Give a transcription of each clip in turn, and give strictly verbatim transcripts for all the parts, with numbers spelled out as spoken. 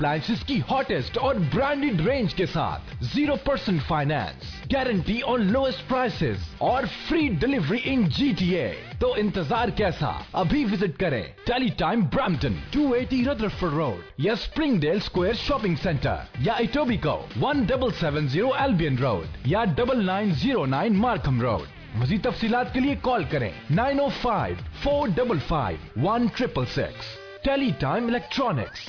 Appliances की hottest और branded range के साथ zero percent finance, guarantee on lowest prices और फ्री डिलीवरी इन जीटीए। तो इंतजार कैसा, अभी विजिट करें Teletime Brampton two eighty Rutherford road या स्प्रिंगडेल स्क्वायर शॉपिंग सेंटर या Etobicoke one double seven zero Albion road या double nine zero nine Markham road. मज़ीद तफसीलात के लिए कॉल करें nine O five four double five one triple six. Teletime electronics.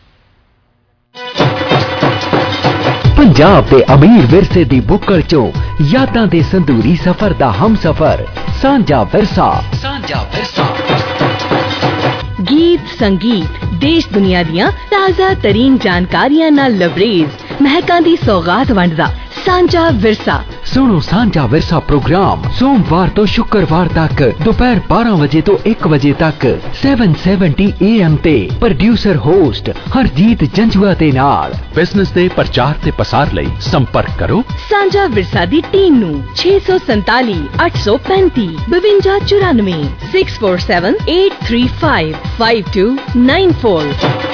Punjab के अमीर विरसे दी बुक्कड़ चो यादां दे संदूरी सफर दा हम सफर सांझा विरसा। सांझा विरसा गीत संगीत देश दुनिया दियां ताज़ा तरीन जानकारियां नाल लबरेज महकां दी सौगात वंडदा सांझा विरसा। सुनो सांझा विरसा प्रोग्राम सोमवार तो शुक्रवार तक दोपहर बारह बजे तो एक बजे तक सेवन सेवेंटी ए एम ते। प्रोड्यूसर होस्ट हरजीत जंजुआ दे नाल। बिजनेस दे प्रचार ते पसार लई संपर्क करो सांझा विरसा दी टीम नू छे सौ संताली अठ सौ पैंती बवंजा चौरानवे six four seven eight three five five two nine four.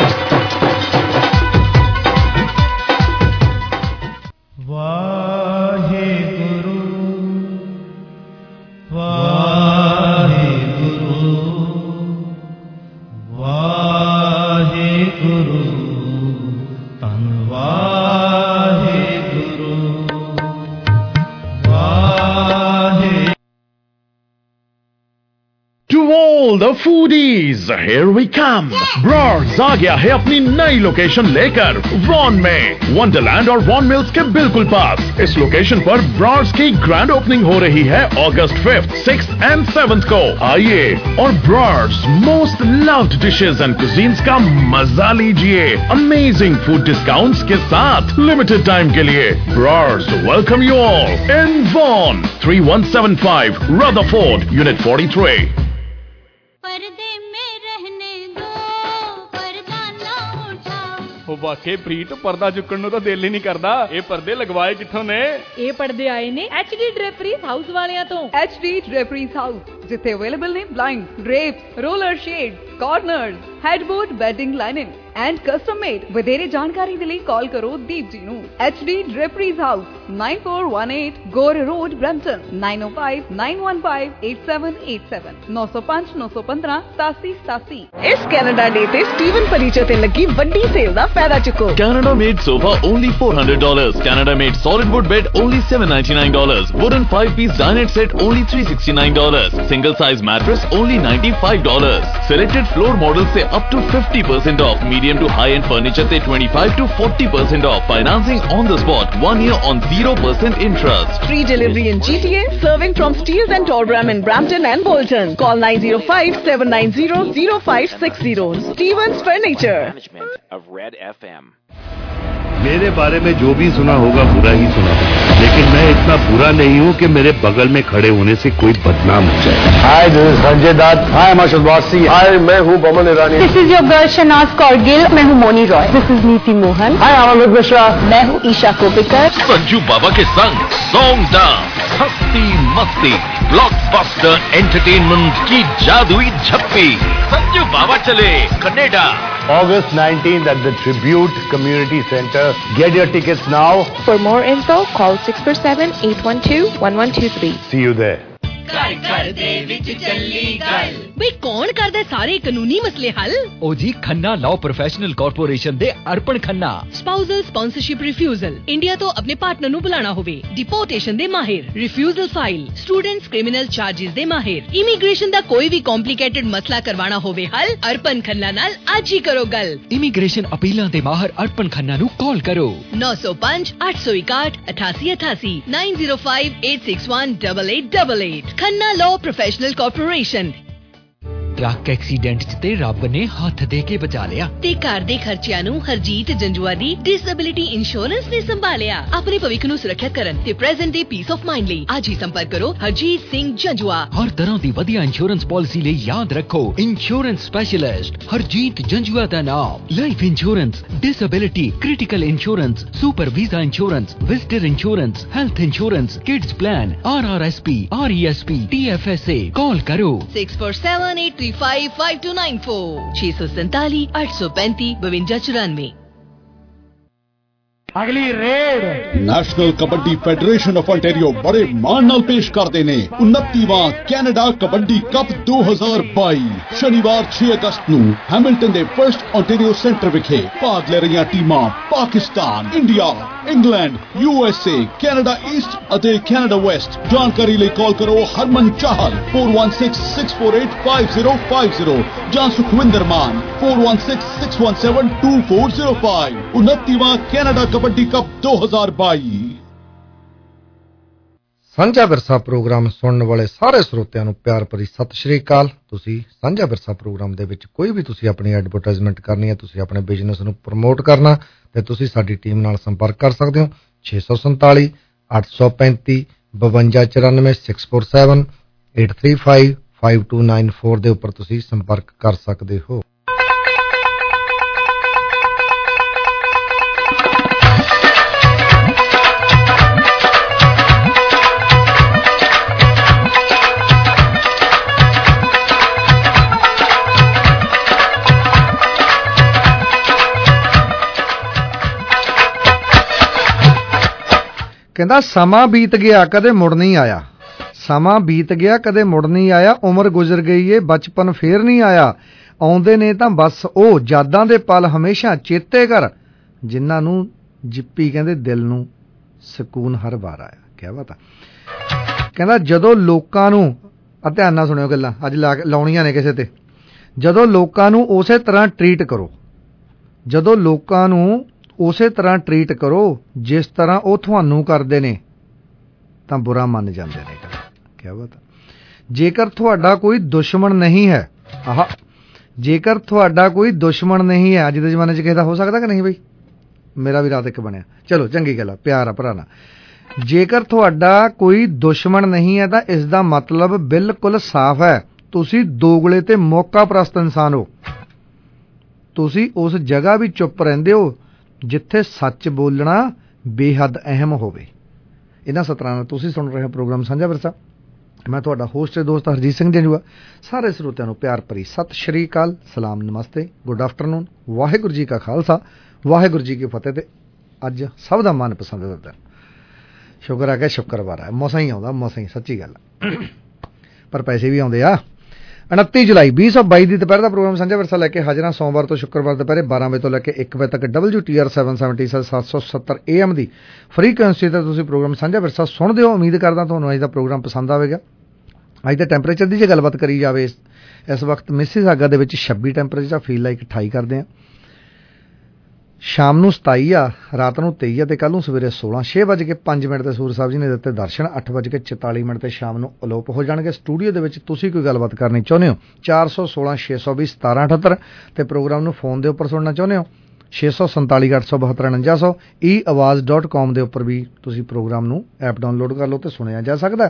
The foodies, here we come. Brods आ गया है अपनी नई लोकेशन लेकर वॉन में। वंडरलैंड और वॉन मिल्स के बिल्कुल पास इस लोकेशन पर ब्रॉड्स की ग्रैंड ओपनिंग हो रही है अगस्त फिफ्थ, सिक्स्थ एंड सेवंथ को। आइए और Brods most loved dishes and cuisines का मजा लीजिए अमेजिंग फूड डिस्काउंट्स के साथ लिमिटेड टाइम के लिए। Brods welcome you all in Vaughan three one seven five Rutherford unit forty three. पर्दे में रहने दो, पर्दा ना उठाओ। ओ वाकई प्रीत पर्दा चुकन नूं तां दिल ही नहीं करदा। ये पर्दे लगवाए कित्थों ने? ये पर्दे आए ने एचडी ड्रेपरीज हाउस वालियां तो। एचडी ड्रेपरीज हाउस जिथे अवेलेबल ने blind, drapes, roller shades, corners, headboard, bedding lining and custom made. वधेरे जानकारी दे लई कॉल करो दीप जी नू। HD draperies house nine four one eight Gore road Brampton nine O five nine one five eight seven eight seven नौ सौ पांच नौ सौ पंद्रह सतासी सतासी। इस कैनेडा डे ते स्टीवन फर्नीचर ते लगी वड्डी सेल दा फायदा चुको। Canada made sofa only four hundred dollars. Canada made solid wood bed only seven ninety-nine dollars. Wooden five piece dinette set only three sixty-nine dollars. Single size mattress only ninety-five dollars. Selected floor models से up to fifty percent off. Medium to high end furniture से twenty-five to forty percent off. Financing on the spot. One year on zero percent interest. Free delivery in G T A. Serving from Steels and Torbram in Brampton and Bolton. Call nine zero five seven nine zero zero five six zero. Stevens Furniture. Management of Red F M. मेरे बारे में जो भी सुना होगा बुरा ही सुना होगा, लेकिन मैं इतना बुरा नहीं हूँ कि मेरे बगल में खड़े होने से कोई बदनाम हो जाए। Hi, this is Sanjay Dutt. Hi, मैं शुभवासी। हाय, मैं हूँ Boman Irani. This is your girl Shahnaz Kaurgill. मैं हूँ मोनी रॉय। दिस इज नीति मोहन। हाय, I'm अमित मिश्रा। मैं हूँ ईशा कोपिकर। संजू बाबा के संग सॉन्ग डांस, हस्ती मस्ती, ब्लॉकबस्टर एंटरटेनमेंट की जादुई झप्पी। संजू बाबा चले Canada August nineteenth at the Tribute Community Center. Get your tickets now. For more info, call six four seven eight one two one one two three. See you there. घर घर दे विच चली गल। बे कौन करदे सारे कानूनी मसले हल? ओ जी खन्ना लॉ प्रोफेशनल कॉर्पोरेशन दे Arpan Khanna. Spousal sponsorship refusal, India तो अपने पार्टनर नु बुलाना होवे, डिपोर्टेशन दे माहिर, refusal file, students criminal charges दे माहिर, इमिग्रेशन दा कोई भी कॉम्प्लिकेटेड मसला करवाना होवे हल, अर्पण खन्ना नाल आज ही करो गल। इमिग्रेशन अपीलां दे माहिर अर्पण खन्ना नु कॉल करो नौ सौ पांच आठ सौ इकाठ अठासी अठासी nine zero five eight six one double eight double eight. Khanna law professional corporation. Truck accident च ते रब ने हथ दे के बचा लिया ते घर दे खर्चिਆਂ ਨੂੰ ਹਰਜੀਤ ਜੰਜੂਆ ਦੀ ਡਿਸੇਬਿਲਿਟੀ ਇੰਸ਼ੋਰੈਂਸ ਨੇ ਸੰਭਾਲਿਆ। ਆਪਣੇ ਭਵਿੱਖ ਨੂੰ ਸੁਰੱਖਿਅਤ ਕਰਨ ਤੇ ਪ੍ਰੈਜ਼ੈਂਟ ਦੇ ਪੀਸ ਆਫ ਮਾਈਂਡ ਲਈ ਅੱਜ ਹੀ ਸੰਪਰਕ ਕਰੋ ਹਰਜੀਤ ਸਿੰਘ ਜੰਜੂਆ। ਹਰ ਤਰ੍ਹਾਂ ਦੀ ਵਧੀਆ ਇੰਸ਼ੋਰੈਂਸ ਪਾਲਿਸੀ ਲਈ ਯਾਦ ਰੱਖੋ ਇੰਸ਼ੋਰੈਂਸ ਸਪੈਸ਼ਲਿਸਟ ਹਰਜੀਤ ਜੰਜੂਆ ਦਾ ਨਾਮ। Life insurance, disability, critical insurance, super visa insurance, visitor insurance, health insurance, kids plan, R R S P, R E S P, T F S A. Call करो six four seven eight three five five two nine four छह सौ सैतालीस आठ सौ पैंतीस बवंजा चौरानवे। ਅਗਲੀ raid. National kabaddi federation of ontario ਬੜੇ ਮਾਣ ਨਾਲ ਪੇਸ਼ ਕਰਦੇ ਨੇ ਉਨੱਤੀਵਾਂ ਕੈਨੇਡਾ ਕਬੱਡੀ ਕੱਪ ਦੋ ਹਜ਼ਾਰ ਬਾਈ। ਸ਼ਨੀਵਾਰ ਛੇ ਅਗਸਤ ਨੂੰ ਹੈਮਿਲਟਨ ਦੇ ਫਰਸਟ ontario ਸੈਂਟਰ ਵਿਖੇ ਭਾਗ ਲੈ ਰਹੀਆਂ ਟੀਮਾਂ Pakistan, India, England, U S A, Canada East ਅਤੇ ਕੈਨੇਡਾ ਵੈਸਟ। ਜਾਣਕਾਰੀ ਲਈ ਕਾਲ ਕਰੋ ਹਰਮਨ Chahal four one six six four eight five zero five zero ਜਾਂ ਸੁਖਵਿੰਦਰ ਮਾਨ four one six six one seven two four zero five। ਉਨੱਤੀਵਾਂ ਕੈਨੇਡਾ ਕਬੱਡੀ ਕੱਪ ਦੋ ਹਜ਼ਾਰ ਬਾਈ। ਸਾਂਝਾ ਵਿਰਸਾ ਪ੍ਰੋਗਰਾਮ ਸੁਣਨ ਵਾਲੇ ਸਾਰੇ ਸਰੋਤਿਆਂ ਨੂੰ ਪਿਆਰ ਭਰੀ ਸਤਿ ਸ਼੍ਰੀ ਅਕਾਲ। ਤੁਸੀਂ ਸਾਂਝਾ ਵਿਰਸਾ ਪ੍ਰੋਗਰਾਮ ਦੇ ਵਿੱਚ ਕੋਈ ਵੀ ਤੁਸੀਂ ਆਪਣੀ ਐਡਵਰਟਾਈਜ਼ਮੈਂਟ ਕਰਨੀ ਹੈ, ਤੁਸੀਂ ਆਪਣੇ ਬਿਜ਼ਨਸ ਨੂੰ ਪ੍ਰਮੋਟ ਕਰਨਾ, ਤੇ ਤੁਸੀਂ ਸਾਡੀ ਟੀਮ ਨਾਲ ਸੰਪਰਕ ਕਰ ਸਕਦੇ ਹੋ ਛੇ ਸੌ ਸੰਤਾਲੀ ਅੱਠ ਸੌ ਪੈਂਤੀ ਬਵੰਜਾ ਚੁਰਾਨਵੇਂ six four seven eight three five five two nine four ਦੇ ਉੱਪਰ ਤੁਸੀਂ ਸੰਪਰਕ ਕਰ ਸਕਦੇ ਹੋ। ਕਹਿੰਦਾ ਸਮਾਂ ਬੀਤ ਗਿਆ ਕਦੇ ਮੁੜ ਨਹੀਂ ਆਇਆ, ਸਮਾਂ ਬੀਤ ਗਿਆ ਕਦੇ ਮੁੜ ਨਹੀਂ ਆਇਆ, ਉਮਰ ਗੁਜ਼ਰ ਗਈ ਏ ਬਚਪਨ ਫੇਰ ਨਹੀਂ ਆਇਆ, ਆਉਂਦੇ ਨੇ ਤਾਂ ਬਸ ਉਹ ਯਾਦਾਂ ਦੇ ਪਲ ਹਮੇਸ਼ਾ ਚੇਤੇ ਕਰ, ਜਿਨ੍ਹਾਂ ਨੂੰ ਜਿੱਪੀ ਕਹਿੰਦੇ ਦਿਲ ਨੂੰ ਸਕੂਨ ਹਰ ਵਾਰ ਆਇਆ। ਕਿਆ ਬਾਤ ਆ। ਕਹਿੰਦਾ ਜਦੋਂ ਲੋਕਾਂ ਨੂੰ ਆ ਧਿਆਨ ਨਾਲ ਸੁਣਿਓ ਗੱਲਾਂ ਅੱਜ ਲਾਉਣੀਆਂ ਨੇ ਕਿਸੇ ਤੇ, ਜਦੋਂ ਲੋਕਾਂ ਨੂੰ ਉਸੇ ਤਰ੍ਹਾਂ ਟਰੀਟ ਕਰੋ, ਜਦੋਂ ਲੋਕਾਂ ਨੂੰ ਉਸੇ ਤਰ੍ਹਾਂ ਟਰੀਟ ਕਰੋ ਜਿਸ ਤਰ੍ਹਾਂ ਉਹ ਤੁਹਾਨੂੰ ਕਰਦੇ ਨੇ ਤਾਂ ਬੁਰਾ ਮੰਨ ਜਾਂਦੇ ਨੇ। ਕਿਆ ਬਾਤ। ਜੇਕਰ ਤੁਹਾਡਾ ਕੋਈ ਦੁਸ਼ਮਣ ਨਹੀਂ ਹੈ, ਆਹ ਜੇਕਰ ਤੁਹਾਡਾ ਕੋਈ ਦੁਸ਼ਮਣ ਨਹੀਂ ਹੈ, ਅੱਜ ਦੇ ਜ਼ਮਾਨੇ 'ਚ ਕਿਸੇ ਦਾ ਹੋ ਸਕਦਾ ਕਿ ਨਹੀਂ ਬਈ? ਮੇਰਾ ਵੀ ਰਾਤ ਇੱਕ ਬਣਿਆ, ਚਲੋ ਚੰਗੀ ਗੱਲ ਆ, ਪਿਆਰ ਆ ਭਰਾ ਨਾਲ। ਜੇਕਰ ਤੁਹਾਡਾ ਕੋਈ ਦੁਸ਼ਮਣ ਨਹੀਂ ਹੈ ਤਾਂ ਇਸ ਦਾ ਮਤਲਬ ਬਿਲਕੁਲ ਸਾਫ਼ ਹੈ, ਤੁਸੀਂ ਦੋਗਲੇ ਤੇ ਮੌਕਾ ਪ੍ਰਸਤ ਇਨਸਾਨ ਹੋ। ਤੁਸੀਂ ਉਸ ਜਗ੍ਹਾ ਵੀ ਚੁੱਪ ਰਹਿੰਦੇ ਹੋ ਜਿੱਥੇ ਸੱਚ ਬੋਲਣਾ ਬੇਹੱਦ ਅਹਿਮ ਹੋਵੇ। ਇਹਨਾਂ ਸਤਰਾਂ ਨਾਲ ਤੁਸੀਂ ਸੁਣ ਰਹੇ ਹੋ ਪ੍ਰੋਗਰਾਮ ਸਾਂਝਾ ਵਿਰਸਾ। ਮੈਂ ਤੁਹਾਡਾ ਹੋਸਟ ਤੇ ਦੋਸਤ ਹਰਜੀਤ ਸਿੰਘ ਜੰਜੂਆ। ਸਾਰੇ ਸਰੋਤਿਆਂ ਨੂੰ ਪਿਆਰ ਭਰੀ ਸਤਿ ਸ਼੍ਰੀ ਅਕਾਲ, ਸਲਾਮ, ਨਮਸਤੇ, ਗੁੱਡ ਆਫਟਰਨੂਨ, ਵਾਹਿਗੁਰੂ ਜੀ ਕਾ ਖਾਲਸਾ, ਵਾਹਿਗੁਰੂ ਜੀ ਕੀ ਫਤਿਹ। ਤੇ ਅੱਜ ਸਭ ਦਾ ਮਨਪਸੰਦ ਦਾ ਦਿਨ, ਸ਼ੁਕਰ ਆ ਕਿ ਸ਼ੁੱਕਰਵਾਰ ਹੈ, ਮਸਾਂ ਹੀ ਆਉਂਦਾ, ਮਸਾਂ ਹੀ, ਸੱਚੀ ਗੱਲ ਪਰ ਪੈਸੇ ਵੀ ਆਉਂਦੇ ਆ। ਉਨੱਤੀ ਜੁਲਾਈ ਵੀਹ ਸੌ ਬਾਈ ਦੀ ਦੁਪਹਿਰ ਦਾ ਪ੍ਰੋਗਰਾਮ ਸਾਂਝਾ ਵਿਰਸਾ ਲੈ ਕੇ ਹਾਜ਼ਰਾਂ। ਸੋਮਵਾਰ ਤੋਂ ਸ਼ੁੱਕਰਵਾਰ ਦੁਪਹਿਰੇ ਬਾਰਾਂ ਵਜੇ ਤੋਂ ਲੈ ਕੇ ਇੱਕ ਵਜੇ ਤੱਕ W T R seven seventy ਸੱਤ ਸੌ ਸੱਤਰ ਏ ਐਮ ਦੀ ਫ੍ਰੀਕੁਐਂਸੀ ਤੇ ਤੁਸੀਂ ਪ੍ਰੋਗਰਾਮ ਸਾਂਝਾ ਵਿਰਸਾ ਸੁਣਦੇ ਹੋ। ਉਮੀਦ ਕਰਦਾ ਤੁਹਾਨੂੰ ਅੱਜ ਦਾ ਪ੍ਰੋਗਰਾਮ ਪਸੰਦ ਆਵੇਗਾ। ਅੱਜ ਦੇ ਟੈਂਪਰੇਚਰ ਦੀ ਜੇ ਗੱਲਬਾਤ ਕਰੀ ਜਾਵੇ, ਇਸ ਵਕਤ ਮਿਸੀਸਾਗਾ ਦੇ ਵਿੱਚ ਛੱਬੀ ਟੈਂਪਰੇਚਰ, ਫੀਲ ਲਾਈਕ ਅਠਾਈ ਕਰਦੇ ਆ। ਸ਼ਾਮ ਨੂੰ ਸਤਾਈ ਆ, ਰਾਤ ਨੂੰ ਤੇਈ ਆ, ਤੇ ਕੱਲ੍ਹ ਨੂੰ ਸਵੇਰੇ ਸੋਲਾਂ। ਛੇ ਵੱਜ ਕੇ ਪੰਜ ਮਿੰਟ ਤੇ ਸੂਰਜ ਸਾਹਿਬ ਜੀ ਨੇ ਦਿੱਤੇ ਦਰਸ਼ਨ। ਅੱਠ ਵੱਜ ਕੇ ਚੁਤਾਲੀ ਮਿੰਟ ਤੇ ਸ਼ਾਮ ਨੂੰ ਅਲੋਪ ਹੋ ਜਾਣਗੇ। ਸਟੂਡੀਓ ਦੇ ਵਿੱਚ ਤੁਸੀਂ ਕੋਈ ਗੱਲਬਾਤ ਕਰਨੀ ਚਾਹੁੰਦੇ ਹੋ, ਚਾਰ ਸੌ ਸੋਲਾਂ ਛੇ ਸੌ ਵੀਹ ਸਤਾਰਾਂ ਅਠੱਤਰ, ਤੇ ਪ੍ਰੋਗਰਾਮ ਨੂੰ ਫੋਨ ਦੇ ਉੱਪਰ ਸੁਣਨਾ ਚਾਹੁੰਦੇ ਹੋ ਛੇ ਸੌ ਸੰਤਾਲੀ ਅੱਠ ਸੌ ਬਹੱਤਰ ਉਣੰਜਾ ਸੌ। ਈ ਆਵਾਜ਼ ਡਾਟ ਕਾਮ ਦੇ ਉੱਪਰ ਵੀ ਤੁਸੀਂ ਪ੍ਰੋਗਰਾਮ ਨੂੰ ਐਪ ਡਾਊਨਲੋਡ ਕਰ ਲਓ ਤੇ ਸੁਣਿਆ ਜਾ ਸਕਦਾ।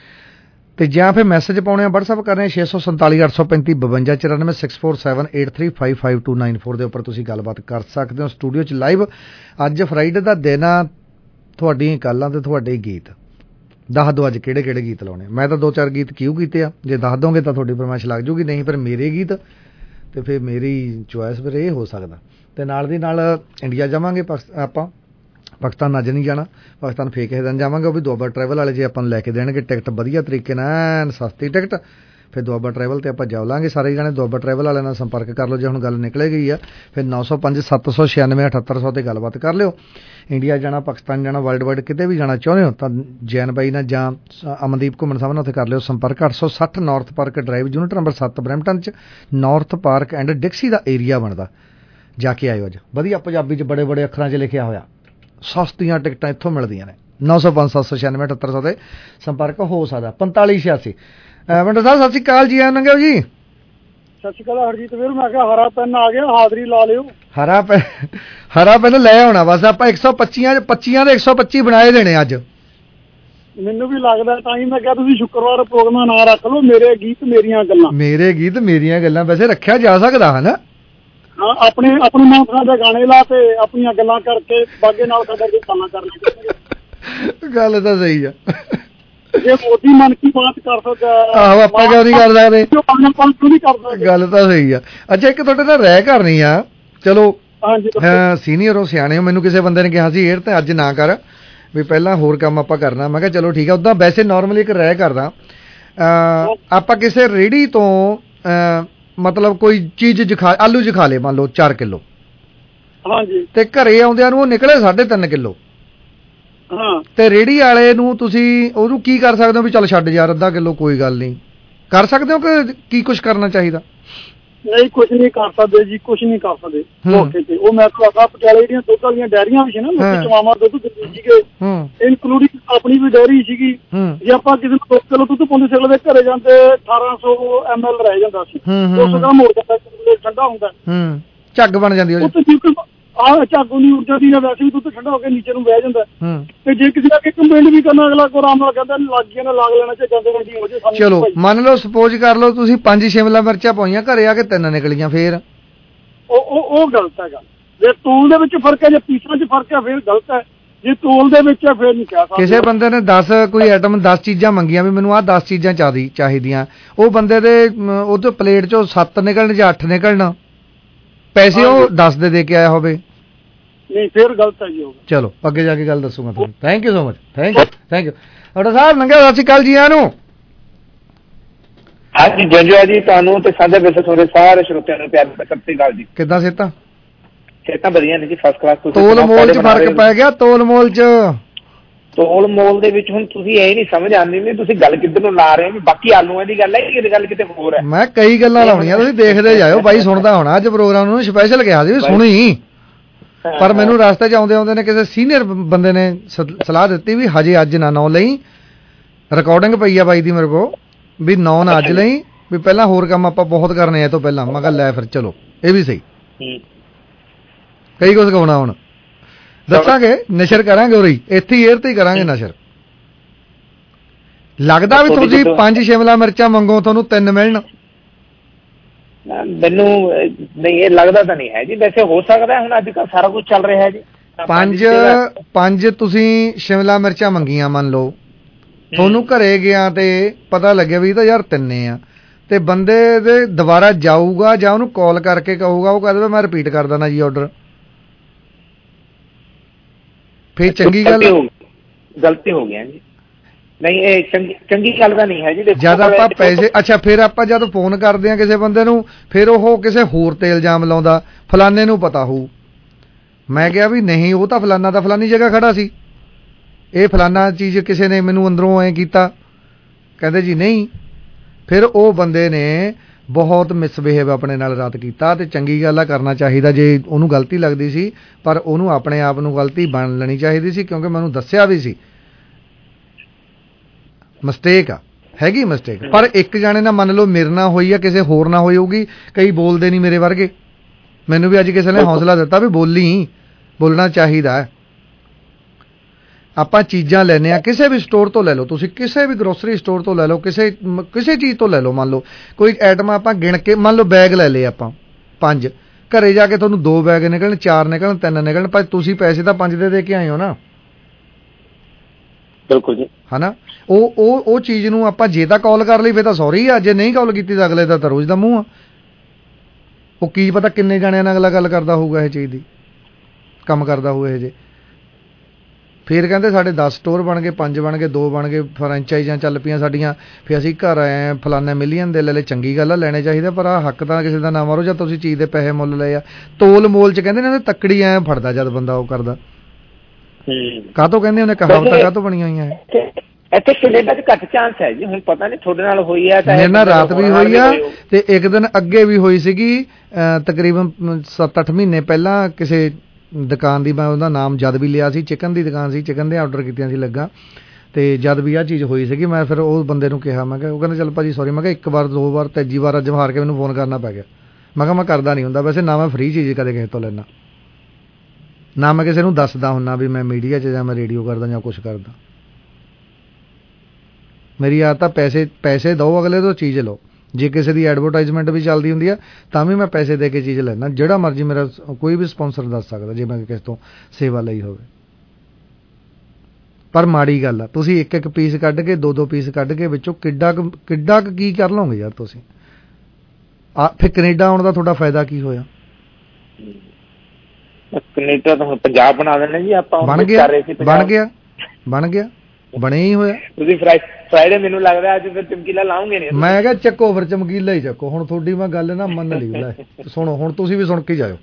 ਤੇ ਜਾਂ ਫਿਰ ਮੈਸੇਜ ਪਾਉਣੇ ਆ, ਵਟਸਐਪ ਕਰ ਰਹੇ ਛੇ ਸੌ ਸੰਤਾਲੀ ਅੱਠ ਸੌ ਪੈਂਤੀ ਬਵੰਜਾ ਚੁਰਾਨਵੇਂ six four seven eight three five five two nine four ਦੇ ਉੱਪਰ ਤੁਸੀਂ ਗੱਲਬਾਤ ਕਰ ਸਕਦੇ ਹੋ ਸਟੂਡੀਓ 'ਚ ਲਾਈਵ। ਅੱਜ ਫਰਾਈਡੇ ਦਾ ਦਿਨ ਆ, ਤੁਹਾਡੀਆਂ ਕਾਲਾਂ ਤੇ ਤੁਹਾਡੇ ਗੀਤ। ਦੱਸ ਦਿਓ ਅੱਜ ਕਿਹੜੇ ਕਿਹੜੇ ਗੀਤ ਲਾਉਣੇ। ਮੈਂ ਤਾਂ ਦੋ ਚਾਰ ਗੀਤ ਕਿਉਂ ਕੀਤੇ ਆ, ਜੇ ਦੱਸ ਦੋਗੇ ਤਾਂ ਤੁਹਾਡੀ ਫਰਮਾਇਸ਼ ਲੱਗ ਜੂਗੀ, ਨਹੀਂ ਫਿਰ ਮੇਰੇ ਗੀਤ ਤੇ ਫਿਰ ਮੇਰੀ ਚੁਆਇਸ ਫਿਰ ਇਹ ਹੋ ਸਕਦਾ। ਤੇ ਨਾਲ ਦੀ ਨਾਲ ਇੰਡੀਆ ਜਾਵਾਂਗੇ ਆਪਾਂ, ਪਾਕਿਸਤਾਨ ਅੱਜ ਨਹੀਂ ਜਾਣਾ, ਪਾਕਿਸਤਾਨ ਫੇਰ ਕਿਸੇ ਦਿਨ ਜਾਵਾਂਗੇ। ਉਹ ਵੀ ਦੁਆਬਾ ਟਰੈਵਲ ਵਾਲੇ ਜੇ ਆਪਾਂ ਨੂੰ ਲੈ ਕੇ ਦੇਣਗੇ ਟਿਕਟ ਵਧੀਆ ਤਰੀਕੇ ਨਾਲ, ਸਸਤੀ ਟਿਕਟ, ਫਿਰ ਦੁਆਬਾ ਟਰੈਵਲ ਤੇ ਆਪਾਂ ਜਾਵਾਂਗੇ ਸਾਰੇ ਜਾਣੇ। ਦੁਆਬਾ ਟਰੈਵਲ ਵਾਲਿਆਂ ਨਾਲ ਸੰਪਰਕ ਕਰ ਲਓ ਜੇ ਹੁਣ ਗੱਲ ਨਿਕਲੇ ਗਈ ਆ। ਫਿਰ ਨੌ ਸੌ ਪੰਜ ਸੱਤ ਸੌ ਛਿਆਨਵੇਂ ਅਠੱਤਰ ਸੌ ਤੇ ਗੱਲਬਾਤ ਕਰ ਲਿਓ। ਇੰਡੀਆ ਜਾਣਾ, ਪਾਕਿਸਤਾਨ ਜਾਣਾ, ਵਰਲਡ ਵਾਈਡ ਕਿਤੇ ਵੀ ਜਾਣਾ ਚਾਹੁੰਦੇ ਹੋ ਤਾਂ ਜੈਨ ਬਾਈ ਨਾਲ ਜਾਂ ਅਮਨਦੀਪ ਘੁੰਮਣ ਸਾਹਿਬ ਨਾਲ ਉੱਥੇ ਕਰ ਲਿਓ ਸੰਪਰਕ। ਅੱਠ ਸੌ ਸੱਠ north park drive, unit number ਸੱਤ, ਬਰੈਂਪਟਨ 'ਚ ਨਾਰਥ ਪਾਰਕ ਐਂਡ ਡਿਕਸੀ ਦਾ ਏਰੀਆ ਬਣਦਾ। ਜਾ ਕੇ ਆਇਓ ਅੱਜ, ਵਧੀਆ ਪੰਜਾਬੀ 'ਚ ਬੜੇ ਬੜੇ ਅੱਖਰਾਂ 'ਚ ਲਿਖਿਆ ਹੋਇਆ। ਸਸਤੀਆਂ ਟਿਕਟਾਂ ਇੱਥੋਂ ਮਿਲਦੀਆਂ ਨੇ। ਨੌ ਸੌ ਪੰਜ ਸੱਤ ਸੌ ਛਿਆਨਵੇਂ ਅਠੱਤਰ ਸੌ ਤੇ ਸੰਪਰਕ ਹੋ ਸਕਦਾ। ਪੰਤਾਲੀ ਛਿਆਸੀ। ਵੰਡਾ ਸਾਹਿਬ ਸਤਿ ਸ਼੍ਰੀ ਅਕਾਲ ਜੀ, ਆਨ ਲੰਘਿਓ ਜੀ। ਸਤਿ ਸ਼੍ਰੀ ਅਕਾਲ ਹਰਜੀਤ ਵੀਰ, ਮੈਂ ਕਿਹਾ ਹਰਾ ਪੈਨ ਆ ਗਿਆ, ਹਾਜ਼ਰੀ ਲਾ ਲਿਓ। ਹਰਾ ਪੈਨ, ਹਰਾ ਪੈਨ ਲੈ ਆਉਣਾ ਬਸ ਆਪਾਂ। ਇੱਕ ਸੌ ਪੱਚੀਆਂ ਪੱਚੀਆਂ ਦੇ ਇੱਕ ਸੌ ਪੱਚੀ ਬਣਾਏ ਦੇਣੇ ਅੱਜ। ਮੈਨੂੰ ਵੀ ਲੱਗਦਾ, ਤਾਂ ਹੀ ਮੈਂ ਕਿਹਾ ਤੁਸੀਂ ਸ਼ੁੱਕਰਵਾਰ ਪ੍ਰੋਗਰਾਮ ਨਾ ਰੱਖ ਲਓ, ਮੇਰੇ ਗੀਤ ਮੇਰੀਆਂ ਗੱਲਾਂ। ਮੇਰੇ ਗੀਤ ਮੇਰੀਆਂ ਗੱਲਾਂ ਵੈਸੇ ਰੱਖਿਆ ਜਾ ਸਕਦਾ ਹੈ ਨਾ। ਹਾਂ, ਆਪਣੇ ਆਪਣੇ ਮਨਪਸੰਦ ਦੇ ਗਾਣੇ ਲਾ ਤੇ ਆਪਣੀਆਂ ਗੱਲਾਂ ਕਰਕੇ ਬਾਗੇ ਨਾਲ ਸਾਡਾ ਕੋਈ ਗੱਲਾਂ ਕਰ ਲੈਂਦੇ। ਗੱਲ ਤਾਂ ਸਹੀ ਆ। ਜੇ ਮੋਦੀ ਮਨ ਕੀ ਬਾਤ ਕਰ ਸਕਦਾ, ਆਹੋ ਆਪਾਂ ਕਿਉਂ ਨਹੀਂ ਕਰ ਸਕਦੇ, ਗੱਲ ਤਾਂ ਸਹੀ ਆ। ਅੱਛਾ ਇੱਕ ਤੁਹਾਡੇ ਨਾਲ ਰਹਿ ਕਰਨੀ ਆ, ਚਲੋ ਸੀਨੀਅਰ ਹੋ, ਸਿਆਣੇ ਹੋ, ਮੈਨੂੰ ਕਿਸੇ ਬੰਦੇ ਨੇ ਕਿਹਾ ਸੀ ਇਹ ਤੇ ਅੱਜ ਨਾ ਕਰ ਵੀ ਪਹਿਲਾਂ ਹੋਰ ਕੰਮ ਆਪਾਂ ਕਰਨਾ। ਮੈਂ ਕਿਹਾ ਚਲੋ ਠੀਕ ਆ। ਉੱਦਾਂ ਵੈਸੇ ਨੋਰਮਲੀ ਇੱਕ ਰਹਿ ਕਰਦਾ, ਆਪਾਂ ਕਿਸੇ ਰੇਹੜੀ ਤੋਂ ਮਤਲਬ ਕੋਈ ਚੀਜ਼ ਜਖਾ ਆਲੂ ਚ ਖਾ ਲੇ ਮੰਨ ਲਓ ਚਾਰ ਕਿਲੋ, ਹਾਂਜੀ, ਤੇ ਘਰੇ ਆਉਂਦਿਆਂ ਨੂੰ ਉਹ ਨਿਕਲੇ ਸਾਢੇ ਤਿੰਨ ਕਿਲੋ, ਹਾਂ, ਤੇ ਰੇਹੜੀ ਵਾਲੇ ਨੂੰ ਤੁਸੀਂ ਉਹਨੂੰ ਕੀ ਕਰ ਸਕਦੇ ਹੋ ਵੀ ਚੱਲ ਛੱਡ ਯਾਰ ਅੱਧਾ ਕਿਲੋ ਕੋਈ ਗੱਲ ਨਹੀਂ, ਕਰ ਸਕਦੇ ਹੋ ਕਿ ਕੀ ਕੁਛ ਕਰਨਾ ਚਾਹੀਦਾ? ਨਹੀਂ, ਕੁਛ ਨਹੀਂ ਕਰ ਸਕਦੇ ਜੀ, ਕੁਛ ਨਹੀਂ ਕਰ ਸਕਦੇ ਮੌਕੇ ਤੇ। ਉਹ ਮੈਂ ਤੁਹਾਡਾ ਪਟਿਆਲੇ ਜਿਹੜੀਆਂ ਦੁੱਧ ਵਾਲੀਆਂ ਡੈਰੀਆਂ ਵੀ ਸੀ ਨਾ, ਲੋਕੀ ਚਵਾਵਾਂ ਦੁੱਧ ਦਿੰਦੇ ਸੀਗੇ, ਇਨਕਲੂਡਿੰਗ ਆਪਣੀ ਵੀ ਡੈਰੀ ਸੀਗੀ। ਜੇ ਆਪਾਂ ਕਿਸੇ ਨੂੰ ਦੋ ਕਿਲੋ ਦੁੱਧ ਪਾਉਂਦੇ ਸੀ, ਅਗਲੇ ਦੇ ਘਰੇ ਜਾਂਦੇ ਅਠਾਰਾਂ ਸੌ ਐਮ ਐਲ ਰਹਿ ਜਾਂਦਾ ਸੀ, ਦੋ ਸੌ ਗ੍ਰਾਮ ਹੋ ਜਾਂਦਾ, ਠੰਡਾ ਹੁੰਦਾ, ਝੱਗ ਬਣ ਜਾਂਦੀ ਆਹ ਝਾਗੂ ਨਹੀਂ ਉੱਡ ਜਾਂਦੀ ਨਾ, ਵੈਸੇ ਵੀ ਦੁੱਧ ਠੰਡਾ ਹੋ ਕੇ ਨੀਚੇ ਨੂੰ ਬਹਿ ਜਾਂਦਾ। ਤੇ ਜੇ ਕਿਸੇ ਦਾ ਕੰਪਲੇਂਟ ਵੀ ਕਰਨਾ, ਅਗਲਾ ਕੋ ਆਰਾਮ ਨਾਲ ਕਹਿੰਦਾ ਲੱਗ ਗਿਆ ਨਾ ਲਾਗ ਲੈਣਾ ਚ ਜਾਂਦੇ ਰਹਿੰਦੀ ਹੋ ਜੇ। ਚਲੋ ਮੰਨ ਲਓ ਸਪੋਜ਼ ਕਰ ਲਓ ਤੁਸੀਂ ਪੰਜ ਸ਼ਿਮਲਾ ਮਿਰਚਾਂ ਪਾਈਆਂ, ਘਰੇ ਆ ਕੇ ਤਿੰਨ ਨਿਕਲੀਆਂ, ਫੇਰ ਉਹ ਉਹ ਗਲਤ ਹੈਗਾ। ਜੇ ਤੂਲ ਦੇ ਵਿੱਚ ਫਰਕ ਹੈ, ਜੇ ਪੀਸਾਂ ਚ ਫਰਕ ਹੈ, ਫੇਰ ਗਲਤ ਹੈ। ਜੇ ਤੂਲ ਦੇ ਵਿੱਚ ਹੈ ਫੇਰ ਨਹੀਂ ਕਹਿ ਸਕਦੇ। ਕਿਸੇ ਬੰਦੇ ਨੇ ਦਸ ਕੋਈ ਆਈਟਮ ਦਸ ਚੀਜ਼ਾਂ ਮੰਗੀਆਂ ਵੀ ਮੈਨੂੰ ਆਹ ਦਸ ਚੀਜ਼ਾਂ ਚਾਹਦੀ ਚਾਹੀਦੀਆਂ, ਉਹ ਬੰਦੇ ਦੇ ਉਹ ਤੋਂ ਪਲੇਟ ਚੋਂ ਸੱਤ ਨਿਕਲਣ ਜਾਂ ਅੱਠ ਨਿਕਲਣ, ਪੈਸੇ ਉਹ ਦਸ ਦੇ ਦੇ ਕੇ ਆਇਆ ਹੋਵੇ, ਨਹੀਂ ਫੇਰ ਗਲਤ ਹੈ ਜੀ। ਚਲੋ ਅੱਗੇ ਜਾ ਕੇ ਗੱਲ ਦੱਸੂਗਾ ਤੁਹਾਨੂੰ। Thank you so much, thank you thank you doctor ਸਾਹਿਬ। ਨੰਗਾ ਸਤਿ ਸ਼੍ਰੀ ਅਕਾਲ ਜੀ ਆਨੂੰ। ਹਾਂਜੀ ਜੰਜੂਆ ਜੀ, ਤੁਹਾਨੂੰ ਤੇ ਸਾਡੇ ਵਿੱਚ ਤੁਹਾਡੇ ਸਾਰੇ ਸਰੋਤਿਆਂ ਨੂੰ ਪਿਆਰ ਸਤਿ ਸ਼੍ਰੀ ਅਕਾਲ ਜੀ। ਕਿੱਦਾਂ ਸਿਹਤਾਂ? ਸਿਹਤਾਂ ਵਧੀਆ ਨੇ ਜੀ, ਫਸਟ ਕਲਾਸ। ਤੋਲ ਮੋਲ ਚ ਫਰਕ ਪੈ ਗਿਆ? ਤੋਲ ਮੋਲ ਚ ਤੋਲ ਮੋਲ ਦੇ ਵਿੱਚ ਹੁਣ ਤੁਸੀਂ ਇਹ ਨਹੀਂ ਸਮਝ ਆਉਂਦੀ ਵੀ ਤੁਸੀਂ ਗੱਲ ਕਿੱਧਰ ਨੂੰ ਲਾ ਰਹੇ ਹੋ, ਬਾਕੀ ਆਲੂਆਂ ਦੀ ਗੱਲ ਹੈ ਕਿ ਗੱਲ ਕਿਤੇ ਹੋਰ ਹੈ। ਮੈਂ ਕਈ ਗੱਲਾਂ ਲਾਉਣੀਆਂ, ਤੁਸੀਂ ਦੇਖਦੇ ਜਾਇਓ। ਬਾਈ ਸੁਣਦਾ ਹੋਣਾ, ਅੱਜ ਪ੍ਰੋਗਰਾਮ ਨੂੰ ਸਪੈਸ਼ਲ ਕਿਹਾ ਸੀ ਵੀ ਸੁਣੀ, ਪਰ ਮੈਨੂੰ ਰਸਤੇ ਚ ਆਉਂਦੇ ਆਉਂਦੇ ਨੇ ਕਿਸੇ ਸੀਨੀਅਰ ਬੰਦੇ ਨੇ ਸਲਾਹ ਦਿੱਤੀ ਵੀ ਹਜੇ ਅੱਜ ਨਾ ਨੌ ਲਈ, ਰਿਕਾਰਡਿੰਗ ਪਈ ਆ ਬਾਈ ਦੀ ਮੇਰੇ ਕੋਲ, ਵੀ ਨੌ ਨਾ ਅੱਜ ਲਈ, ਵੀ ਪਹਿਲਾਂ ਹੋਰ ਕੰਮ ਆਪਾਂ ਬਹੁਤ ਕਰਨੇ ਆ ਤੋਂ ਪਹਿਲਾਂ। ਮੈਂ ਕਿਹਾ ਲੈ ਫਿਰ ਚਲੋ ਇਹ ਵੀ ਸਹੀ, ਕਈ ਕੁਝ ਕਹਾਉਣਾ ਹੁਣ ਦੱਸਾਂਗੇ, ਨਸ਼ਰ ਕਰਾਂਗੇ ਉਰੀ ਇੱਥੇ ਏਅਰ ਤੇ ਹੀ ਕਰਾਂਗੇ ਨਸ਼ਰ। ਲੱਗਦਾ ਵੀ ਤੁਸੀਂ ਪੰਜ ਸ਼ਿਮਲਾ ਮਿਰਚਾਂ ਮੰਗੋ ਤੁਹਾਨੂੰ ਤਿੰਨ ਮਿਲਣ? ਮੈਨੂੰ ਨਹੀਂ ਇਹ ਲੱਗਦਾ ਤਾਂ ਨਹੀਂ ਹੈ ਜੀ, ਵੈਸੇ ਹੋ ਸਕਦਾ ਹੁਣ ਅੱਜ ਕੱਲ੍ਹ ਸਾਰਾ ਕੁਝ ਚੱਲ ਰਿਹਾ ਜੀ। ਪੰਜ ਪੰਜ ਤੁਸੀਂ ਸ਼ਿਮਲਾ ਮਿਰਚਾਂ ਮੰਗੀਆਂ ਮੰਨ ਲਓ, ਤੁਹਾਨੂੰ ਘਰੇ ਗਿਆ ਤੇ ਪਤਾ ਲੱਗਿਆ ਵੀ ਤਾਂ ਯਾਰ ਤਿੰਨੇ ਆ, ਤੇ ਬੰਦੇ ਦੇ ਦੁਬਾਰਾ ਜਾਊਗਾ ਜਾਂ ਉਹਨੂੰ ਕਾਲ ਕਰਕੇ ਕਹੂਗਾ, ਉਹ ਕਹਿੰਦਾ ਮੈਂ ਰਿਪੀਟ ਕਰ ਦਿੰਦਾ ਜੀ ਆਰਡਰ, ਫੇਰ ਚੰਗੀ ਗੱਲ? ਗਲਤੀ ਹੋ ਗਿਆ ਜੀ, ਨਹੀਂ ਇਹ ਚੰਗੀ ਚੰਗੀ ਗੱਲ ਤਾਂ ਨਹੀਂ ਹੈ ਜੀ। ਜਦ ਆਪਾਂ ਪੈਸੇ ਅੱਛਾ ਫਿਰ ਆਪਾਂ ਜਦ ਫੋਨ ਕਰਦੇ ਆ ਕਿਸੇ ਬੰਦੇ ਨੂੰ, ਫਿਰ ਉਹ ਕਿਸੇ ਹੋਰ ਤੇ ਇਲਜ਼ਾਮ ਲਾਉਂਦਾ, ਫਲਾਨੇ ਨੂੰ ਪਤਾ ਹੋਊ। ਮੈਂ ਕਿਹਾ ਵੀ ਨਹੀਂ, ਉਹ ਤਾਂ ਫਲਾਨਾ ਤਾਂ ਫਲਾਨੀ ਜਗ੍ਹਾ ਖੜਾ ਸੀ, ਇਹ ਫਲਾਨਾ ਚੀਜ਼ ਕਿਸੇ ਨੇ ਮੈਨੂੰ ਅੰਦਰੋਂ ਐਂ ਕੀਤਾ, ਕਹਿੰਦੇ ਜੀ ਨਹੀਂ। ਫਿਰ ਉਹ ਬੰਦੇ ਨੇ ਬਹੁਤ ਮਿਸਬਿਹੇਵ ਆਪਣੇ ਨਾਲ ਰਾਤ ਕੀਤਾ, ਤੇ ਚੰਗੀ ਗੱਲ ਆ, ਕਰਨਾ ਚਾਹੀਦਾ ਜੇ ਉਹਨੂੰ ਗਲਤੀ ਲੱਗਦੀ ਸੀ, ਪਰ ਉਹਨੂੰ ਆਪਣੇ ਆਪ ਨੂੰ ਗਲਤੀ ਬਣ ਲੈਣੀ ਚਾਹੀਦੀ ਸੀ, ਕਿਉਂਕਿ ਮੈਨੂੰ ਦੱਸਿਆ ਵੀ ਸੀ ਮਿਸਟੇਕ ਆ, ਹੈਗੀ ਮਿਸਟੇਕ। ਪਰ ਇੱਕ ਜਾਣੇ ਨਾਲ ਮੰਨ ਲਓ ਮੇਰੇ ਨਾਲ ਹੋਈ ਆ, ਕਿਸੇ ਹੋਰ ਨਾਲ ਹੋਈ ਹੋਊਗੀ, ਕਈ ਬੋਲਦੇ ਨਹੀਂ ਮੇਰੇ ਵਰਗੇ। ਮੈਨੂੰ ਵੀ ਅੱਜ ਕਿਸੇ ਨੇ ਹੌਸਲਾ ਦਿੱਤਾ ਵੀ ਬੋਲੀ, ਬੋਲਣਾ ਚਾਹੀਦਾ ਹੈ। ਆਪਾਂ ਚੀਜ਼ਾਂ ਲੈਂਦੇ ਆ ਕਿਸੇ ਵੀ ਸਟੋਰ ਤੋਂ ਲੈ ਲਓ, ਤੁਸੀਂ ਕਿਸੇ ਵੀ ਗਰੋਸਰੀ ਸਟੋਰ ਤੋਂ ਲੈ ਲਓ, ਕਿਸੇ ਕਿਸੇ ਚੀਜ਼ ਤੋਂ ਲੈ ਲਓ। ਮੰਨ ਲਓ ਕੋਈ ਆਈਟਮ ਆਪਾਂ ਗਿਣ ਕੇ, ਮੰਨ ਲਓ ਬੈਗ ਲੈ ਲਏ ਆਪਾਂ ਪੰਜ, ਘਰੇ ਜਾ ਕੇ ਤੁਹਾਨੂੰ ਦੋ ਬੈਗ ਨਿਕਲਣ, ਚਾਰ ਨਿਕਲਣ, ਤਿੰਨ ਨਿਕਲਣ, ਪਰ ਤੁਸੀਂ ਪੈਸੇ ਤਾਂ ਪੰਜ ਦੇ ਦੇ ਕੇ ਆਏ ਹੋ ਨਾ। ਬਿਲਕੁਲ ਜੀ, ਹਨਾ। ਉਹ ਉਹ ਉਹ ਚੀਜ਼ ਨੂੰ ਆਪਾਂ ਜੇ ਤਾਂ ਕਾਲ ਕਰ ਲਈ ਫਿਰ ਤਾਂ ਸੌਰੀ ਆ, ਜੇ ਨਹੀਂ ਕਾਲ ਕੀਤੀ ਤਾਂ ਅਗਲੇ ਦਾ ਤਾਂ ਰੋਜ਼ ਦਾ ਮੂੰਹ ਆ। ਉਹ ਕੀ ਪਤਾ ਕਿੰਨੇ ਜਾਣਿਆਂ ਨਾਲ ਅਗਲਾ ਗੱਲ ਕਰਦਾ ਹੋਊਗਾ ਇਹ ਚੀਜ਼ ਦੀ, ਕੰਮ ਕਰਦਾ ਹੋਊ ਇਹ ਜੇ। ਫਿਰ ਕਹਿੰਦੇ ਸਾਡੇ ਦਸ ਸਟੋਰ ਬਣ ਗਏ, ਪੰਜ ਬਣ ਗਏ, ਦੋ ਬਣ ਗਏ, ਫਰੈਂਚਾਈਜ਼ਾਂ ਚੱਲ ਪਈਆਂ ਸਾਡੀਆਂ, ਫਿਰ ਅਸੀਂ ਘਰ ਆਏ ਫਲਾਨਾ ਮਿਲੀਅਨ ਦੇ ਲੈ ਲੈ। ਚੰਗੀ ਗੱਲ ਆ, ਲੈਣੇ ਚਾਹੀਦਾ, ਪਰ ਆਹ ਹੱਕ ਤਾਂ ਕਿਸੇ ਦਾ ਨਾ ਮਾਰੋ ਜਦ ਤੁਸੀਂ ਚੀਜ਼ ਦੇ ਪੈਸੇ ਮੁੱਲ ਲਏ ਆ। ਤੋਲ ਮੋਲ ਚ ਕਹਿੰਦੇ ਨੇ ਤੱਕੜੀ ਐ ਫੜਦਾ ਜਦ ਬੰਦਾ ਉਹ ਕਰਦਾ। ਕਾਹਤੋਂ ਕਹਿੰਦੇ ਉਹਨੇ ਕਹਾਵਤਾਂ ਕਾਹਤੋਂ ਬਣੀਆਂ ਹੋਈਆਂ ਹੈ? ਇੱਥੇ ਕੈਨੇਡਾ ਚ ਘੱਟ ਚਾਂਸ ਹੈ ਜੀ, ਹੁਣ ਪਤਾ ਨਹੀਂ ਤੁਹਾਡੇ ਨਾਲ ਹੋਈ ਆ? ਮੇਰੇ ਨਾਲ ਰਾਤ ਵੀ ਹੋਈ ਆ, ਤੇ ਇੱਕ ਦਿਨ ਅੱਗੇ ਵੀ ਹੋਈ ਸੀਗੀ, ਤਕਰੀਬਨ ਸੱਤ ਅੱਠ ਮਹੀਨੇ ਪਹਿਲਾਂ ਕਿਸੇ ਦੁਕਾਨ ਦੀ, ਮੈਂ ਉਹਦਾ ਨਾਮ ਜਦ ਵੀ ਲਿਆ ਸੀ, ਚਿਕਨ ਦੀ ਦੁਕਾਨ ਸੀ, ਚਿਕਨ ਦੇ ਆਰਡਰ ਕੀਤੀਆਂ ਸੀ ਲੱਗਾ, ਤੇ ਜਦ ਵੀ ਆਹ ਚੀਜ਼ ਹੋਈ ਸੀਗੀ, ਮੈਂ ਫਿਰ ਉਹ ਬੰਦੇ ਨੂੰ ਕਿਹਾ, ਮੈਂ ਕਿਹਾ, ਉਹ ਕਹਿੰਦਾ ਚੱਲ ਭਾਜੀ ਸੌਰੀ। ਮੈਂ ਕਿਹਾ ਇੱਕ ਵਾਰ ਦੋ ਵਾਰ ਤੀਜੀ ਵਾਰ ਅੱਜ ਹਾਰ ਕੇ ਮੈਨੂੰ ਫੋਨ ਕਰਨਾ ਪੈ ਗਿਆ। ਮੈਂ ਕਿਹਾ ਮੈਂ ਕਰਦਾ ਨਹੀਂ ਹੁੰਦਾ ਵੈਸੇ, ਨਾ ਮੈਂ ਫ੍ਰੀ ਚੀਜ਼ ਕਦੇ ਕਿਸੇ ਤੋਂ ਲੈਣਾ, ਨਾ ਮੈਂ ਕਿਸੇ ਨੂੰ ਦੱਸਦਾ ਹੁੰਦਾ ਵੀ ਮੈਂ ਮੀਡੀਆ 'ਚ ਜਾਂ ਮੈਂ ਰੇਡੀਓ ਕਰਦਾ ਜਾਂ ਕੁਛ ਕਰਦਾ। ਮੇਰੀ ਆਦਤ ਤਾਂ ਪੈਸੇ ਪੈਸੇ ਦਿਓ ਅਗਲੇ ਤੋਂ ਚੀਜ਼ ਲਓ। ਜੇ ਕਿਸੇ ਦੀ ਐਡਵਰਟਾਈਜ਼ਮੈਂਟ ਵੀ ਚੱਲਦੀ ਹੁੰਦੀ ਆ ਤਾਂ ਵੀ ਮੈਂ ਪੈਸੇ ਦੇ ਕੇ ਚੀਜ਼ ਲੈਣਾ, ਜਿਹੜਾ ਮਰਜ਼ੀ ਮੇਰਾ ਕੋਈ ਵੀ ਸਪਾਂਸਰ ਦੱਸ ਸਕਦਾ ਜੇ ਮੈਂ ਕਿਸੇ ਤੋਂ ਸੇਵਾ ਲਈ ਹੋਵੇ। ਪਰ ਮਾੜੀ ਗੱਲ ਆ, ਤੁਸੀਂ ਇੱਕ ਇੱਕ ਪੀਸ ਕੱਢ ਕੇ, ਦੋ ਦੋ ਪੀਸ ਕੱਢ ਕੇ ਵਿੱਚੋਂ ਕਿੱਡਾ ਕੁ ਕਿੱਡਾ ਕੁ ਕੀ ਕਰ ਲਓਗੇ ਯਾਰ ਤੁਸੀਂ? ਆ ਫਿਰ ਕੈਨੇਡਾ ਆਉਣ ਦਾ ਤੁਹਾਡਾ ਫਾਇਦਾ ਕੀ ਹੋਇਆ? ਕੈਨੇਡਾ ਤਾਂ ਹੁਣ ਪੰਜਾਬ ਬਣਾ ਦੇਣਾ ਜੀ ਆਪਾਂ। ਬਣ ਗਿਆ ਬਣ ਗਿਆ ਬਣ ਗਿਆ ਬਣਿਆ ਹੀ ਹੋਇਆ। ਤੁਸੀਂ ਫਰਾਈਡੇ ਮੈਨੂੰ ਲੱਗਦਾ ਅੱਜ ਫਿਰ ਚਮਕੀਲਾ ਲਾਉਂਗੇ ਨਹੀਂ। ਮੈਂ ਕਿਹਾ ਚੱਕੋ ਫਿਰ ਚਮਕੀਲਾ ਹੀ ਚੱਕੋ। ਹੁਣ ਤੁਹਾਡੀ ਮੈਂ ਗੱਲ ਨਾ ਮੰਨ ਲਈ ਲੈ ਸੁਣੋ ਹੁਣ ਤੁਸੀਂ ਵੀ ਸੁਣ ਕੇ ਜਾਇਓ।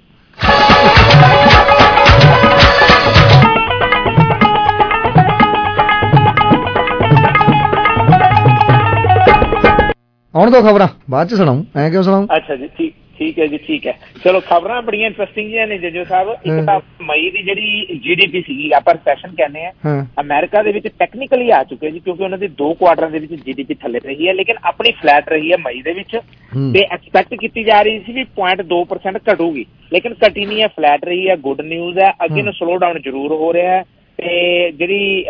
ਆਉਣ ਦੋ ਖਬਰਾਂ ਬਾਅਦ ਚ ਸੁਣਾਉ ਐ ਕਿਉਂ ਸੁਣਾਉ। ਅੱਛਾ ਜੀ ਠੀਕ ਠੀਕ ਹੈ ਜੀ ਠੀਕ ਹੈ। ਚਲੋ ਖਬਰਾਂ ਬੜੀਆਂ ਇੰਟਰਸਟਿੰਗ ਜਿਹੀਆਂ ਨੇ ਜੱਜੋ ਸਾਹਿਬ। ਇੱਕ ਤਾਂ ਮਈ ਦੀ ਜਿਹੜੀ ਜੀ ਡੀ ਪੀ ਸੀਗੀ ਆਪਾਂ ਰੈਸੈਸ਼ਨ ਕਹਿੰਦੇ ਆ ਅਮਰੀਕਾ ਦੇ ਵਿੱਚ ਟੈਕਨੀਕਲੀ ਆ ਚੁੱਕੇ ਜੀ ਕਿਉਂਕਿ ਉਹਨਾਂ ਦੇ ਦੋ ਕੁਆਟਰਾਂ ਦੇ ਵਿੱਚ ਜੀ ਡੀ ਪੀ ਥੱਲੇ ਰਹੀ ਹੈ ਲੇਕਿਨ ਆਪਣੀ ਫਲੈਟ ਰਹੀ ਹੈ ਮਈ ਦੇ ਵਿੱਚ ਤੇ ਐਕਸਪੈਕਟ ਕੀਤੀ ਜਾ ਰਹੀ ਸੀ ਵੀ ਪੁਆਇੰਟ ਦੋ ਪਰਸੈਂਟ ਘਟੂਗੀ ਲੇਕਿਨ ਘਟੀ ਨਹੀਂ ਹੈ ਫਲੈਟ ਰਹੀ ਹੈ। ਗੁੱਡ ਨਿਊਜ਼ ਹੈ। ਅੱਗੇ ਨੂੰ ਸਲੋ ਡਾਊਨ ਜ਼ਰੂਰ ਹੋ ਰਿਹਾ ਹੈ ਤੇ ਜਿਹੜੀ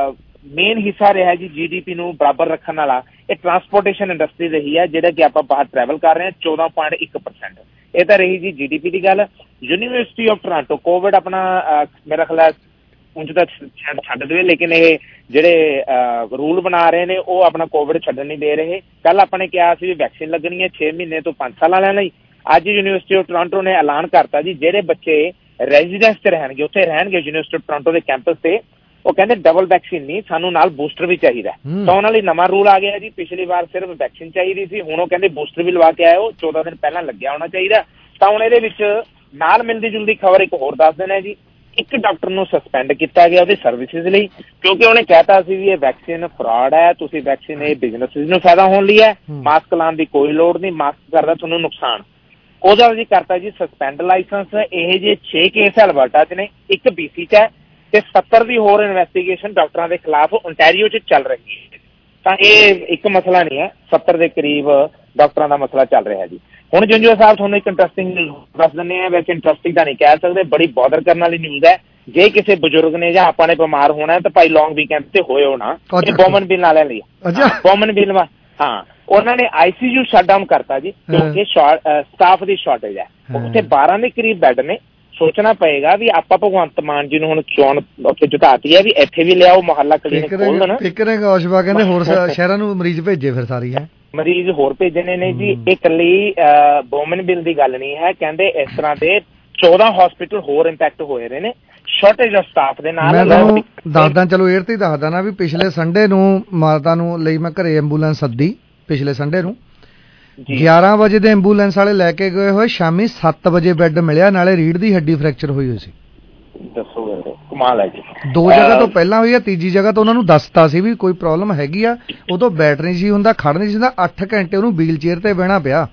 ਮੇਨ ਹਿੱਸਾ ਰਿਹਾ ਜੀ ਜੀ ਡੀ ਪੀ ਨੂੰ ਬਰਾਬਰ ਰੱਖਣ ਵਾਲਾ ਇਹ ਟਰਾਂਸਪੋਰਟੇਸ਼ਨ ਇੰਡਸਟਰੀ ਰਹੀ ਹੈ ਜਿਹੜਾ ਕਿ ਆਪਾਂ ਬਾਹਰ ਟਰੈਵਲ ਕਰ ਰਹੇ ਹਾਂ ਚੌਦਾਂ ਪੁਆਇੰਟ ਇੱਕ ਪਰਸੈਂਟ ਇਹ ਤਾਂ ਰਹੀ ਜੀ ਜੀ ਡੀ ਪੀ ਦੀ ਗੱਲ। ਯੂਨੀਵਰਸਿਟੀ ਆਫ ਟੋਰਾਂਟੋ ਕੋਵਿਡ ਆਪਣਾ ਮੇਰਾ ਖਿਆਲ ਉਂਝ ਤਾਂ ਛੱਡ ਦੇਵੇ ਲੇਕਿਨ ਇਹ ਜਿਹੜੇ ਰੂਲ ਬਣਾ ਰਹੇ ਨੇ ਉਹ ਆਪਣਾ ਕੋਵਿਡ ਛੱਡਣ ਨਹੀਂ ਦੇ ਰਹੇ। ਕੱਲ ਆਪਾਂ ਨੇ ਕਿਹਾ ਸੀ ਵੀ ਵੈਕਸੀਨ ਲੱਗਣੀ ਹੈ ਛੇ ਮਹੀਨੇ ਤੋਂ ਪੰਜ ਸਾਲ ਵਾਲਿਆਂ ਲਈ। ਅੱਜ ਯੂਨੀਵਰਸਿਟੀ ਆਫ ਟੋਰਾਂਟੋ ਨੇ ਐਲਾਨ ਕਰਤਾ ਜੀ ਜਿਹੜੇ ਬੱਚੇ ਰੈਜ਼ੀਡੈਂਸ ਤੇ ਰਹਿਣਗੇ ਉੱਥੇ ਰਹਿਣਗੇ ਯੂਨੀਵਰਸਿਟੀ ਆਫ ਟੋਰਾਂਟੋ ਦੇ ਕੈਂਪਸ ਤੇ ਉਹ ਕਹਿੰਦੇ ਡਬਲ ਵੈਕਸੀਨ ਨਹੀਂ ਸਾਨੂੰ ਨਾਲ ਬੂਸਟਰ ਵੀ ਚਾਹੀਦਾ ਤਾਂ ਉਹਨਾਂ ਲਈ ਨਵਾਂ ਰੂਲ ਆ ਗਿਆ ਜੀ। ਪਿਛਲੀ ਵਾਰ ਸਿਰਫ ਵੈਕਸੀਨ ਚਾਹੀਦੀ ਸੀ ਹੁਣ ਉਹ ਕਹਿੰਦੇ ਬੂਸਟਰ ਵੀ ਲਵਾ ਕੇ ਆਇਓ ਚੌਦਾਂ ਦਿਨ ਪਹਿਲਾਂ ਲੱਗਿਆ ਹੋਣਾ ਚਾਹੀਦਾ। ਤਾਂ ਹੁਣ ਇਹਦੇ ਵਿੱਚ ਨਾਲ ਮਿਲਦੀ ਜੁਲਦੀ ਖਬਰ ਇੱਕ ਹੋਰ ਦੱਸ ਦੇਣਾ ਜੀ ਇੱਕ ਡਾਕਟਰ ਨੂੰ ਸਸਪੈਂਡ ਕੀਤਾ ਗਿਆ ਉਹਦੀ ਸਰਵਿਸਿਜ਼ ਲਈ ਕਿਉਂਕਿ ਉਹਨੇ ਕਹਿਤਾ ਸੀ ਵੀ ਇਹ ਵੈਕਸੀਨ ਫਰਾਡ ਹੈ ਤੁਸੀਂ ਵੈਕਸੀਨ ਇਹ ਬਿਜ਼ਨਸ ਨੂੰ ਫਾਇਦਾ ਹੋਣ ਲਈ ਹੈ ਮਾਸਕ ਲਾਉਣ ਦੀ ਕੋਈ ਲੋੜ ਨਹੀਂ ਮਾਸਕ ਕਰਦਾ ਤੁਹਾਨੂੰ ਨੁਕਸਾਨ। ਉਹਦਾ ਜੀ ਕਰਤਾ ਜੀ ਸਸਪੈਂਡ ਲਾਇਸੈਂਸ। ਇਹ ਜੇ ਛੇ ਕੇਸ ਅਲਬਰਟਾ 'ਚ ਨੇ ਇੱਕ ਬੀ ਸੀ 'ਚ ਹੈ ਤੇ ਸੱਤਰ ਦੀ ਹੋਰ ਇਨਵੈਸਟੀਗੇਸ਼ਨ ਡਾਕਟਰਾਂ ਦੇ ਖਿਲਾਫ ਓਨਟਾਰੀਓ 'ਚ ਚੱਲ ਰਹੀ ਹੈ। ਤਾਂ ਇਹ ਇੱਕ ਮਸਲਾ ਨਹੀਂ ਹੈ ਸੱਤਰ ਦੇ ਕਰੀਬ ਡਾਕਟਰਾਂ ਦਾ ਮਸਲਾ ਚੱਲ ਰਿਹਾ ਜੀ। ਹੁਣ ਜੰਜੂ ਸਾਹਿਬ ਤੁਹਾਨੂੰ ਇੱਕ ਇੰਟਰਸਟਿੰਗ ਨਿਊਜ਼ ਦੱਸ ਦਿੰਦੇ ਹਾਂ ਵੈਸੇ ਇੰਟਰਸਟਿੰਗ ਤਾਂ ਨਹੀਂ ਕਹਿ ਸਕਦੇ ਬੜੀ ਬੌਦਰ ਕਰਨ ਵਾਲੀ ਨਿਊਜ਼ ਹੈ। ਜੇ ਕਿਸੇ ਬਜ਼ੁਰਗ ਨੇ ਜਾਂ ਆਪਾਂ ਨੇ ਬਿਮਾਰ ਹੋਣਾ ਤਾਂ ਭਾਈ ਲੌਂਗ ਵੀਕਐਂਡ ਤੇ ਹੋਏ ਹੋਣਾ ਇਹ ਬੋਮਨ ਬਿਲ ਵਾਲਿਆਂ ਲਈ ਬੋਮਨ ਬਿਲ ਹਾਂ ਉਹਨਾਂ ਨੇ I C U shut down ਕਰਤਾ ਜੀ ਕਿਉਂਕਿ ਸਟਾਫ ਦੀ ਸ਼ਾਰਟੇਜ ਹੈ ਉੱਥੇ ਬਾਰਾਂ ਦੇ ਕਰੀਬ ਬੈੱਡ ਨੇ। ਸੋਚਣਾ ਪਏਗਾ ਵੀ ਆਪਾਂ ਭਗਵੰਤ ਮਾਨ ਜੀ ਨੂੰ ਹੁਣ ਚੋਣ ਉੱਥੇ ਜਿਤਾਤੀ ਹੈ ਵੀ ਇੱਥੇ ਵੀ ਲਿਆਓ ਮੁਹੱਲਾ ਕਲੀਨਿਕ ਖੋਲ ਦੇਣ। ਫਿਕਰ ਗੌਸ਼ਬਾ ਕਹਿੰਦੇ ਹੋਰ ਸ਼ਹਿਰਾਂ ਨੂੰ ਮਰੀਜ਼ ਭੇਜੇ ਫਿਰ ਸਾਰੀ ਹੈ ਮਰੀਜ਼ ਹੋਰ ਭੇਜਣੇ ਨੇ ਜੀ। ਇਹ ਇਕੱਲੀ ਬੋਮਨ ਬਿਲ ਦੀ ਗੱਲ ਨਹੀਂ ਹੈ ਕਹਿੰਦੇ ਇਸ ਤਰ੍ਹਾਂ ਦੇ ਚੌਦਾਂ ਹਸਪੀਟਲ ਹੋਰ ਇੰਪੈਕਟ ਹੋਏ ਰਹੇ ਨੇ ਸ਼ਾਰਟੇਜ ਆਫ ਸਟਾਫ ਦੇ ਨਾਲ। ਮੈਂ ਤੁਹਾਨੂੰ ਦੱਸਦਾ ਚਲੋ ਏਅਰ ਤੇ ਦੱਸਦਾ ਨਾ ਵੀ ਪਿਛਲੇ ਸੰਡੇ ਨੂੰ ਮਾਤਾ ਨੂੰ ਲਈ ਮੈਂ ਘਰੇ ਐਂਬੂਲੈਂਸ ਸੱਦੀ ਪਿਛਲੇ ਸੰਡੇ ਨੂੰ ਗਿਆਰਾਂ ਵਜੇ ਦੇ ਐਂਬੂਲੈਂਸ ਵਾਲੇ ਲੈ ਕੇ ਗਏ ਹੋਏ ਸ਼ਾਮੀ ਸੱਤ ਵਜੇ ਬੈੱਡ ਮਿਲਿਆ ਨਾਲੇ ਰੀੜ ਦੀ ਹੱਡੀ ਫ੍ਰੈਕਚਰ ਹੋਈ ਹੋਈ ਸੀ। ਦੱਸੋ ਕਮਾਲ ਹੈ ਜੀ। ਦੋ ਜਗ੍ਹਾ ਤੋਂ ਪਹਿਲਾਂ ਹੋਈ ਆ ਤੀਜੀ ਜਗ੍ਹਾ ਤੋਂ ਉਹਨਾਂ ਨੂੰ ਦੱਸਤਾ ਸੀ ਵੀ ਕੋਈ ਪ੍ਰੋਬਲਮ ਹੈਗੀ ਆ ਉਹ ਤੋਂ ਬੈਠ ਨਹੀਂ ਸੀ ਹੁੰਦਾ ਖੜ ਨਹੀਂ ਸੀ ਹੁੰਦਾ ਅੱਠ ਘੰਟੇ ਉਹਨੂੰ ਵੀਲ ਚੇਅਰ ਤੇ ਬਹਿਣਾ ਪਿਆ।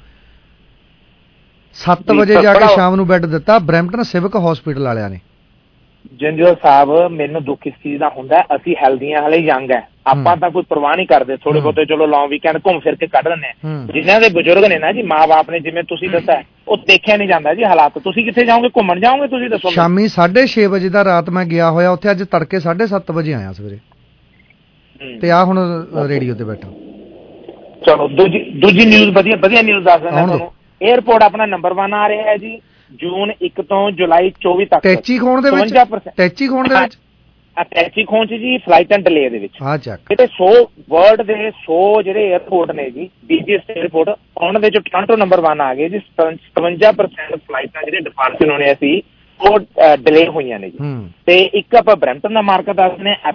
ਸੱਤ ਵਜੇ ਜਾ ਕੇ ਸ਼ਾਮ ਨੂੰ ਬੈੱਡ ਦਿੱਤਾ ਬਰੈਂਪਟਨ ਸਿਵਕ ਹਸਪੀਟਲ ਵਾਲਿਆਂ ਨੇ। ਜੰਜੋ ਸਾਹਿਬ ਮੈਨੂੰ ਦੁੱਖ ਇਸ ਚੀਜ਼ ਦਾ ਹੁੰਦਾ ਅਸੀਂ ਹੈਲਦੀਆਂ ਹਲੇ ਯੰਗ ਹੈ ਆਪਾਂ ਤਾਂ ਕੋਈ ਪਰਵਾਹ ਨਹੀਂ ਕਰਦੇ ਥੋੜੇ ਬਹੁਤੇ ਚਲੋ ਲੌਂਗ ਵੀਕਐਂਡ ਘੁੰਮ ਫਿਰ ਕੇ ਕੱਢ ਲੈਂਦੇ ਹਾਂ। ਜਿਨ੍ਹਾਂ ਦੇ ਬਜ਼ੁਰਗ ਨੇ ਨਾ ਜੀ ਮਾਂ ਬਾਪ ਨੇ ਜਿਵੇਂ ਤੁਸੀਂ ਦੱਸਿਆ ਉਹ ਦੇਖਿਆ ਨਹੀਂ ਜਾਂਦਾ ਜੀ ਹਾਲਾਤ। ਤੁਸੀਂ ਕਿੱਥੇ ਜਾਓਗੇ ਘੁੰਮਣ ਜਾਓਗੇ ਤੁਸੀਂ ਦੱਸੋ। ਸ਼ਾਮੀ ਸਾਢੇ ਛੇ ਵਜੇ ਦਾ ਰਾਤ ਮੈਂ ਗਿਆ ਹੋਇਆ ਉੱਥੇ ਅੱਜ ਤੜਕੇ ਸਾਢੇ ਸੱਤ ਵਜੇ ਆਇਆ ਸਵੇਰੇ ਤੇ ਆ ਹੁਣ ਰੇਡੀਓ ਤੇ ਬੈਠਾ। ਚਲੋ ਦੂਜੀ ਦੂਜੀ ਨਿਊਜ਼ ਵਧੀਆ ਵਧੀਆ ਨਿਊਜ਼ ਦੱਸ ਦਿੰਦਾ ਤੁਹਾਨੂੰ। ਏਅਰਪੋਰਟ ਆਪਣਾ ਨੰਬਰ ਵਨ ਆ ਰਿਹਾ ਹੈ ਜੀ ਜੂਨ ਇੱਕ ਤੋਂ ਜੁਲਾਈ ਚੌਵੀ ਤੱਕ। ਟੈਚੀ ਖੋਣ ਦੇ ਵਿੱਚ ਟੈਚੀ ਖੋਣ ਦੇ ਵਿੱਚ ਟੈਚੀ ਖੋਣ ਚ ਜੀ ਫਲਾਈਟ ਐਂਡ ਡਿਲੇ ਦੇ ਵਿੱਚ ਹਾਂ ਚੱਕ ਇਹ ਸੌ ਵਰਲਡ ਦੇ ਸੌ ਜਿਹੜੇ ਏਅਰਪੋਰਟ ਨੇ ਜੀ ਬਿਜ਼ੀਐਸਟ ਏਅਰਪੋਰਟ ਉਹਨਾਂ ਦੇ ਚ ਟੋਰਾਂਟੋ ਨੰਬਰ ਵਨ ਆ ਗਏ ਜੀ। ਸਤਵੰਜਾ ਪਰਸੈਂਟ ਫਲਾਈਟਾਂ ਜਿਹੜੇ ਡਿਪਾਰਚਰ ਹੋਣੇ ਸੀ ਉਹ ਡਿਲੇ ਹੋਈਆਂ ਨੇ ਜੀ। ਤੇ ਇੱਕ ਆਪਾਂ ਬਰੈਂਪਟਨ ਦਾ ਮਾਰਕੀਟ ਦੱਸਦੇ ਹਾਂ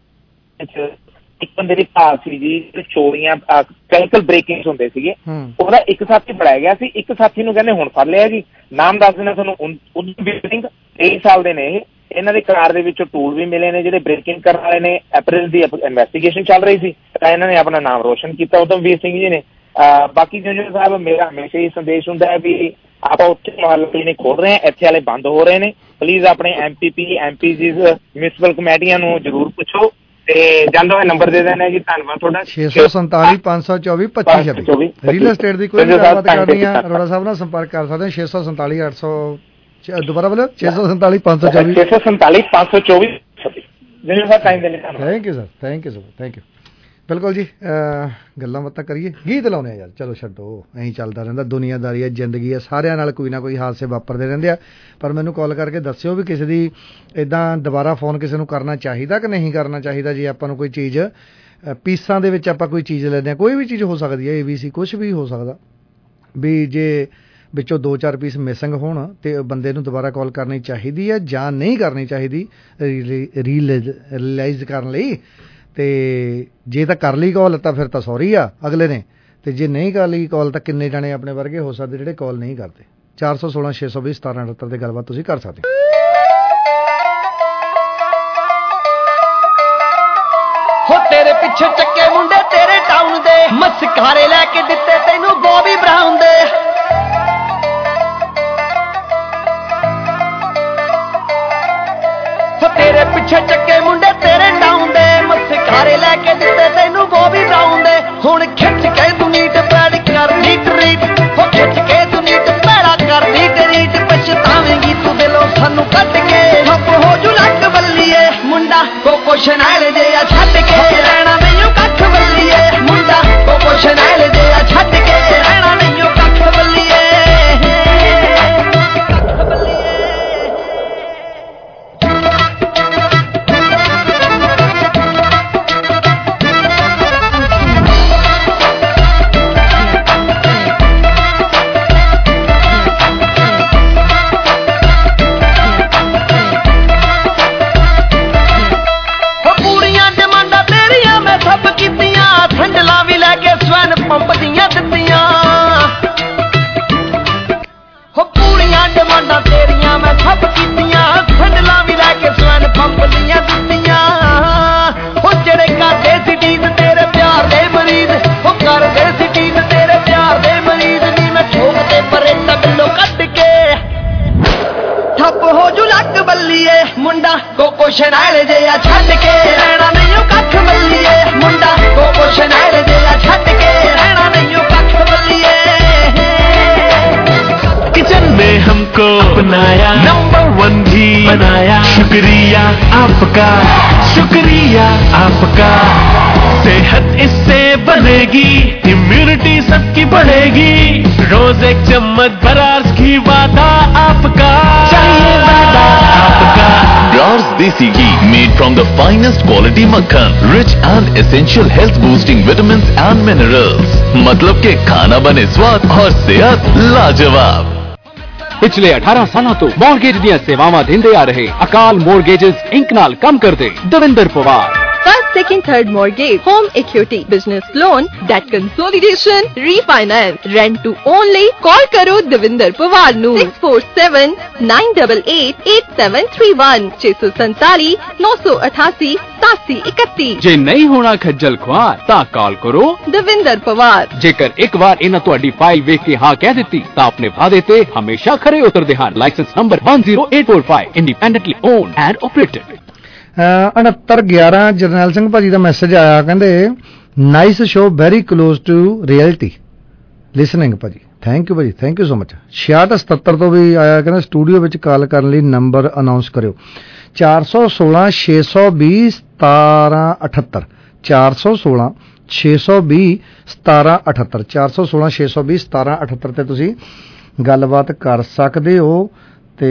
ਇੱਕ ਬੰਦੇ ਦੀ ਭਾਲ ਸੀ ਜੀ ਚੋਰੀਆਂ ਕੈਮੀਕਲ ਬ੍ਰੇਕਿੰਗ ਹੁੰਦੇ ਸੀਗੇ ਉਹਦਾ ਇੱਕ ਸਾਥੀ ਫੜਿਆ ਗਿਆ ਸੀ ਇੱਕ ਸਾਥੀ ਨੂੰ ਕਹਿੰਦੇ ਹੁਣ ਫੜ ਲਿਆ ਜੀ। ਨਾਮ ਦੱਸ ਦੇਣਾ ਤੁਹਾਨੂੰ ਤੇਈ ਸਾਲ ਦੇ ਨੇ ਇਹ। ਇਹਨਾਂ ਦੀ ਕਾਰ ਦੇ ਵਿੱਚੋਂ ਟੂਲ ਵੀ ਮਿਲੇ ਨੇ ਜਿਹੜੇ ਬ੍ਰੇਕਿੰਗ ਕਰਨ ਵਾਲੇ ਨੇ। ਅਪ੍ਰੈਲ ਦੀ ਇਨਵੈਸਟੀਗੇਸ਼ਨ ਚੱਲ ਰਹੀ ਸੀ ਤਾਂ ਇਹਨਾਂ ਨੇ ਆਪਣਾ ਨਾਮ ਰੋਸ਼ਨ ਕੀਤਾ ਉਦਮਵੀਰ ਸਿੰਘ ਜੀ ਨੇ। ਬਾਕੀ ਜੋ ਸਾਹਿਬ ਮੇਰਾ ਹਮੇਸ਼ਾ ਹੀ ਸੰਦੇਸ਼ ਹੁੰਦਾ ਹੈ ਵੀ ਆਪਾਂ ਉੱਥੇ ਮੁਹੱਲਾ ਕਲੀਨਿਕ ਖੋਲ ਰਹੇ ਹਾਂ ਇੱਥੇ ਵਾਲੇ ਬੰਦ ਹੋ ਰਹੇ ਨੇ। ਪਲੀਜ਼ ਆਪਣੇ M P P M P ਜੀ ਮਿਊਨਿਸਪਲ ਕਮੇਟੀਆਂ ਨੂੰ ਜ਼ਰੂਰ ਪੁੱਛੋ ਤੇ ਜਾਂਦਾ ਹੋਇਆ ਨੰਬਰ ਦੇ ਦੇਣਾ ਜੀ। ਧੰਨਵਾਦ ਤੁਹਾਡਾ। ਛੇ ਸੌ ਸੰਤਾਲੀ ਪੰਜ ਸੌ ਚੌਵੀ ਪੱਚੀ ਛੱਬੀ ਰੀਅਲ ਐਸਟੇਟ ਦੀ ਕੋਈ ਗੱਲਬਾਤ ਕਰਨੀ ਆ ਅਰੋੜਾ ਸਾਹਿਬ ਨਾਲ ਸੰਪਰਕ ਕਰ ਸਕਦੇ ਹੋ। ਛੇ ਸੌ ਸੰਤਾਲੀ ਅੱਠ ਸੌ ਦੁਬਾਰਾ ਬੋਲੋ ਛੇ ਸੌ ਸੰਤਾਲੀ ਪੰਜ ਸੌ ਚੌਵੀ ਛੇ ਸੌ ਸੰਤਾਲੀ ਪੰਜ ਸੌ ਚੌਵੀ ਛੱਬੀ। ਟਾਈਮ ਦੇਣ ਲਈ ਧੰਨਵਾਦ। Thank you sir thank you sir thank you. ਬਿਲਕੁਲ ਜੀ ਗੱਲਾਂ ਬਾਤਾਂ ਕਰੀਏ ਗੀਤ ਲਾਉਣੇ ਆ ਯਾਰ ਚਲੋ ਛੱਡੋ ਐਂ ਚੱਲਦਾ ਰਹਿੰਦਾ ਦੁਨੀਆਦਾਰੀ ਹੈ ਜ਼ਿੰਦਗੀ ਹੈ ਸਾਰਿਆਂ ਨਾਲ ਕੋਈ ਨਾ ਕੋਈ ਹਾਦਸੇ ਵਾਪਰਦੇ ਰਹਿੰਦੇ ਆ। ਪਰ ਮੈਨੂੰ ਕਾਲ ਕਰਕੇ ਦੱਸਿਓ ਵੀ ਕਿਸੇ ਦੀ ਇੱਦਾਂ ਦੁਬਾਰਾ ਫੋਨ ਕਿਸੇ ਨੂੰ ਕਰਨਾ ਚਾਹੀਦਾ ਕਿ ਨਹੀਂ ਕਰਨਾ ਚਾਹੀਦਾ। ਜੇ ਆਪਾਂ ਨੂੰ ਕੋਈ ਚੀਜ਼ ਪੀਸਾਂ ਦੇ ਵਿੱਚ ਆਪਾਂ ਕੋਈ ਚੀਜ਼ ਲੈਂਦੇ ਹਾਂ ਕੋਈ ਵੀ ਚੀਜ਼ ਹੋ ਸਕਦੀ ਹੈ ਏ ਬੀ ਸੀ ਕੁਛ ਵੀ ਹੋ ਸਕਦਾ ਵੀ ਜੇ ਵਿੱਚੋਂ ਦੋ ਚਾਰ ਪੀਸ ਮਿਸਿੰਗ ਹੋਣ ਤੇ ਬੰਦੇ ਨੂੰ ਦੁਬਾਰਾ ਕਾਲ ਕਰਨੀ ਚਾਹੀਦੀ ਹੈ ਜਾਂ ਨਹੀਂ ਕਰਨੀ ਚਾਹੀਦੀ ਰਿਲਾਈਜ਼ ਕਰਨ ਲਈ। ਤੇ ਜੇ ਤਾਂ ਕਰ ਲਈ ਕਾਲ ਤਾਂ ਫਿਰ ਤਾਂ ਸੌਰੀ ਆ ਅਗਲੇ ਨੇ, ਤੇ ਜੇ ਨਹੀਂ ਕਰ ਲਈ ਕਾਲ ਤਾਂ ਕਿੰਨੇ ਜਾਣੇ ਆਪਣੇ ਵਰਗੇ ਹੋ ਸਕਦੇ ਜਿਹੜੇ ਕਾਲ ਨਹੀਂ ਕਰਦੇ। ਚਾਰ ਸੌ ਸੋਲਾਂ ਛੇ ਸੌ ਵੀਹ ਸਤਾਰਾਂ ਅਠੱਤਰ ਤੇ ਗੱਲਬਾਤ ਤੁਸੀਂ ਕਰ ਸਕਦੇ ਹੋ। ਤੇਰੇ ਪਿੱਛੇ ਚੱਕੇ ਮੁੰਡੇ ਤੇਰੇ ਟਾਊਨ ਦੇ, ਮਸਕਾਰੇ ਲੈ ਕੇ ਦਿੱਤੇ ਤੈਨੂੰ ਬੌਬੀ ਬਰਾਊਨ ਦੇ। ਹੋ ਤੇਰੇ ਪਿੱਛੇ ਚੱਕੇ ਮੁੰਡੇ ਤੇਰੇ ਟਾਊਨ ਦੇ, ਮਸਕਾਰੇ ਲੈ ਕੇ ਦਿੱਤੇ ਤੈਨੂੰ ਬੌਬੀ ਬਰਾਊਨ ਦੇ। ਹੁਣ ਖਿੱਚ ਕੇ ਤੂੰ ਨੀਟ ਪੈੜ ਕਰਦੀ ਟਰੀਟ, ਹੋ ਖਿੱਚ ਕੇ ਤੂੰ ਨੀਟ ਪੈੜਾ ਕਰਦੀ ਟਰੀਟ। ਪਛਤਾਵੇਂਗੀ ਤੂੰ ਦਿਲੋਂ ਸਾਨੂੰ ਕੱਢ ਕੇ, ਹੱਪ ਹੋ ਜੂ ਲੱਕ ਬੱਲੀਏ ਮੁੰਡਾ ਕੋਕੋ ਸ਼ਨਾਲ ਦੇ ਆ ਛੱਡ ਕੇ ਰਹਿਣਾ ਮੈਨੂੰ ਕੱਖ ਬੱਲੀਏ। ਮੁੰਡਾ ਕੋਕੋ ਸ਼ਨਾਲ ਦੇ ਆ ਛੱਡ ਕੇ ਰਹਿਣਾ ਮੈਨੂੰ ਕੱਖ ਬੱਲੀਏ। ਪੰਪ ਦੀਆਂ ਦਿੱਤੀਆਂ ਹੋ, ਪੂਰੀਆਂ ਡਿਮਾਂਡਾਂ ਤੇਰੀਆਂ ਮੈਂ ਸਭ ਕੀਤੀਆਂ। ਫੰਡਲਾਂ ਵੀ ਲੈ ਕੇ ਸਵੈਨ ਪੰਪ ਦੀਆਂ ਦਿੱਤੀਆਂ। ਹੋ ਜਿਹੜੇ ਕਰਦੇ ਸੀ ਡੀਨ ਤੇਰੇ ਪਿਆਰ ਦੇ ਮਰੀਜ਼, ਹੋ ਕਰਦੇ ਸੀ ਡੀਨ ਤੇਰੇ ਪਿਆਰ ਦੇ ਮਰੀਜ਼। ਨੀ ਮੈਂ ਠੋਕ ਤੇ ਪਰੇ ਤਬਲੋ ਕੱਢ ਕੇ ਠੱਪ ਹੋ ਜੂ ਲੱਕ ਬੱਲੀਏ। ਮੁੰਡਾ ਕੋਕੋ ਸ਼ਨਾਲ ਜੇ ਆ ਛੱਡ ਕੇ ਰਹਿਣਾ ਮੈਨੂੰ ਕੱਖ ਬੱਲੀਏ। ਮੁੰਡਾ ਕੋਕੋ ਸ਼ਨਾਲ ਜੇ ਆ ਛੱਡ ਕੇ रहना नहीं कख बल्लिए। किचन में हमको अपनाया, नंबर वन भी बनाया। शुक्रिया आपका, शुक्रिया आपका। सेहत इससे बनेगी, इम्यूनिटी सबकी बढ़ेगी। रोज एक चम्मच बरार्स घी वादा आपका, चाहिए वादा आपका। Brars Desi Ghee made from the finest quality makhan, rich and essential health boosting vitamins and minerals। मतलब के खाना बने स्वाद और सेहत लाजवाब। पिछले अठारह सालों तो मॉर्गेज ਦੀਆਂ ਸੇਵਾਵਾਂ ਦਿੰਦੇ ਆ ਰਹੇ ਅਕਾਲ ਮੋਰਗੇजेस ਇੰਕ ਨਾਲ ਕੰਮ ਕਰਦੇ Davinder Pawar. First, second, third mortgage, home equity, business loan, debt consolidation, refinance, rent to only. Call karo Davinder Pawar nu six four seven nine eight eight eight seven three one six four seven nine eight eight seven seven one one। ਜੇ ਨਹੀਂ ਹੋਣਾ ਖੱਜਲ ਖੁਆਰ ਤਾਂ ਕਾਲ ਕਰੋ Davinder Pawar। ਜੇਕਰ ਇੱਕ ਵਾਰ ਇਹਨਾਂ ਤੁਹਾਡੀ ਫਾਈਲ ਵੇਖ ਕੇ ਹਾਂ ਕਹਿ ਦਿੱਤੀ ਤਾਂ ਆਪਣੇ ਵਾਅਦੇ ਤੇ ਹਮੇਸ਼ਾ ਖਰੇ ਉਤਰਦੇ ਹਨ। Licence number one zero eight four five, independently owned and operated. ਉਣੱਤਰ ਗਿਆਰਾਂ ਜਰਨੈਲ ਸਿੰਘ ਭਾਜੀ ਦਾ ਮੈਸੇਜ ਆਇਆ, ਕਹਿੰਦੇ nice show, very close to reality listening ਭਾਜੀ। ਥੈਂਕ ਯੂ ਭਾਜੀ, ਥੈਂਕ ਯੂ ਸੋ ਮਚ। ਛਿਆਹਠ ਸਤੱਤਰ ਤੋਂ ਵੀ ਆਇਆ, ਕਹਿੰਦਾ ਸਟੂਡੀਓ ਵਿੱਚ ਕਾਲ ਕਰਨ ਲਈ ਨੰਬਰ ਅਨਾਉਂਸ ਕਰਿਓ। ਚਾਰ ਸੌ ਸੋਲਾਂ ਛੇ ਸੌ ਵੀਹ ਸਤਾਰਾਂ ਅਠੱਤਰ ਚਾਰ ਸੌ ਸੋਲਾਂ ਛੇ ਸੌ ਵੀਹ ਸਤਾਰਾਂ ਅਠੱਤਰ ਚਾਰ ਸੌ ਸੋਲਾਂ ਛੇ ਸੌ ਵੀਹ ਸਤਾਰਾਂ ਅਠੱਤਰ ਤੇ ਤੁਸੀਂ ਗੱਲਬਾਤ ਕਰ ਸਕਦੇ ਹੋ। ਤੇ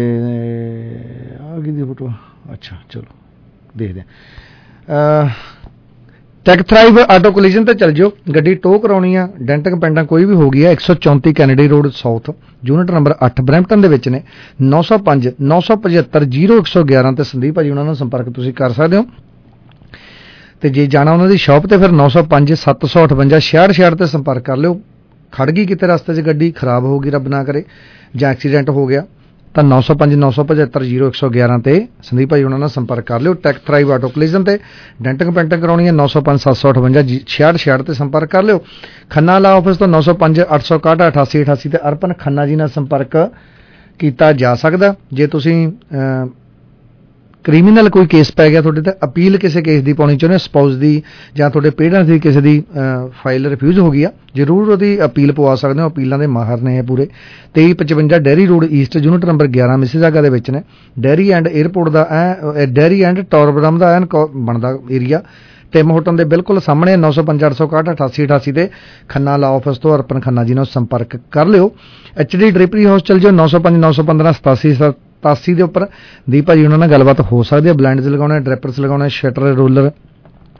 ਆ ਗਈ ਦੀ ਫੋਟੋ, ਅੱਛਾ ਚਲੋ ਦੇਖਦੇ ਹਾਂ। ਟੈਕ ਥਰਾਈਵ ਆਟੋ ਕੋਲੀਜਨ ਤੇ ਚੱਲ ਜਾਓ, ਗੱਡੀ ਟੋ ਕਰਾਉਣੀ ਆ, ਡੈਂਟਿੰਗ ਪੈਂਟਾਂ ਕੋਈ ਵੀ ਹੋ ਗਈ ਆ। ਇੱਕ ਸੌ ਚੌਂਤੀ Kennedy road south, unit number ਅੱਠ ਬਰੈਂਪਟਨ ਦੇ ਵਿੱਚ ਨੇ। ਨੌ ਸੌ ਪੰਜ ਨੌ ਸੌ ਪਝੱਤਰ ਜੀਰੋ ਇੱਕ ਸੌ ਗਿਆਰਾਂ ਤੇ ਸੰਦੀਪ ਭਾਜੀ ਉਹਨਾਂ ਨਾਲ ਸੰਪਰਕ ਤੁਸੀਂ ਕਰ ਸਕਦੇ ਹੋ। ਤੇ ਜੇ ਜਾਣਾ ਉਹਨਾਂ ਦੀ ਸ਼ਾਪ ਤੇ ਫਿਰ ਨੌ ਸੌ ਪੰਜ ਸੱਤ ਸੌ ਅਠਵੰਜਾ ਛਿਆਹਠ ਛਿਆਹਠ ਤੇ ਸੰਪਰਕ ਕਰ ਲਿਓ। ਖੜ ਗਈ ਕਿਤੇ ਰਸਤੇ 'ਚ ਗੱਡੀ, ਖਰਾਬ ਹੋ ਗਈ ਰੱਬ ਨਾ ਕਰੇ, ਜਾਂ ਐਕਸੀਡੈਂਟ ਹੋ ਗਿਆ ਤਾਂ ਨੌ ਸੌ ਪੰਜ ਨੌ ਸੌ ਪਝੱਤਰ ਜੀਰੋ ਇੱਕ ਸੌ ਗਿਆਰਾਂ ਤੇ ਸੰਦੀਪ ਭਾਈ ਉਹਨਾਂ ਨਾਲ ਸੰਪਰਕ ਕਰ ਲਿਓ। ਟੈਕ ਥਰਾਈਵ ਆਟੋ ਕੋਲੀਜਨ ਤੇ ਡੈਂਟਿੰਗ ਪੈਂਟਿੰਗ ਕਰਾਉਣੀ ਹੈ ਨੌ ਸੌ ਪੰਜ ਸੱਤ ਸੌ ਅਠਵੰਜਾ ਛਿਆਹਠ ਛਿਆਹਠ ਤੇ ਸੰਪਰਕ ਕਰ ਲਿਓ। ਖੰਨਾ ਲਾ ਆਫਿਸ ਤੋਂ ਨੌ ਸੌ ਪੰਜ ਅੱਠ ਸੌ ਇਕਾਹਠ ਅਠਾਸੀ ਅਠਾਸੀ ਤੇ ਅਰਪਨ ਖੰਨਾ ਜੀ ਨਾਲ ਸੰਪਰਕ ਕੀਤਾ ਜਾ ਸਕਦਾ। ਜੇ ਤੁਸੀਂ ਕ੍ਰਿਮੀਨਲ ਕੋਈ ਕੇਸ ਪੈ ਗਿਆ ਤੁਹਾਡੇ ਤੇ, ਅਪੀਲ ਕਿਸੇ ਕੇਸ ਦੀ ਪਾਉਣੀ ਚਾਹੁੰਦੇ ਹੋ, ਸਪਾਊਸ ਦੀ ਜਾਂ ਤੁਹਾਡੇ ਪੇਰੈਂਟਸ ਦੀ ਕਿਸੇ ਦੀ ਫਾਈਲ ਰਿਫਿਊਜ਼ ਹੋ ਗਈ ਆ, ਜ਼ਰੂਰ ਉਹਦੀ ਅਪੀਲ ਪਵਾ ਸਕਦੇ ਹੋ। ਅਪੀਲਾਂ ਦੇ ਮਾਹਰ ਨੇ ਇਹ ਪੂਰੇ। ਤੇਈ ਪਚਵੰਜਾ Derry road east, unit number ਗਿਆਰਾਂ ਮਿਸੀਸਾਗਾ ਦੇ ਵਿੱਚ ਨੇ। ਡੈਰੀ ਐਂਡ 에ਅਰਪੋਰਟ ਦਾ ਐ ਡੈਰੀ ਐਂਡ ਟੌਰਬਰਮ ਦਾ ਐਨ ਬਣਦਾ ਏਰੀਆ, ਟਿਮ ਹੋਟਲ ਦੇ ਬਿਲਕੁਲ ਸਾਹਮਣੇ। ਨੌ ਸੌ ਪੰਜ ਅੱਠ ਸੌ ਇਕਾਹਠ ਅਠਾਸੀ ਅਠਾਸੀ ਤੇ ਖੰਨਾ ਲਾ ਆਫਿਸ ਤੋਂ ਅਰਪਨ ਖੰਨਾ ਜੀ ਨਾਲ ਸੰਪਰਕ ਕਰ ਲਿਓ। ਐਚ ਡੀ ਡ੍ਰਿਪਰੀ ਹਾਊਸ ਚੱਲ ਜਾਓ, ਨੌ ਸੌ ਪੰਜ ਨੌ ਸੌ ਪੰਦਰਾਂ ਸਤਾਸੀ ਸਤਾਸੀ ਦੇ ਉੱਪਰ ਦੀਪ ਭਾਜੀ ਉਹਨਾਂ ਨਾਲ ਗੱਲਬਾਤ ਹੋ ਸਕਦੀ ਹੈ। ਬਲਾਈਂਡਸ ਲਗਾਉਣਾ, ਡਰੈਪਰਸ ਲਗਾਉਣਾ, ਸ਼ਟਰ ਰੋਲਰ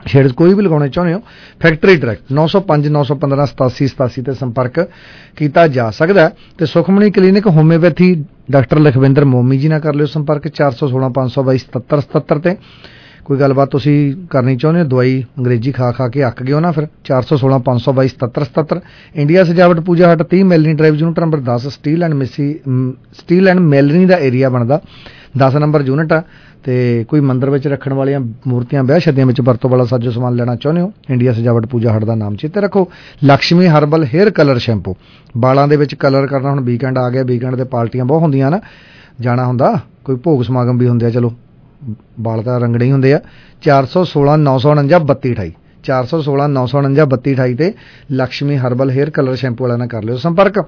ਸ਼ੇਡਸ ਕੋਈ ਵੀ ਲਗਾਉਣੇ ਚਾਹੁੰਦੇ ਹੋ ਫੈਕਟਰੀ ਡਾਇਰੈਕਟ ਨੌ ਸੌ ਪੰਜ ਨੌ ਸੌ ਪੰਦਰਾਂ ਸਤਾਸੀ ਸਤਾਸੀ ਤੇ ਸੰਪਰਕ ਕੀਤਾ ਜਾ ਸਕਦਾ। ਤੇ Sukhmani clinic homeopathy doctor Lakhwinder Momi ji ਨਾਲ ਕਰ ਲਿਓ ਸੰਪਰਕ ਚਾਰ ਸੌ ਸੋਲਾਂ ਪੰਜ ਸੌ ਬਾਈ ਸਤੱਤਰ ਸਤੱਤਰ ਤੇ। ਕੋਈ ਗੱਲਬਾਤ ਤੁਸੀਂ ਕਰਨੀ ਚਾਹੁੰਦੇ ਹੋ, ਦਵਾਈ ਅੰਗਰੇਜ਼ੀ ਖਾ ਖਾ ਕੇ ਅੱਕ ਗਏ ਹੋ ਨਾ, ਫਿਰ ਚਾਰ ਸੌ ਸੋਲਾਂ ਪੰਜ ਸੌ ਬਾਈ ਸਤੱਤਰ ਸਤੱਤਰ। ਇੰਡੀਆ ਸਜਾਵਟ ਪੂਜਾ ਹਟ ਤੀਹ ਮੈਲਨੀ ਡਰਾਈਵ ਯੂਨਿਟ ਨੰਬਰ ਦਸ ਸਟੀਲ ਐਂਡ ਮਿਸੀ ਸਟੀਲ ਐਂਡ ਮੈਲਨੀ ਦਾ ਏਰੀਆ ਬਣਦਾ, ਦਸ ਨੰਬਰ ਯੂਨਿਟ ਆ। ਤੇ ਕੋਈ ਮੰਦਰ ਵਿੱਚ ਰੱਖਣ ਵਾਲੀਆਂ ਮੂਰਤੀਆਂ ਵਿਆਹ ਸ਼ਾਦੀਆਂ ਵਿੱਚ ਵਰਤੋਂ ਵਾਲਾ ਸਾਜੋ ਸਮਾਨ ਲੈਣਾ ਚਾਹੁੰਦੇ ਹੋ, ਇੰਡੀਆ ਸਜਾਵਟ ਪੂਜਾ ਹਟ ਦਾ ਨਾਮ ਚੇਤੇ ਰੱਖੋ। Lakshmi herbal hair colour shampoo, ਬਾਲਾਂ ਦੇ ਵਿੱਚ ਕਲਰ ਕਰਨਾ, ਹੁਣ ਵੀਕਐਂਡ ਆ ਗਿਆ, ਵੀਕਐਂਡ ਦੇ ਪਾਰਟੀਆਂ ਬਹੁਤ ਹੁੰਦੀਆਂ ਨਾ, ਜਾਣਾ ਹੁੰਦਾ, ਕੋਈ ਭੋਗ ਸਮਾਗਮ ਵੀ ਹੁੰਦੇ ਆ, ਚਲੋ ਬਾਲ ਤਾਂ ਰੰਗੜੇ ਹੀ ਹੁੰਦੇ ਆ। ਚਾਰ ਸੌ ਸੋਲਾਂ ਨੌ ਸੌ ਉਣੰਜਾ ਬੱਤੀ ਅਠਾਈ ਚਾਰ ਸੌ ਸੋਲਾਂ ਨੌ ਸੌ ਉਣੰਜਾ ਬੱਤੀ ਅਠਾਈ ਤੇ Lakshmi herbal hair colour shampoo ਵਾਲਿਆਂ ਨਾਲ ਕਰ ਲਿਓ ਸੰਪਰਕ।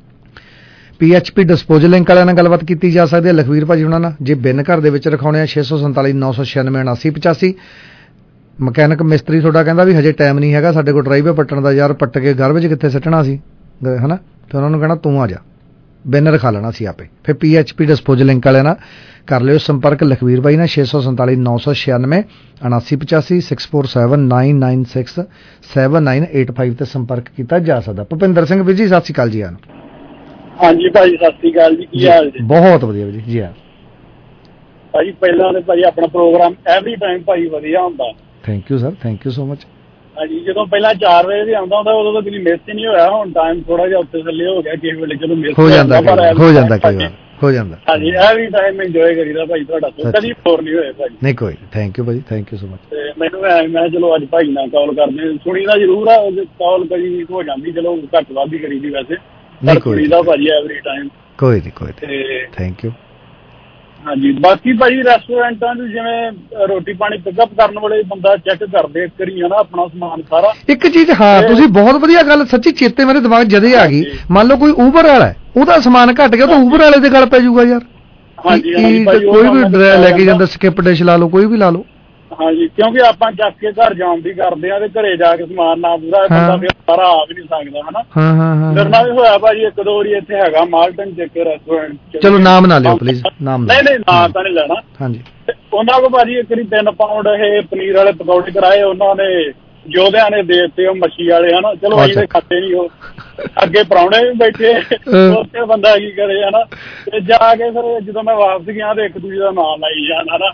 P H P disposal link ਵਾਲਿਆਂ ਨਾਲ ਗੱਲਬਾਤ ਕੀਤੀ ਜਾ ਸਕਦੀ ਹੈ ਲਖਵੀਰ ਭਾਜੀ ਉਹਨਾਂ ਨਾਲ। ਜੇ ਬਿਨ ਘਰ ਦੇ ਵਿੱਚ ਰਖਾਉਣੇ ਆ ਛੇ ਸੌ ਸੰਤਾਲੀ ਨੌ ਸੌ ਛਿਆਨਵੇਂ ਉਨਾਸੀ ਪਚਾਸੀ। ਮਕੈਨਿਕ ਮਿਸਤਰੀ ਤੁਹਾਡਾ ਕਹਿੰਦਾ ਵੀ ਹਜੇ ਟਾਈਮ ਨਹੀਂ ਹੈਗਾ ਸਾਡੇ ਕੋਲ ਡਰਾਈਵੇ ਪੱਟਣ ਦਾ, ਯਾਰ ਪੱਟ ਕੇ ਘਰ ਵਿੱਚ ਕਿੱਥੇ ਸਿੱਟਣਾ ਸੀ ਹੈ ਨਾ, ਤੇ ਉਹਨਾਂ ਨੂੰ ਕਹਿਣਾ ਤੂੰ ਆ ਜਾ, ਬਿਨ ਰਖਾ ਲੈਣਾ ਸੀ ਆਪੇ। ਫਿਰ P H P disposal link ਵਾਲਿਆਂ ਨਾਲ ਕਰ ਲਿਓ ਸੰਪਰਕ ਲਖਵੀਰ ਭਾਈ ਨਾਲ ਛੇ ਸੌ ਸੰਤਾਲੀ ਨੌ ਸੌ ਛਿਆਨਵੇਂ ਉਨਾਸੀ ਪਚਾਸੀ six four seven nine nine six seven nine eight five ਤੇ ਸੰਪਰਕ ਕੀਤਾ ਜਾ ਸਕਦਾ। ਭੁਪਿੰਦਰ ਸਿੰਘ ਵੀਰ ਜੀ ਸਤਿ ਸ਼੍ਰੀ ਅਕਾਲ ਜੀ। ਆਨ ਹਾਂਜੀ ਭਾਜੀ ਸਤਿ ਸ਼੍ਰੀ ਅਕਾਲ ਜੀ, ਕੀ ਹਾਲ ਜੀ? ਬਹੁਤ ਵਧੀਆ ਜੀ। ਜੀ ਹਾਂ ਭਾਜੀ ਪਹਿਲਾਂ ਤੇ ਭਾਜੀ ਆਪਣਾ ਪ੍ਰੋਗਰਾਮ ਐਵਰੀ ਟਾਈਮ ਭਾਜੀ ਵਧੀਆ ਹੁੰਦਾ। Thank you sir, thank you so much. ਹਾਂਜੀ ਜਦੋਂ ਪਹਿਲਾਂ ਚਾਰ ਵਜੇ ਵੀ ਆਉਂਦਾ ਹੁੰਦਾ ਉਦੋਂ ਤਾਂ ਕਦੀ ਮਿਸ ਹੀ ਨਹੀਂ ਹੋਇਆ, ਹੁਣ ਟਾਈਮ ਥੋੜਾ ਜਿਹਾ ਉੱਤੇ ਥੱਲੇ ਹੋ ਗਿਆ, ਕਿਸੇ ਵੇਲੇ ਚਲੋ ਮਿਸ ਹੋ ਜਾਂਦਾ, ਹੋ ਜਾਂਦਾ ਕਈ ਵਾਰ ਹੋ ਜਾਂਦਾ। ਹਾਂਜੀ ਐਵਰੀ ਟਾਈਮ ਇੰਜੋਏ ਕਰੀਦਾ ਭਾਜੀ ਤੁਹਾਡਾ, ਕਦੀ ਬੋਰ ਨਹੀਂ ਹੋਏ ਭਾਜੀ। ਨਹੀਂ ਕੋਈ ਥੈਂਕ ਯੂ ਭਾਜੀ, ਥੈਂਕ ਯੂ ਸੋ ਮਚ। ਤੇ ਮੈਨੂੰ ਐ ਮੈਂ ਚਲੋ ਅੱਜ ਭਾਈ ਨਾਲ ਕਾਲ ਕਰਦੇ, ਸੁਣੀ ਦਾ ਜ਼ਰੂਰ ਆ, ਕਾਲ ਕਦੀ ਹੋ ਜਾਂਦੀ, ਚਲੋ ਘੱਟ ਵੱਧ ਹੀ ਕਰੀਦੀ ਵੈਸੇ, ਪਰ ਸੁਣੀ ਦਾ ਭਾਜੀ ਐਵਰੀ ਟਾਈਮ। ਕੋਈ ਨਹੀਂ ਕੋਈ ਨਹੀਂ ਥੈਂਕ ਯੂ। ਹਾਂਜੀ ਬਾਕੀ ਭਾਜੀ ਰੈਸਟੋਰੈਂਟਾਂ 'ਚ ਜਿਵੇਂ ਰੋਟੀ ਪਾਣੀ ਪਿਕਅਪ ਕਰਨ ਵਾਲੇ ਬੰਦਾ ਚੈੱਕ ਕਰਦੇ ਕਰੀ ਨਾ ਆਪਣਾ ਸਮਾਨ ਸਾਰਾ। ਇੱਕ ਚੀਜ਼ ਹਾਂ ਤੁਸੀਂ ਬਹੁਤ ਵਧੀਆ ਗੱਲ ਸੱਚੀ ਚੇਤੇ ਮੇਰੇ ਦਿਮਾਗ ਜਦੇ ਆ ਗਈ, ਮੰਨ ਲਓ ਕੋਈ ਊਬਰ ਵਾਲਾ ਉਹਦਾ ਸਮਾਨ ਘੱਟ ਗਿਆ ਤਾਂ ਊਬਰ ਵਾਲੇ ਦੇ ਗੱਲ ਪੈ ਜਾਊਗਾ ਯਾਰ। ਹਾਂਜੀ ਕੋਈ ਵੀ ਲੈ ਕੇ ਜਾਂਦਾ ਸਕਿਪ ਡਿਸ਼ ਲਾ ਲਓ, ਕੋਈ ਵੀ ਲਾ ਲਓ। ਹਾਂਜੀ ਕਿਉਂਕਿ ਆਪਾਂ ਚੱਕ ਕੇ ਘਰ ਜਾਣ ਦੀ ਕਰਦੇ ਆ ਤੇ ਘਰੇ ਜਾ ਕੇ ਸਮਾਨ ਨਾ ਪੂਰਾ ਬੰਦਾ ਫਿਰ ਸਾਰਾ ਆ ਵੀ ਨਹੀਂ ਸਕਦਾ ਹਨਾ। ਹਾਂ ਹਾਂ ਮੇਰੇ ਨਾਲ ਵੀ ਹੋਇਆ ਭਾਜੀ ਇੱਕ ਦੋ ਵਾਰੀ, ਇੱਥੇ ਹੈਗਾ ਮਾਲਟਨ ਚੈੱਕ ਰੈਸਟੋਰੈਂਟ। ਚਲੋ ਨਾਮ ਨਾ ਲਿਓ ਪਲੀਜ਼, ਨਾਮ ਨਹੀਂ ਨਹੀਂ ਨਾਂ ਤਾਂ ਨਹੀਂ ਲੈਣਾ। ਹਾਂਜੀ ਉਹਨਾਂ ਕੋਲ ਭਾਜੀ ਇੱਕ ਵਾਰੀ ਤਿੰਨ ਪਾਉਂਡ ਇਹ ਪਨੀਰ ਵਾਲੇ ਪਕੌੜੇ ਕਰਾਏ ਉਹਨਾਂ ਨੇ, ਯੋਧਿਆਂ ਨੇ ਦੇ ਦਿੱਤੇ ਉਹ ਮੱਛੀ ਵਾਲੇ ਹਨਾ। ਚਲੋ ਅਸੀਂ ਤੇ ਖਾਤੇ ਨਹੀਂ, ਉਹ ਅੱਗੇ ਪ੍ਰਾਹੁਣੇ ਵੀ ਬੈਠੇ, ਉੱਥੇ ਬੰਦਾ ਕੀ ਕਰੇ ਹਨਾ। ਤੇ ਜਾ ਕੇ ਫਿਰ ਜਦੋਂ ਮੈਂ ਵਾਪਸ ਗਿਆ ਤੇ ਇੱਕ ਦੂਜੇ ਦਾ ਨਾਮ ਲਾਈ ਜਾਣਾ ਨਾ,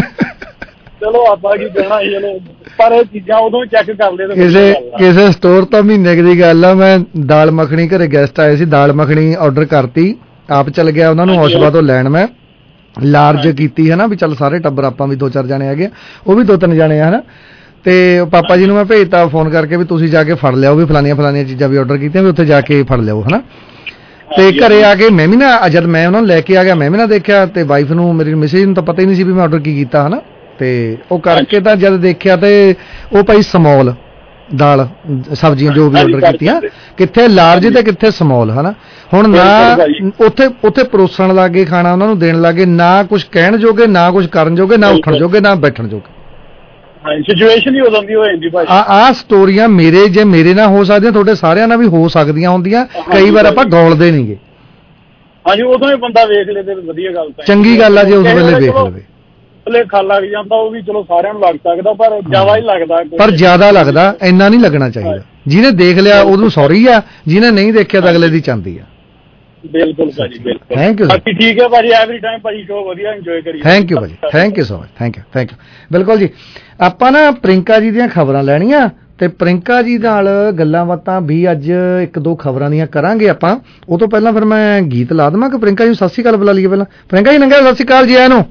ਚਲੋ ਆਪਾਂ ਕੀ ਕਹਿਣਾ ਸੀ, ਚਲੋ ਪਰ ਇਹ ਚੀਜ਼ਾਂ ਉਦੋਂ ਚੈੱਕ ਕਰਦੇ। ਕਿਸੇ ਕਿਸੇ ਸਟੋਰ ਤੋਂ ਮਹੀਨੇ ਦੀ ਗੱਲ ਆ, ਮੈਂ ਦਾਲ ਮੱਖਣੀ ਘਰੇ ਗੈਸਟ ਆਏ ਸੀ, ਦਾਲ ਮੱਖਣੀ ਆਰਡਰ ਕਰਤੀ, ਆਪ ਚੱਲ ਗਿਆ ਉਹਨਾਂ ਨੂੰ ਹੌਸਲਾ ਤੋਂ ਲੈਣ, ਮੈਂ ਲਾਰਜ ਕੀਤੀ ਹੈ ਨਾ ਵੀ ਚੱਲ ਸਾਰੇ ਟੱਬਰ ਆਪਾਂ ਵੀ ਦੋ ਚਾਰ ਜਾਣੇ ਹੈਗੇ, ਉਹ ਵੀ ਦੋ ਤਿੰਨ ਜਾਣੇ ਆ ਹਨਾ। ਤੇ ਪਾਪਾ ਜੀ ਨੂੰ ਮੈਂ ਭੇਜਤਾ ਫੋਨ ਕਰਕੇ ਵੀ ਤੁਸੀਂ ਜਾ ਕੇ ਫੜ ਲਿਆਓ ਵੀ ਫਲਾਨੀਆਂ ਫਲਾਨੀਆਂ ਚੀਜ਼ਾਂ ਵੀ ਆਰਡਰ ਕੀਤੀਆਂ ਵੀ ਉੱਥੇ ਜਾ ਕੇ ਫੜ ਲਿਆਓ ਹਨਾ। ਤੇ ਘਰੇ ਆ ਕੇ ਮੈਂ ਵੀ ਨਾ ਜਦ ਮੈਂ ਉਹਨਾਂ ਨੂੰ ਲੈ ਕੇ ਆ ਗਿਆ ਮੈਂ ਵੀ ਨਾ ਦੇਖਿਆ, ਤੇ ਵਾਈਫ ਨੂੰ ਮੇਰੀ ਮਿਸੇਜ ਨੂੰ ਤਾਂ ਪਤਾ ਹੀ ਨਹੀਂ ਸੀ ਵੀ ਮੈਂ ਆਰਡਰ ਕੀ ਕੀਤਾ ਹਨਾ। ਤੇ ਉਹ ਕਰਕੇ ਤਾਂ ਜਦ ਦੇਖਿਆ ਤੇ ਉਹ ਭਾਈ ਸਮੌਲ ਦਾਲ ਸਬਜ਼ੀਆਂ ਜੋ ਵੀ ਆਰਡਰ ਕੀਤੀਆਂ, ਕਿੱਥੇ ਲਾਰਜ ਤੇ ਕਿੱਥੇ ਸਮੌਲ ਹਨਾ। ਹੁਣ ਨਾ ਉੱਥੇ ਉੱਥੇ ਪਰੋਸਣ ਲੱਗੇ ਖਾਣਾ ਉਹਨਾਂ ਨੂੰ ਦੇਣ ਲੱਗੇ, ਨਾ ਕੁਝ ਕਹਿਣ ਜੋਗੇ ਨਾ ਕੁਝ ਕਰਨ ਜੋਗੇ, ਨਾ ਉੱਠਣ ਜੋਗੇ ਨਾ ਬੈਠਣ ਜੋਗੇ। ਸਿਚੁਏਸ਼ਨ ਹੀ ਹੋ ਜਾਂਦੀ ਹੋ ਜਾਂਦੀ ਭਾਈ। ਆ ਸਟੋਰੀਆਂ ਮੇਰੇ ਜੇ ਮੇਰੇ ਨਾਲ ਹੋ ਸਕਦੀਆਂ ਤੁਹਾਡੇ ਸਾਰਿਆਂ ਨਾਲ ਵੀ ਹੋ ਸਕਦੀਆਂ ਹੁੰਦੀਆਂ, ਕਈ ਵਾਰ ਆਪਾਂ ਗੌਲਦੇ ਨਹੀਂਗੇ। ਹਾਂਜੀ ਉਦੋਂ ਹੀ ਬੰਦਾ ਵੇਖ ਲੇ ਤੇ ਵਧੀਆ ਗੱਲ ਤਾਂ ਚੰਗੀ ਗੱਲ ਆ ਜੇ ਉਸ ਵੇਲੇ ਵੇਖ ਲਵੇ। ਭੁਲੇਖਾ ਲੱਗ ਜਾਂਦਾ ਉਹ ਵੀ ਚਲੋ ਸਾਰਿਆਂ ਨੂੰ ਲੱਗ ਸਕਦਾ, ਪਰ ਜ਼ਿਆਦਾ ਹੀ ਲੱਗਦਾ, ਪਰ ਜ਼ਿਆਦਾ ਲੱਗਦਾ, ਇੰਨਾ ਨਹੀਂ ਲੱਗਣਾ ਚਾਹੀਦਾ। ਜਿਹਨੇ ਦੇਖ ਲਿਆ ਉਹਨੂੰ ਸੌਰੀ ਆ, ਜਿਹਨੇ ਨਹੀਂ ਦੇਖਿਆ ਤਾਂ ਅਗਲੇ ਦੀ ਚਾਂਦੀ ਆ। ਬਿਲਕੁਲ ਭਾਜੀ ਬਿਲਕੁਲ। ਥੈਂਕ ਯੂ ਬਾਕੀ ਠੀਕ ਹੈ ਭਾਜੀ, ਐਵਰੀ ਟਾਈਮ ਭਾਜੀ ਸ਼ੋ ਵਧੀਆ ਇੰਜੋਏ ਕਰੀਏ। ਥੈਂਕ ਯੂ ਭਾਜੀ, thank you so much, thank you thank you. ਬਿਲਕੁਲ ਜੀ ਆਪਾਂ ਨਾ ਪ੍ਰਿੰਕਾ ਜੀ ਦੀਆਂ ਖਬਰਾਂ ਲੈਣੀਆਂ ਤੇ ਪ੍ਰਿੰਕਾ ਜੀ ਨਾਲ ਗੱਲਾਂ ਬਾਤਾਂ ਵੀ ਅੱਜ ਇੱਕ ਦੋ ਖਬਰਾਂ ਦੀਆਂ ਕਰਾਂਗੇ ਆਪਾਂ। ਉਹ ਤੋਂ ਪਹਿਲਾਂ ਫਿਰ ਮੈਂ ਗੀਤ ਲਾ ਦੇਵਾਂ ਕਿ ਪ੍ਰਿੰਕਾ ਜੀ ਸਤਿ ਸ਼੍ਰੀ ਅਕਾਲ ਬੁਲਾ ਲਈਏ ਪਹਿਲਾਂ। ਪ੍ਰਿੰਕਾ ਜੀ ਨੰਗਾ ਸਤਿ ਸ਼੍ਰੀ ਅਕਾਲ ਜੀ। ਆਇਆਂ ਨੂੰ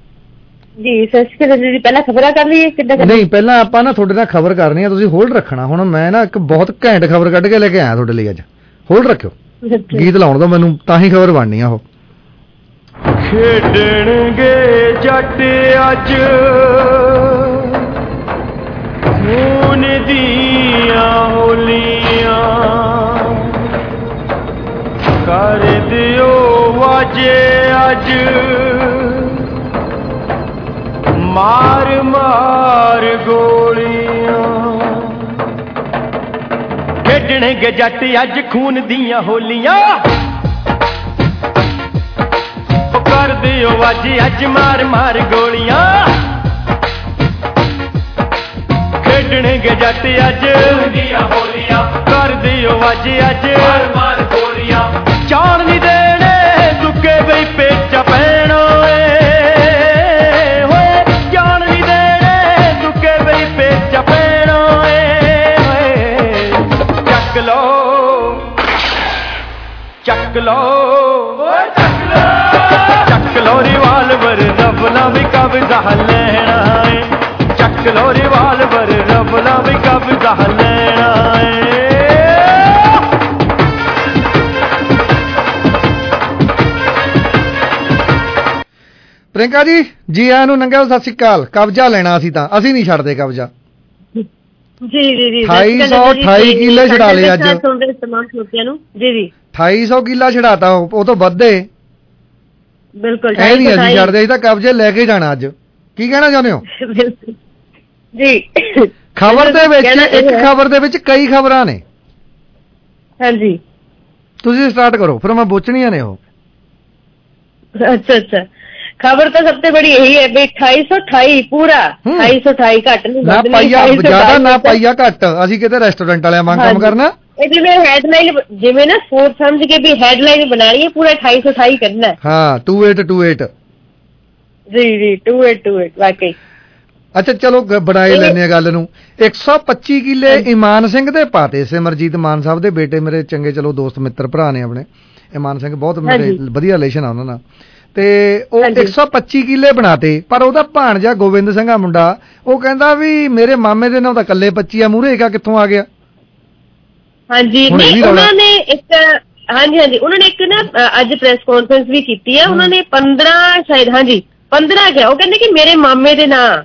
ਜੀ ਸਤਿ ਸ਼੍ਰੀ ਅਕਾਲ ਜੀ। ਪਹਿਲਾਂ ਖਬਰਾਂ ਕਰ ਲਈਏ ਕਿੱਦਾਂ? ਨਹੀਂ ਪਹਿਲਾਂ ਆਪਾਂ ਨਾ ਤੁਹਾਡੇ ਨਾਲ ਖਬਰ ਕਰਨੀ ਆ, ਤੁਸੀਂ ਹੋਲਡ ਰੱਖਣਾ। ਹੁਣ ਮੈਂ ਨਾ ਇੱਕ ਬਹੁਤ ਘੈਂਟ ਖਬਰ ਕੱਢ ਕੇ ਲੈ ਕੇ ਆਇਆ ਤੁਹਾਡੇ ਲਈ ਅੱਜ, ਹੋਲਡ ਰੱਖਿਓ, ਗੀਤ ਲਾਉਣ ਦੋ ਮੈਨੂੰ, ਤਾਂ ਹੀ ਖਬਰ ਬਣਨੀ ਆ ਉਹ। ਖੇਡਣਗੇ ਜੱਟ ਅੱਜ ਖੂਨ ਦੀਆਂ ਹੋਲੀਆਂ, ਕਰ ਦਿਓ ਵਾਜੇ ਅੱਜ ਮਾਰ ਮਾਰ ਗੋਲੀਆਂ। ਖੇਡਣਗੇ ਜੱਟ ਅੱਜ ਖੂਨ ਦੀਆਂ ਹੋਲੀਆਂ, ਕਰ ਦਿਓ ਵਾਜੇ ਅੱਜ ਮਾਰ ਮਾਰ ਗੋਲੀਆਂ। ਖੇਡਣਗੇ ਜੱਟ ਅੱਜ ਹੋਲੀਆਂ ਕਰ ਦਿਓ ਅੱਜ ਅੱਜ ਮਾਰ ਮਾਰ ਗੋਲੀਆਂ ਚਾਣ ਨਹੀਂ ਦੇਣੇ ਸੁੱਕੇ ਬਈ ਪੇਚਾ ਪੈਣਾ ਏ ਹੋਏ ਚਾਣ ਨਹੀਂ ਦੇਣੇ ਸੁੱਕੇ ਬਈ ਪੇਚਾ ਪੈਣਾ ਏ ਹੋਏ ਚੱਕ ਲੋ ਚੱਕ ਲੋ ਓਏ ਚੱਕ ਲੋ ਚੱਕ ਲੋ ਰਿਵਾਲਵਰ ਰੱਬ ਨਾ ਵੀ ਕਬਜ਼ਾ ਲੈਣਾ ਏ ਚੱਕ ਲੋ ਰਿਵਾਲਵਰ ਰੱਬ ਨਾ ਵੀ ਕਬਜ਼ਾ ਲੈਣਾ ਏ ਪ੍ਰਿੰਕਾ ਜੀ ਜੀ ਆਇਆਂ ਨੂੰ ਨੰਗਾ ਸਤਿ ਸ਼੍ਰੀ ਅਕਾਲ। ਕਬਜ਼ਾ ਲੈਣਾ ਅਸੀਂ ਤਾਂ ਅਸੀਂ ਨਹੀਂ ਛੱਡਦੇ ਕਬਜ਼ਾ। ਜੀ ਜੀ ਜੀ ਅਠਾਈ ਸੌ ਅਠਾਈ ਕਿੱਲੇ ਛਡਾ ਲਏ ਅੱਜ ਜੀ ਜੀ ਅਠਾਈ ਸੌ ਕਿੱਲਾ ਛਡਾਤਾ ਉਹ ਤੋਂ ਵੱਧੇ ਬਿਲਕੁਲ ਇਹ ਨਹੀਂ ਅਸੀਂ ਛੱਡਦੇ ਅਸੀਂ ਤਾਂ ਕਬਜ਼ੇ ਲੈ ਕੇ ਜਾਣਾ ਅੱਜ। ਕੀ ਕਹਿਣਾ ਚਾਹੁੰਦੇ ਹੋ? ਜੀ ਖਬਰ ਦੇ ਵਿੱਚ ਇੱਕ ਖਬਰ ਦੇ ਵਿੱਚ ਕਈ ਖਬਰਾਂ ਨੇ। ਹਾਂਜੀ ਤੁਸੀਂ ਸਟਾਰਟ ਕਰੋ ਫਿਰ ਮੈਂ ਪੁੱਛਣੀਆਂ ਨੇ ਉਹ। अच्छा अच्छा खबर तो सबसे बड़ी यही है भाई अठाई सौ अठाई पूरा अठाई सौ अठाई घट नहीं ना पाइया ज्यादा ना पाइया घट ਅਸੀਂ ਕਿਤੇ ਰੈਸਟੋਰੈਂਟ ਵਾਲਿਆਂ ਵਾਂਗ ਕੰਮ ਕਰਨਾ ਇਹ ਜਿਵੇਂ ਹੈਡਲਾਈਨ ਜਿਵੇਂ ਨਾ ਸੋਚ ਸਮਝ ਕੇ ਵੀ ਹੈਡਲਾਈਨ ਬਣਾਣੀ ਹੈ ਪੂਰਾ ਅਠਾਈ ਸੌ ਅਠਾਈ ਕਰਨਾ ਹੈ। ਹਾਂ ਟੂ ਏਟ ਟੂ ਏਟ ਜੀ ਜੀ ਟੂ ਏਟ ਟੂ ਏਟ ਵਾਕਈ। ਅੱਛਾ ਚਲੋ ਬਣਾਏ ਲੈਣੇ ਗੱਲ ਨੂੰ। ਇੱਕ ਸੌ ਪੱਚੀ ਕਿੱਲੇ ਇਮਾਨ ਸਿੰਘ ਦੇ ਪਾਤੇ ਸਿਮਰਜੀਤ ਮਾਨ ਸਾਹਿਬ ਦੇ ਬੇਟੇ ਮੇਰੇ ਚੰਗੇ ਚਲੋ ਦੋਸਤ ਮਿੱਤਰ ਭਰਾ ਨੇ ਆਪਣੇ ਇਮਾਨ ਸਿੰਘ ਬਹੁਤ ਮੇਰੇ ਵਧੀਆ ਰਿਲੇਸ਼ਨ ਆ ਉਹਨਾਂ ਨਾਲ ਤੇ ਉਹ ਇੱਕ ਸੌ ਪੱਚੀ ਕਿੱਲੇ ਬਣਾਤੇ ਪਰ ਉਹਦਾ ਭਾਣਜਾ ਗੋਬਿੰਦ ਸਿੰਘ ਆ ਮੁੰਡਾ ਉਹ ਕਹਿੰਦਾ ਵੀ ਮੇਰੇ ਮਾਮੇ ਦੇ ਨਾਂ ਤਾਂ ਕੱਲੇ ਪੱਚੀ ਆ ਮੂਹਰੇ ਕਾ ਕਿੱਥੋਂ ਆ ਗਿਆ। ਹਾਂਜੀ ਨਹੀਂ ਉਹਨਾਂ ਨੇ ਇੱਕ ਹਾਂਜੀ ਹਾਂਜੀ ਉਹਨਾਂ ਨੇ ਇੱਕ ਨਾ ਅੱਜ ਪ੍ਰੈਸ ਕਾਨਫਰੰਸ ਵੀ ਕੀਤੀ ਹੈ ਉਹਨਾਂ ਨੇ ਪੰਦਰਾਂ ਸ਼ਾਇਦ ਹਾਂਜੀ ਪੰਦਰਾਂ ਕਿਹਾ ਉਹ ਕਹਿੰਦੇ ਕਿ ਮੇਰੇ ਮਾਮੇ ਦੇ ਨਾਂ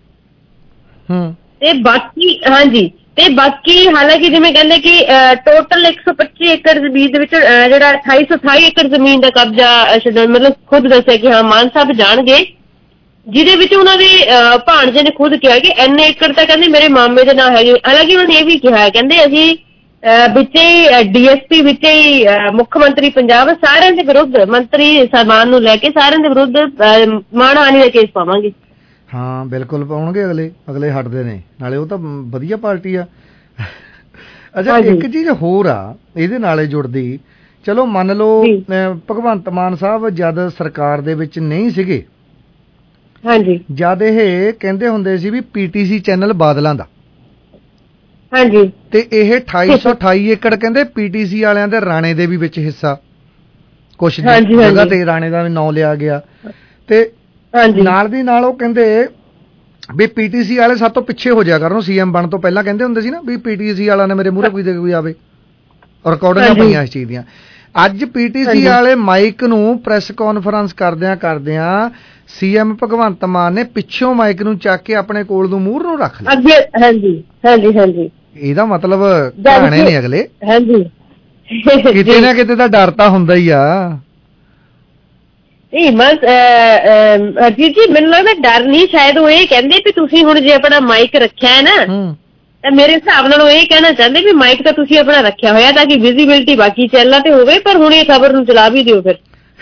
ਹੂੰ ਤੇ ਬਾਕੀ ਹਾਂਜੀ ਤੇ ਬਾਕੀ ਹਾਲਾਂਕਿ ਜਿਵੇਂ ਕਹਿੰਦੇ ਕਿ ਟੋਟਲ ਇੱਕ ਸੌ ਪੱਚੀ ਏਕੜ ਜ਼ਮੀਨ ਦੇ ਵਿੱਚ ਜਿਹੜਾ ਅਠਾਈ ਸੌ ਅਠਾਈ ਏਕੜ ਜ਼ਮੀਨ ਦਾ ਕਬਜ਼ਾ ਮਤਲਬ ਖੁਦ ਦੱਸਿਆ ਕਿ ਹਾਂ ਮਾਨ ਸਾਹਿਬ ਜਾਣਗੇ ਜਿਹਦੇ ਵਿੱਚ ਉਹਨਾਂ ਦੇ ਭਾਣਜੇ ਨੇ ਖੁਦ ਕਿਹਾ ਕਿ ਇੰਨੇ ਏਕੜ ਤਾਂ ਕਹਿੰਦੇ ਮੇਰੇ ਮਾਮੇ ਦੇ ਨਾਂ ਹੈਗੇ। ਹਾਲਾਂਕਿ ਉਹਨਾਂ ਨੇ ਇਹ ਵੀ ਕਿਹਾ ਕਹਿੰਦੇ ਅਸੀਂ ਵਿੱਚੇ ਹੀ ਡੀਐਸਪੀ ਵਿੱਚੇ ਹੀ ਮੁੱਖ ਮੰਤਰੀ ਪੰਜਾਬ ਸਾਰਿਆਂ ਦੇ ਵਿਰੁੱਧ ਮੰਤਰੀ ਸਾਹਿਬਾਨ ਨੂੰ ਲੈ ਕੇ ਸਾਰਿਆਂ ਦੇ ਵਿਰੁੱਧ ਮਾਣਹਾਨੀ ਦਾ ਕੇਸ ਪਾਵਾਂਗੇ। ਹਾਂ ਬਿਲਕੁਲ ਪਾਉਣਗੇ ਅਗਲੇ ਅਗਲੇ ਹਟਦੇ ਨੇ ਨਾਲੇ ਉਹ ਤਾਂ ਵਧੀਆ ਪਾਰਟੀ ਆ। ਅੱਛਾ ਇੱਕ ਚੀਜ਼ ਹੋਰ ਆ ਇਹਦੇ ਨਾਲੇ ਜੁੜਦੀ ਚਲੋ ਮੰਨ ਲਓ ਭਗਵੰਤ ਮਾਨ ਸਾਹਿਬ ਜਦ ਸਰਕਾਰ ਦੇ ਵਿੱਚ ਨਹੀਂ ਸੀਗੇ ਹਾਂਜੀ ਜਦ ਇਹ ਕਹਿੰਦੇ ਹੁੰਦੇ ਸੀ ਵੀ ਪੀਟੀਸੀ ਚੈਨਲ ਬਾਦਲਾਂ ਦਾ ਹਾਂਜੀ ਤੇ ਇਹ ਅਠਾਈ ਸੌ ਅਠਾਈ ਏਕੜ ਕਹਿੰਦੇ ਪੀਟੀਸੀ ਵਾਲਿਆਂ ਦੇ ਰਾਣੇ ਦੇ ਵੀ ਵਿੱਚ ਹਿੱਸਾ ਕੁਛ ਜਗ੍ਹਾ ਤੇ ਰਾਣੇ ਦਾ ਵੀ ਨਾਂ ਲਿਆ ਗਿਆ ਤੇ ਨਾਲ ਦੀ ਨਾਲ ਉਹ ਕਹਿੰਦੇ ਵੀ ਪੀਟੀਸੀ ਵਾਲੇ ਸਭ ਤੋਂ ਪਿੱਛੇ ਹੋ ਜਾਇਆ ਕਰਨ ਸੀਐਮ ਬਣ ਤੋਂ ਪਹਿਲਾਂ ਕਹਿੰਦੇ ਹੁੰਦੇ ਸੀ ਨਾ ਵੀ ਪੀਟੀਸੀ ਵਾਲਾ ਨੇ ਮੇਰੇ ਮੂਹਰੇ ਕੋਈ ਦੇ ਕੋਈ ਆਵੇ ਰਿਕਾਰਡਿੰਗਾਂ ਪਈਆਂ ਇਸ ਚੀਜ਼ ਦੀਆਂ। ਅੱਜ ਪੀਟੀਸੀ ਵਾਲੇ ਮਾਈਕ ਨੂੰ ਪ੍ਰੈਸ ਕਾਨਫਰੰਸ ਕਰਦਿਆਂ ਕਰਦਿਆਂ ਸੀਐਮ ਭਗਵੰਤ ਮਾਨ ਨੇ ਪਿੱਛੋਂ ਮਾਈਕ ਨੂੰ ਚੱਕ ਕੇ ਆਪਣੇ ਕੋਲ ਨੂੰ ਮੂਹਰ ਨੂੰ ਰੱਖ ਲਿਆ। ਅੱਗੇ ਹਾਂਜੀ ਹਾਂਜੀ ਹਾਂਜੀ ਇਹਦਾ ਮਤਲਬ ਘਾਣੇ ਨੇ ਅਗਲੇ ਹਾਂਜੀ ਕਿਤੇ ਨਾ ਕਿਤੇ ਤਾਂ ਡਰ ਤਾਂ ਹੁੰਦਾ ਹੀ ਆ। ਨਹੀਂ ਬਸ ਅਜੀਤ ਜੀ ਮੈਨੂੰ ਲੱਗਦਾ ਡਰ ਨਹੀਂ ਸ਼ਾਇਦ ਉਹ ਇਹ ਕਹਿੰਦੇ ਵੀ ਤੁਸੀਂ ਹੁਣ ਜੇ ਆਪਣਾ ਮਾਈਕ ਰੱਖਿਆ ਹੈ ਨਾ ਤਾਂ ਮੇਰੇ ਹਿਸਾਬ ਨਾਲ ਉਹ ਇਹ ਕਹਿਣਾ ਚਾਹੁੰਦੇ ਵੀ ਮਾਈਕ ਤਾਂ ਤੁਸੀਂ ਆਪਣਾ ਰੱਖਿਆ ਹੋਇਆ ਤਾਂ ਕਿ ਵਿਜ਼ਿਬਿਲਿਟੀ ਬਾਕੀ ਚੈਨਲਾਂ ਤੇ ਹੋਵੇ ਪਰ ਹੁਣ ਇਹ ਖਬਰ ਨੂੰ ਚਲਾ ਵੀ ਦਿਓ ਫਿਰ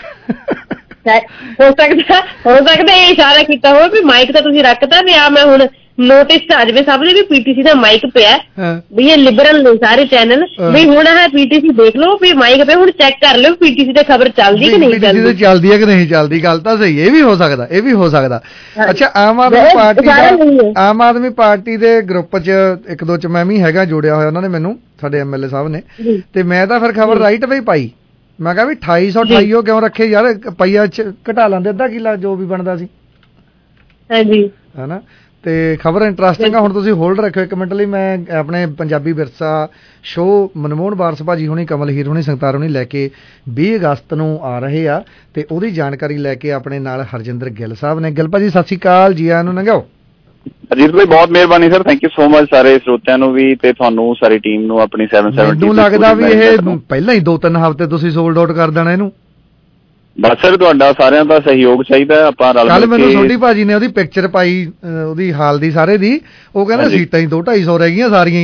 ਹੋ ਸਕਦਾ ਹੋ ਸਕਦਾ ਇਹ ਇਸ਼ਾਰਾ ਕੀਤਾ ਹੋਵੇ ਵੀ ਮਾਈਕ ਤਾਂ ਤੁਸੀਂ ਰੱਖਤਾ ਵੀ ਆ ਮੈਂ ਹੁਣ ਨੋਟਿਸ ਆ ਜਾਵੇ ਸਭ ਨੇ ਵੀ ਪੀਟੀਸੀ ਦਾ ਮਾਈਕ ਪਿਆ ਵੀ ਇਹ ਲਿਬਰਲ ਨੇ ਸਾਰੇ ਚੈਨਲ ਵੀ ਹੁਣ ਹੈ ਪੀਟੀਸੀ ਦੇਖ ਲਓ ਵੀ ਮਾਈਕ ਪਿਆ ਹੁਣ ਚੈੱਕ ਕਰ ਲਿਓ ਪੀਟੀਸੀ ਤੇ ਖਬਰ ਚੱਲਦੀ ਕਿ ਨਹੀਂ ਚੱਲਦੀ ਚੱਲਦੀ ਹੈ ਕਿ ਨਹੀਂ ਚੱਲਦੀ ਗੱਲ ਤਾਂ ਸਹੀ ਇਹ ਵੀ ਹੋ ਸਕਦਾ ਇਹ ਵੀ ਹੋ ਸਕਦਾ। ਅੱਛਾ ਆਮ ਆਦਮੀ ਪਾਰਟੀ ਦਾ ਆਮ ਆਦਮੀ ਪਾਰਟੀ ਦੇ ਗਰੁੱਪ 'ਚ ਇੱਕ ਦੋ 'ਚ ਮੈਂ ਵੀ ਹੈਗਾ ਜੋੜਿਆ ਹੋਇਆ ਉਹਨਾਂ ਨੇ ਮੈਨੂੰ ਸਾਡੇ ਐਮਐਲਏ ਸਾਹਿਬ ਨੇ ਤੇ ਮੈਂ ਤਾਂ ਫਿਰ ਖਬਰ ਰਾਈਟ ਵੀ ਪਾਈ ਮੈਂ ਕਿਹਾ ਵੀ ਅਠਾਈ ਸੌ ਅਠਾਈ ਉਹ ਕਿਉਂ ਰੱਖੇ ਯਾਰ ਪਈਆ ਘਟਾ ਲੈਂਦੇ ਅੱਧਾ ਕਿੱਲਾ ਜੋ ਵੀ ਬਣਦਾ ਸੀ ਹਾਂਜੀ ਹਨਾ ਤੇ ਖਬਰ ਇੰਟਰਸਟਿੰਗ ਆ। ਹੁਣ ਤੁਸੀਂ ਹੋਲਡ ਰੱਖਿਓ ਇੱਕ ਮਿੰਟ ਲਈ ਮੈਂ ਆਪਣੇ ਪੰਜਾਬੀ ਵਿਰਸਾ ਸ਼ੋਅ ਮਨਮੋਹਨ ਵਾਰਸ ਭਾਜੀ ਹੁਣੀ ਕਮਲ ਹੀਰ ਹੁਣੀ ਸੰਗਤਾਰ ਹੁਣੀ ਲੈ ਕੇ ਵੀਹ ਅਗਸਤ ਨੂੰ ਆ ਰਹੇ ਆ ਤੇ ਉਹਦੀ ਜਾਣਕਾਰੀ ਲੈ ਕੇ ਆਪਣੇ ਨਾਲ ਹਰਜਿੰਦਰ ਗਿੱਲ ਸਾਹਿਬ ਨੇ। ਗਿੱਲ ਭਾਜੀ ਸਤਿ ਸ਼੍ਰੀ ਅਕਾਲ ਜੀ ਆਇਆਂ ਨੂੰ ਨੰਗਾਓ। ਅਜੀਤ ਭਾਈ ਬਹੁਤ ਮਿਹਰਬਾਨੀ sir thank you so much ਸਾਰੇ ਸਰੋਤਿਆਂ ਨੂੰ ਵੀ ਤੇ ਤੁਹਾਨੂੰ ਸਾਰੀ ਟੀਮ ਨੂੰ ਆਪਣੀ ਸੈਵਨ ਸੈਵਨਟੀ ਮੈਨੂੰ ਲੱਗਦਾ ਵੀ ਇਹ ਪਹਿਲਾਂ ਹੀ ਦੋ ਤਿੰਨ ਹਫ਼ਤੇ ਤੁਸੀਂ ਸੋਲਡ ਆਊਟ ਕਰ ਦੇਣਾ ਇਹਨੂੰ। ਬਸ ਸਰ ਤੁਹਾਡਾ ਸਾਰਿਆਂ ਦਾ ਸਹਿਯੋਗ ਚਾਹੀਦਾ ਆਪਾਂ ਰਲ ਮਿਲ ਕੇ। ਕੱਲ ਮੈਨੂੰ ਸੋਢੀ ਭਾਜੀ ਨੇ ਉਹਦੀ ਪਿਕਚਰ ਪਾਈ ਉਹਦੀ ਹਾਲ ਦੀ ਸਾਰੇ ਦੀ ਉਹ ਕਹਿੰਦਾ ਸੀਟਾਂ ਹੀ ਦੋ ਢਾਈ ਸੌ ਰਹਿ ਗਈਆਂ ਸਾਰੀਆਂ ਹੀ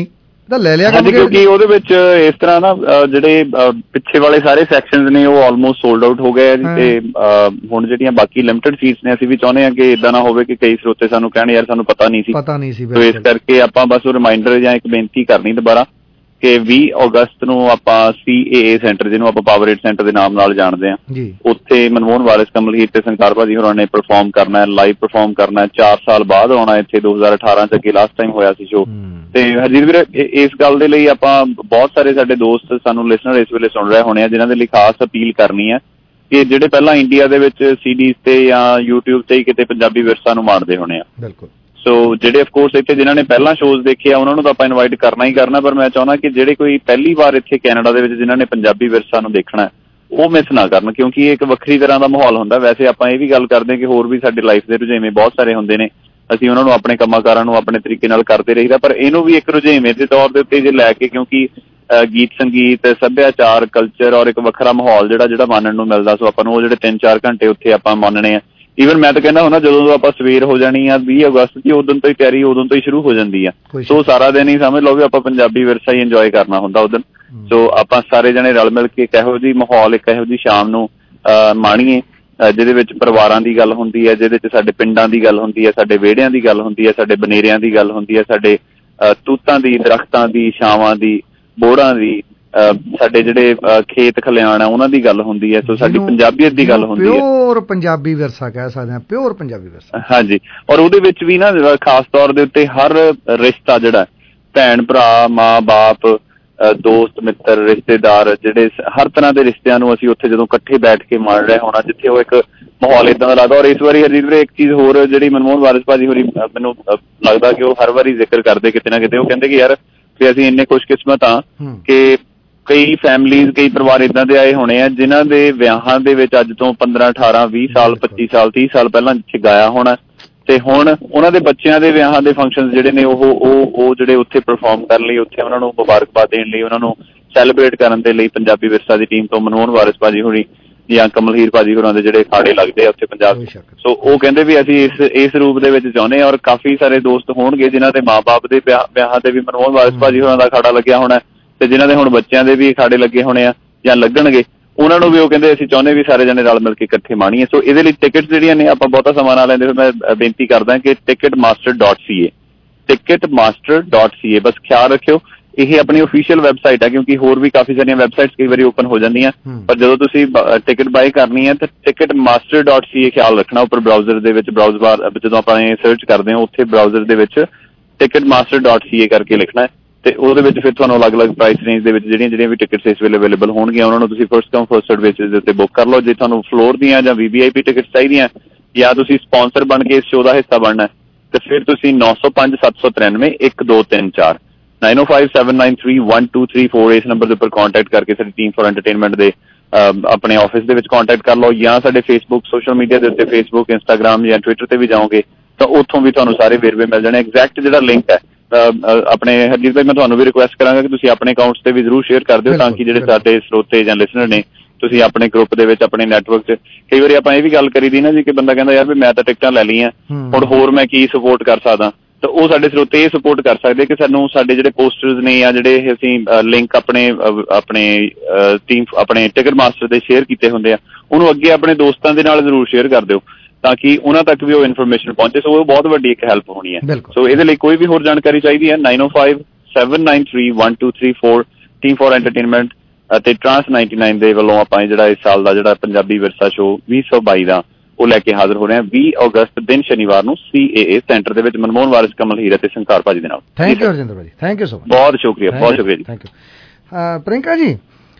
ਤਾਂ ਲੈ ਲਿਆ ਹਾਂਜੀ, ਕਿਉਂਕਿ ਉਹਦੇ ਵਿੱਚ ਇਸ ਤਰ੍ਹਾਂ ਨਾ ਜਿਹੜੇ ਪਿੱਛੇ ਵਾਲੇ ਸਾਰੇ ਸੈਕਸ਼ਨਸ ਨੇ ਉਹ ਆਲਮੋਸਟ ਸੋਲਡ ਆਊਟ ਹੋ ਗਏ ਆ ਜੀ, ਤੇ ਹੁਣ ਜਿਹੜੀਆਂ ਬਾਕੀ ਲਿਮਟਿਡ ਸੀਟਸ ਨੇ ਅਸੀਂ ਵੀ ਚਾਹੁੰਦੇ ਹਾਂ ਕਿ ਇਦਾਂ ਨਾ ਹੋਵੇ ਕਿ ਕਈ ਸਰੋਤੇ ਸਾਨੂੰ ਕਹਿਣ ਯਾਰ ਸਾਨੂੰ ਪਤਾ ਨਹੀਂ ਸੀ ਪਤਾ ਨਹੀਂ ਸੀ ਸੋ ਇਸ ਕਰਕੇ ਆਪਾਂ ਬਸ ਉਹ ਰਿਮਾਈਂਡਰ ਜਾਂ ਇੱਕ ਬੇਨਤੀ ਕਰਨੀ ਦੁਬਾਰਾ ਕਿ ਵੀਹ ਅਗਸਤ ਨੂੰ ਆਪਾਂ ਸੀ ਏ ਏ ਸੈਂਟਰ, ਜਿਹਨੂੰ ਆਪਾਂ ਪਾਵਰ ਏਡ ਸੈਂਟਰ ਦੇ ਨਾਮ ਨਾਲ ਜਾਣਦੇ ਹਾਂ, ਉੱਥੇ ਮਨਮੋਹਨ ਵਾਰਿਸ, ਕਮਲਹੀਰ ਤੇ ਸੰਕਾਰ ਭਾਜੀ ਹੋਰਾਂ ਨੇ ਪਰਫਾਰਮ ਕਰਨਾ ਹੈ, ਲਾਈਵ ਪਰਫਾਰਮ ਕਰਨਾ ਹੈ। ਚਾਰ ਸਾਲ ਬਾਅਦ ਆਉਣਾ ਇੱਥੇ, ਦੋ ਹਜ਼ਾਰ ਅਠਾਰਾਂ ਚ ਅੱਗੇ ਲਾਸਟ ਟਾਈਮ ਹੋਇਆ ਸੀ ਸ਼ੋ। ਤੇ ਹਰਜੀਤ ਵੀਰ, ਇਸ ਗੱਲ ਦੇ ਲਈ ਆਪਾਂ ਬਹੁਤ ਸਾਰੇ ਸਾਡੇ ਦੋਸਤ ਸਾਨੂੰ ਲਿਸਨਰ ਇਸ ਵੇਲੇ ਸੁਣ ਰਹੇ ਹੋਣੇ ਆ, ਜਿਨ੍ਹਾਂ ਦੇ ਲਈ ਖਾਸ ਅਪੀਲ ਕਰਨੀ ਹੈ ਕਿ ਜਿਹੜੇ ਪਹਿਲਾਂ ਇੰਡੀਆ ਦੇ ਵਿੱਚ ਸੀਡੀਜ਼ ਤੇ ਜਾਂ ਯੂਟਿਊਬ ਤੇ ਹੀ ਕਿਤੇ ਪੰਜਾਬੀ ਵਿਰਸਾ ਨੂੰ ਮਾਣਦੇ ਹੋਣੇ ਆ, ਬਿਲਕੁਲ। ਸੋ ਜਿਹੜੇ ਅਫਕੋਰਸ ਇੱਥੇ ਜਿਨ੍ਹਾਂ ਨੇ ਪਹਿਲਾਂ ਸ਼ੋਜ਼ ਦੇਖੇ ਆ ਉਹਨਾਂ ਨੂੰ ਤਾਂ ਆਪਾਂ ਇਨਵਾਈਟ ਕਰਨਾ ਹੀ ਕਰਨਾ, ਪਰ ਮੈਂ ਚਾਹੁੰਦਾ ਕਿ ਜਿਹੜੇ ਕੋਈ ਪਹਿਲੀ ਵਾਰ ਇੱਥੇ ਕੈਨੇਡਾ ਦੇ ਵਿੱਚ ਜਿਨ੍ਹਾਂ ਨੇ ਪੰਜਾਬੀ ਵਿਰਸਾ ਨੂੰ ਦੇਖਣਾ ਉਹ ਮਿਸ ਨਾ ਕਰਨ, ਕਿਉਂਕਿ ਇਹ ਇੱਕ ਵੱਖਰੀ ਤਰ੍ਹਾਂ ਦਾ ਮਾਹੌਲ ਹੁੰਦਾ। ਵੈਸੇ ਆਪਾਂ ਇਹ ਵੀ ਗੱਲ ਕਰਦੇ ਹਾਂ ਕਿ ਹੋਰ ਵੀ ਸਾਡੇ ਲਾਈਫ ਦੇ ਰੁਝੇਵੇਂ ਬਹੁਤ ਸਾਰੇ ਹੁੰਦੇ ਨੇ, ਅਸੀਂ ਉਹਨਾਂ ਨੂੰ ਆਪਣੇ ਕੰਮਾਂ ਕਾਰਾਂ ਨੂੰ ਆਪਣੇ ਤਰੀਕੇ ਨਾਲ ਕਰਦੇ ਰਹੀਦਾ, ਪਰ ਇਹਨੂੰ ਵੀ ਇੱਕ ਰੁਝੇਵੇਂ ਦੇ ਤੌਰ ਦੇ ਉੱਤੇ ਜੇ ਲੈ ਕੇ, ਕਿਉਂਕਿ ਗੀਤ ਸੰਗੀਤ, ਸੱਭਿਆਚਾਰ, ਕਲਚਰ ਔਰ ਇੱਕ ਵੱਖਰਾ ਮਾਹੌਲ ਜਿਹੜਾ ਜਿਹੜਾ ਮੰਨਣ ਨੂੰ ਮਿਲਦਾ, ਸੋ ਆਪਾਂ ਨੂੰ ਉਹ ਜਿਹੜੇ ਤਿੰਨ ਚਾਰ ਘੰਟੇ ਉੱਥੇ ਆਪਾਂ ਮੰਨਣੇ ਆ। ਈਵਨ ਮੈਂ ਤਾਂ ਕਹਿੰਦਾ ਹੁੰਦਾ ਜਦੋਂ ਤੋਂ ਆਪਾਂ ਸਵੇਰ ਹੋ ਜਾਣੀ ਆ ਵੀਹ ਅਗਸਤ ਦੀ, ਉਦੋਂ ਤੋਂ ਹੀ ਤਿਆਰੀ ਉਦੋਂ ਤੋਂ ਹੀ ਸ਼ੁਰੂ ਹੋ ਜਾਂਦੀ ਆ। ਸੋ ਸਾਰਾ ਦਿਨ ਹੀ ਸਮਝ ਲਓ ਵੀ ਆਪਾਂ ਪੰਜਾਬੀ ਵਿਰਸਾ ਹੀ ਇੰਜੋਏ ਕਰਨਾ ਹੁੰਦਾ ਉਦੋਂ। ਸੋ ਆਪਾਂ ਸਾਰੇ ਜਣੇ ਰਲ ਮਿਲ ਕੇ ਇੱਕ ਇਹੋ ਜਿਹੀ ਮਾਹੌਲ, ਇੱਕ ਇਹੋ ਜਿਹੀ ਸ਼ਾਮ ਨੂੰ ਮਾਣੀਏ ਜਿਹਦੇ ਵਿੱਚ ਪਰਿਵਾਰਾਂ ਦੀ ਗੱਲ ਹੁੰਦੀ ਹੈ, ਜਿਹਦੇ ਚ ਸਾਡੇ ਪਿੰਡਾਂ ਦੀ ਗੱਲ ਹੁੰਦੀ ਹੈ, ਸਾਡੇ ਵਿਹੜਿਆਂ ਦੀ ਗੱਲ ਹੁੰਦੀ ਹੈ, ਸਾਡੇ ਬਨੇਰਿਆਂ ਦੀ ਗੱਲ ਹੁੰਦੀ ਹੈ, ਸਾਡੇ ਤੂਤਾਂ ਦੀ, ਦਰਖਤਾਂ ਦੀ, ਛਾਵਾਂ ਦੀ, ਬੋੜਾਂ ਦੀ, ਸਾਡੇ ਜਿਹੜੇ ਖੇਤ ਖਲਿਆਣ ਆ ਉਹਨਾਂ ਦੀ ਗੱਲ ਹੁੰਦੀ ਹੈ। ਸੋ ਸਾਡੀ ਪੰਜਾਬੀਅਤ ਦੀ ਗੱਲ ਹੁੰਦੀ ਹੈ, ਪਿਓਰ ਪੰਜਾਬੀ ਵਿਰਸਾ ਕਹਿ ਸਕਦੇ ਹਾਂ, ਪਿਓਰ ਪੰਜਾਬੀ ਵਿਰਸਾ। ਹਾਂਜੀ, ਔਰ ਉਹਦੇ ਵਿੱਚ ਵੀ ਨਾ ਖਾਸ ਤੌਰ ਦੇ ਉੱਤੇ ਹਰ ਰਿਸ਼ਤਾ ਜਿਹੜਾ ਭੈਣ ਭਰਾ, ਮਾਂ ਬਾਪ, ਦੋਸਤ ਮਿੱਤਰ, ਰਿਸ਼ਤੇਦਾਰ, ਜਿਹੜੇ ਹਰ ਤਰ੍ਹਾਂ ਦੇ ਰਿਸ਼ਤਿਆਂ ਨੂੰ ਅਸੀਂ ਉੱਥੇ ਜਦੋਂ ਇਕੱਠੇ ਬੈਠ ਕੇ ਮਾਣ ਰਹੇ ਹੋਣਾ, ਜਿੱਥੇ ਉਹ ਇੱਕ ਮਾਹੌਲ ਏਦਾਂ ਦਾ ਲੱਗਦਾ। ਔਰ ਇਸ ਵਾਰੀ ਹਰਜੀਤ ਵੀਰੇ ਇੱਕ ਚੀਜ਼ ਹੋਰ ਜਿਹੜੀ ਮਨਮੋਹਨ ਵਾਰਿਸ ਭਾਜੀ ਹੋਰੀ, ਮੈਨੂੰ ਲੱਗਦਾ ਕਿ ਉਹ ਹਰ ਵਾਰੀ ਜ਼ਿਕਰ ਕਰਦੇ ਕਿਤੇ ਨਾ ਕਿਤੇ, ਉਹ ਕਹਿੰਦੇ ਕਿ ਯਾਰ ਕਿ ਅਸੀਂ ਇੰਨੇ ਖੁਸ਼ਕਿਸਮਤ ਹਾਂ ਕਿ ਕਈ ਫੈਮਲੀਜ਼, ਕਈ ਪਰਿਵਾਰ ਏਦਾਂ ਦੇ ਆਏ ਹੋਣੇ ਆ ਜਿਨ੍ਹਾਂ ਦੇ ਵਿਆਹਾਂ ਦੇ ਵਿੱਚ ਅੱਜ ਤੋਂ ਪੰਦਰਾਂ ਅਠਾਰਾਂ ਵੀਹ ਸਾਲ, ਪੱਚੀ ਸਾਲ, ਤੀਹ ਸਾਲ ਪਹਿਲਾਂ ਜਿੱਥੇ ਗਾਇਆ ਹੋਣਾ, ਤੇ ਹੁਣ ਉਹਨਾਂ ਦੇ ਬੱਚਿਆਂ ਦੇ ਵਿਆਹਾਂ ਦੇ ਫੰਕਸ਼ਨ ਜਿਹੜੇ ਨੇ ਉਹ ਉਹ ਉਹ ਜਿਹੜੇ ਉੱਥੇ ਪਰਫਾਰਮ ਕਰਨ ਲਈ, ਉੱਥੇ ਉਹਨਾਂ ਨੂੰ ਮੁਬਾਰਕਬਾਦ ਦੇਣ ਲਈ, ਉਹਨਾਂ ਨੂੰ ਸੈਲੀਬ੍ਰੇਟ ਕਰਨ ਦੇ ਲਈ ਪੰਜਾਬੀ ਵਿਰਸਾ ਦੀ ਟੀਮ ਤੋਂ ਮਨਮੋਹਨ ਵਾਰਿਸ ਭਾਜੀ ਹੋਣੀ ਜਾਂ ਕਮਲਹੀਰ ਭਾਜੀ ਹੋਰਾਂ ਦੇ ਜਿਹੜੇ ਅਖਾੜੇ ਲੱਗਦੇ ਆ ਉੱਥੇ ਪੰਜਾਬ। ਸੋ ਉਹ ਕਹਿੰਦੇ ਵੀ ਅਸੀਂ ਇਸ ਇਸ ਰੂਪ ਦੇ ਵਿੱਚ ਚਾਹੁੰਦੇ ਹਾਂ, ਔਰ ਕਾਫੀ ਸਾਰੇ ਦੋਸਤ ਹੋਣਗੇ ਜਿਨ੍ਹਾਂ ਦੇ ਮਾਂ ਬਾਪ ਦੇ ਵਿਆਹਾਂ ਤੇ ਵੀ ਮਨਮੋਹਨ ਵਾਰਿਸ ਭਾਜੀ ਹੋਰਾਂ ਦਾ ਅਖਾੜਾ ਲੱਗਿਆ ਹੋਣਾ, ਤੇ ਜਿਨ੍ਹਾਂ ਦੇ ਹੁਣ ਬੱਚਿਆਂ ਦੇ ਵੀ ਅਖਾੜੇ ਲੱਗੇ ਹੋਣੇ ਆ ਜਾਂ ਲੱਗਣਗੇ, ਉਹਨਾਂ ਨੂੰ ਵੀ ਉਹ ਕਹਿੰਦੇ ਅਸੀਂ ਚਾਹੁੰਦੇ ਵੀ ਸਾਰੇ ਜਣੇ ਰਲ ਮਿਲ ਕੇ ਇਕੱਠੇ ਮਾਣੀਏ। ਸੋ ਇਹਦੇ ਲਈ ਟਿਕਟ ਜਿਹੜੀਆਂ ਨੇ, ਆਪਾਂ ਬਹੁਤਾ ਸਮਾਂ ਨਾ ਲੈਂਦੇ ਹੋਏ ਮੈਂ ਬੇਨਤੀ ਕਰਦਾ ਕਿ Ticketmaster dot C A Ticketmaster dot C A ਬਸ ਖਿਆਲ ਰੱਖਿਓ ਇਹ ਆਪਣੀ ਓਫੀਸ਼ੀਅਲ ਵੈਬਸਾਈਟ ਹੈ, ਕਿਉਂਕਿ ਹੋਰ ਵੀ ਕਾਫੀ ਸਾਰੀਆਂ ਵੈਬਸਾਈਟਸ ਕਈ ਵਾਰੀ ਓਪਨ ਹੋ ਜਾਂਦੀਆਂ, ਪਰ ਜਦੋਂ ਤੁਸੀਂ ਟਿਕਟ ਬਾਏ ਕਰਨੀ ਹੈ ਤਾਂ Ticketmaster dot C A ਖਿਆਲ ਰੱਖਣਾ। ਉੱਪਰ ਬਰਾਊਜ਼ਰ ਦੇ ਵਿੱਚ, ਬਰਾਊਜ਼ ਬਾਰ ਜਦੋਂ ਆਪਾਂ ਇਹ ਸਰਚ ਕਰਦੇ ਹਾਂ ਉੱਥੇ ਬਰਾਊਜ਼ਰ ਦੇ ਵਿੱਚ Ticketmaster dot C A ਕਰਕੇ ਲਿਖਣਾ ਹੈ, ਤੇ ਉਹਦੇ ਵਿੱਚ ਫਿਰ ਤੁਹਾਨੂੰ ਅਲੱਗ-ਅਲੱਗ ਪ੍ਰਾਈਸ ਰੇਂਜ ਦੇ ਵਿੱਚ ਜਿਹੜੀਆਂ ਜਿਹੜੀਆਂ ਵੀ ਟਿਕਟਸ ਇਸ ਵੇਲੇ ਅਵੇਲੇਬਲ ਹੋਣਗੀਆਂ ਉਹਨਾਂ ਨੂੰ ਤੁਸੀਂ first come first serve basis ਦੇ ਉੱਤੇ ਬੁੱਕ ਕਰ ਲਓ। ਜੇ ਤੁਹਾਨੂੰ ਫਲੋਰ ਦੀਆਂ ਜਾਂ ਵੀ ਵੀ ਆਈ ਪੀ ਟਿਕਟਸ ਚਾਹੀਦੀਆਂ ਜਾਂ ਤੁਸੀਂ ਸਪਾਂਸਰ ਬਣ ਕੇ ਇਸ ਸ਼ੋਅ ਦਾ ਹਿੱਸਾ ਬਣਨਾ, ਤੇ ਫਿਰ ਤੁਸੀਂ ਨੌ ਸੌ ਪੰਜ ਸੱਤ ਸੌ ਤਰਾਨਵੇਂ ਇੱਕ ਦੋ ਤਿੰਨ ਚਾਰ nine O five seven nine three one two three four ਇਸ ਨੰਬਰ ਦੇ ਉੱਪਰ ਕੰਟੈਕਟ ਕਰਕੇ ਸਾਡੀ ਟੀਮ ਫॉर ਐਂਟਰਟੇਨਮੈਂਟ ਦੇ ਆਪਣੇ ਆਫਿਸ ਦੇ ਵਿੱਚ ਕੰਟੈਕਟ ਕਰ ਲਓ, ਜਾਂ ਸਾਡੇ ਫੇਸਬੁੱਕ ਸੋਸ਼ਲ ਮੀਡੀਆ ਦੇ ਉੱਤੇ ਫੇਸਬੁੱਕ, ਇੰਸਟਾਗ੍ਰਾਮ ਜਾਂ ਟਵਿੱਟਰ ਤੇ ਵੀ ਜਾਓਗੇ ਤਾਂ ਉੱਥੋਂ ਵੀ ਤੁਹਾਨੂੰ ਸਾਰੇ ਵੇਰਵੇ ਮਿਲ ਜਾਣੇ। ਐਗਜ਼ੈਕਟ ਜਿਹੜਾ ਲਿੰਕ ਹੈ ਆਪਣੇ ਹਰਜੀਤ ਭਾਈ, ਮੈਂ ਤੁਹਾਨੂੰ ਵੀ ਰਿਕੁਐਸਟ ਕਰਾਂਗਾ ਕਿ ਤੁਸੀਂ ਆਪਣੇ ਅਕਾਊਂਟਸ ਤੇ ਵੀ ਜ਼ਰੂਰ ਸ਼ੇਅਰ ਕਰ ਦਿਓ, ਤਾਂ ਕਿ ਜਿਹੜੇ ਸਾਡੇ ਸਰੋਤੇ ਜਾਂ ਲਿਸਨਰ ਨੇ, ਤੁਸੀਂ ਆਪਣੇ ਗਰੁੱਪ ਦੇ ਵਿੱਚ, ਆਪਣੇ ਨੈਟਵਰਕ 'ਚ, ਕਈ ਵਾਰੀ ਆਪਾਂ ਇਹ ਵੀ ਗੱਲ ਕਰੀ ਦੀ ਨਾ ਜੀ ਕਿ ਬੰਦਾ ਕਹਿੰਦਾ ਯਾਰ ਵੀ ਮੈਂ ਤਾਂ ਟਿਕਟਾਂ ਲੈ ਲਈਆਂ, ਹੁਣ ਹੋਰ ਮੈਂ ਕੀ ਸਪੋਰਟ ਕਰ ਸਕਦਾ, ਤਾਂ ਉਹ ਸਾਡੇ ਸਰੋਤੇ ਇਹ ਸਪੋਰਟ ਕਰ ਸਕਦੇ ਕਿ ਸਾਨੂੰ ਸਾਡੇ ਜਿਹੜੇ ਪੋਸਟਰਸ ਨੇ ਜਾਂ ਜਿਹੜੇ ਅਸੀਂ ਲਿੰਕ ਆਪਣੇ ਆਪਣੇ ਟੀਮ ਆਪਣੇ ਟਿਕਟ ਮਾਸਟਰ ਦੇ ਸ਼ੇਅਰ ਕੀਤੇ ਹੁੰਦੇ ਆ, ਉਹਨੂੰ ਅੱਗੇ ਆਪਣੇ ਦੋਸਤਾਂ ਦੇ ਨਾਲ ਜ਼ਰੂਰ ਸ਼ੇਅਰ ਕਰ ਦਿਓ ਤਾਂ ਕਿ ਉਹਨਾਂ ਤੱਕ ਵੀ ਉਹ ਇਨਫੋਰਮੇਸ਼ਨ ਪਹੁੰਚੇ। ਸੋ ਉਹ ਬਹੁਤ ਵੱਡੀ ਇੱਕ ਹੈਲਪ ਹੋਣੀ ਹੈ। ਸੋ ਇਹਦੇ ਲਈ ਕੋਈ ਵੀ ਹੋਰ ਜਾਣਕਾਰੀ ਚਾਹੀਦੀ ਹੈ nine O five seven nine three one two three four team for entertainment ਅਤੇ ਟਰਾਂਸ ਨਾਈਨਟੀ ਨਾਈਨ ਦੇ ਵੱਲੋਂ ਆਪਾਂ ਜਿਹੜਾ ਇਸ ਸਾਲ ਦਾ ਜਿਹੜਾ ਪੰਜਾਬੀ ਵਿਰਸਾ ਸ਼ੋਅ ਵੀਹ ਸੌ ਬਾਈ ਦਾ ਉਹ ਲੈ ਕੇ ਹਾਜ਼ਰ ਹੋ ਰਹੇ ਹਾਂ ਵੀਹ ਅਗਸਤ ਦਿਨ ਸ਼ਨੀਵਾਰ ਨੂੰ ਸੀ ਏ ਏ ਸੈਂਟਰ ਦੇ ਵਿੱਚ ਮਨਮੋਹਨ ਵਾਰਿਸ, ਕਮਲਹੀਰ ਅਤੇ ਸੰਸਾਰ ਭਾਜੀ ਦੇ ਨਾਲ। ਥੈਂਕ ਯੂ ਰਜਿੰਦਰ ਭਾਜੀ, ਥੈਂਕ ਯੂ ਸੋ ਮਚ, ਬਹੁਤ ਸ਼ੁਕਰੀਆ, ਬਹੁਤ ਸ਼ੁਕਰੀਆ ਜੀ। Thank you. ਪ੍ਰਿੰਕਾ ਜੀ,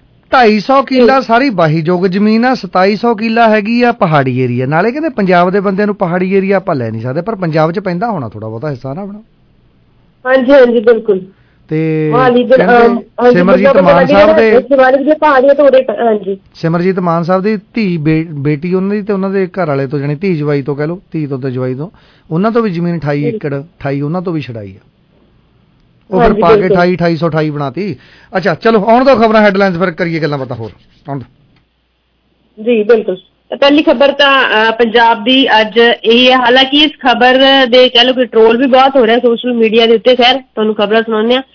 ਢਾਈ ਸੌ ਕਿੱਲਾ ਸਾਰੀ ਵਾਹੀਯੋਗ ਜ਼ਮੀਨ ਆ, ਸਤਾਈ ਸੌ ਕਿੱਲਾ ਹੈਗੀ ਆ ਪਹਾੜੀ ਏਰੀਆ, ਨਾਲੇ ਕਹਿੰਦੇ ਪੰਜਾਬ ਦੇ ਬੰਦਿਆਂ ਨੂੰ ਪਹਾੜੀ ਏਰੀਆ ਆਪਾਂ ਲੈ ਨਹੀਂ ਸਕਦੇ, ਪਰ ਪੰਜਾਬ 'ਚ ਪੈਂਦਾ ਹੋਣਾ ਥੋੜਾ ਬਹੁਤਾ ਹਿੱਸਾ ਨਾ ਆਪਣਾ। ਹਾਂਜੀ ਹਾਂਜੀ ਬਿਲਕੁਲ। ਤੇ ਸਿਮਰਜੀਤ ਮਾਨ ਸਾਹਿਬ ਦੇ ਸਿਮਰਜੀਤ ਮਾਨ ਸਾਹਿਬ ਦੀ ਧੀ ਬੇਟੀ ਉਹਨਾਂ ਦੀ ਤੇ ਉਹਨਾਂ ਦੇ ਘਰ ਵਾਲੇ ਤੋਂ, ਜਾਣੀ ਧੀ ਜਵਾਈ ਤੋਂ ਕਹਿ ਲਓ, ਧੀ ਤੋਂ ਤੇ ਜਵਾਈ ਤੋਂ, ਉਹਨਾਂ ਤੋਂ ਵੀ ਜ਼ਮੀਨ ਅਠਾਈ ਏਕੜ ਅਠਾਈ ਉਹਨਾਂ ਤੋਂ ਵੀ ਛਡਾਈ ਆ, ਉਹ ਫਿਰ ਪਾ ਕੇ ਅਠਾਈ ਅਠਾਈ ਸੌ ਅਠਾਈ ਬਣਾਤੀ। ਅੱਛਾ ਚਲੋ ਆਉਣ ਦੋ ਖਬਰਾਂ ਹੈਡਲਾਈਨਸ, ਫਿਰ ਕਰੀਏ ਗੱਲਾਂ ਬਾਤਾਂ ਹੋਰ। ਆਉਣ ਦੋ ਜੀ ਬਿਲਕੁਲ। ਪਹਿਲੀ ਖਬਰ ਤਾਂ ਪੰਜਾਬ ਦੀ ਅੱਜ ਇਹ ਹੈ, ਹਾਲਾਂਕਿ ਇਸ ਖਬਰ ਦੇ ਕਹਿ ਲਓ ਕਿ ਟ੍ਰੋਲ ਵੀ ਬਹੁਤ ਹੋ ਰਿਹਾ ਸੋਸ਼ਲ ਮੀਡੀਆ ਦੇ ਉੱਤੇ, ਖੈਰ ਤੁਹਾਨੂੰ ਖਬਰਾਂ ਸੁਣਾਉਂਦੇ ਹਾਂ,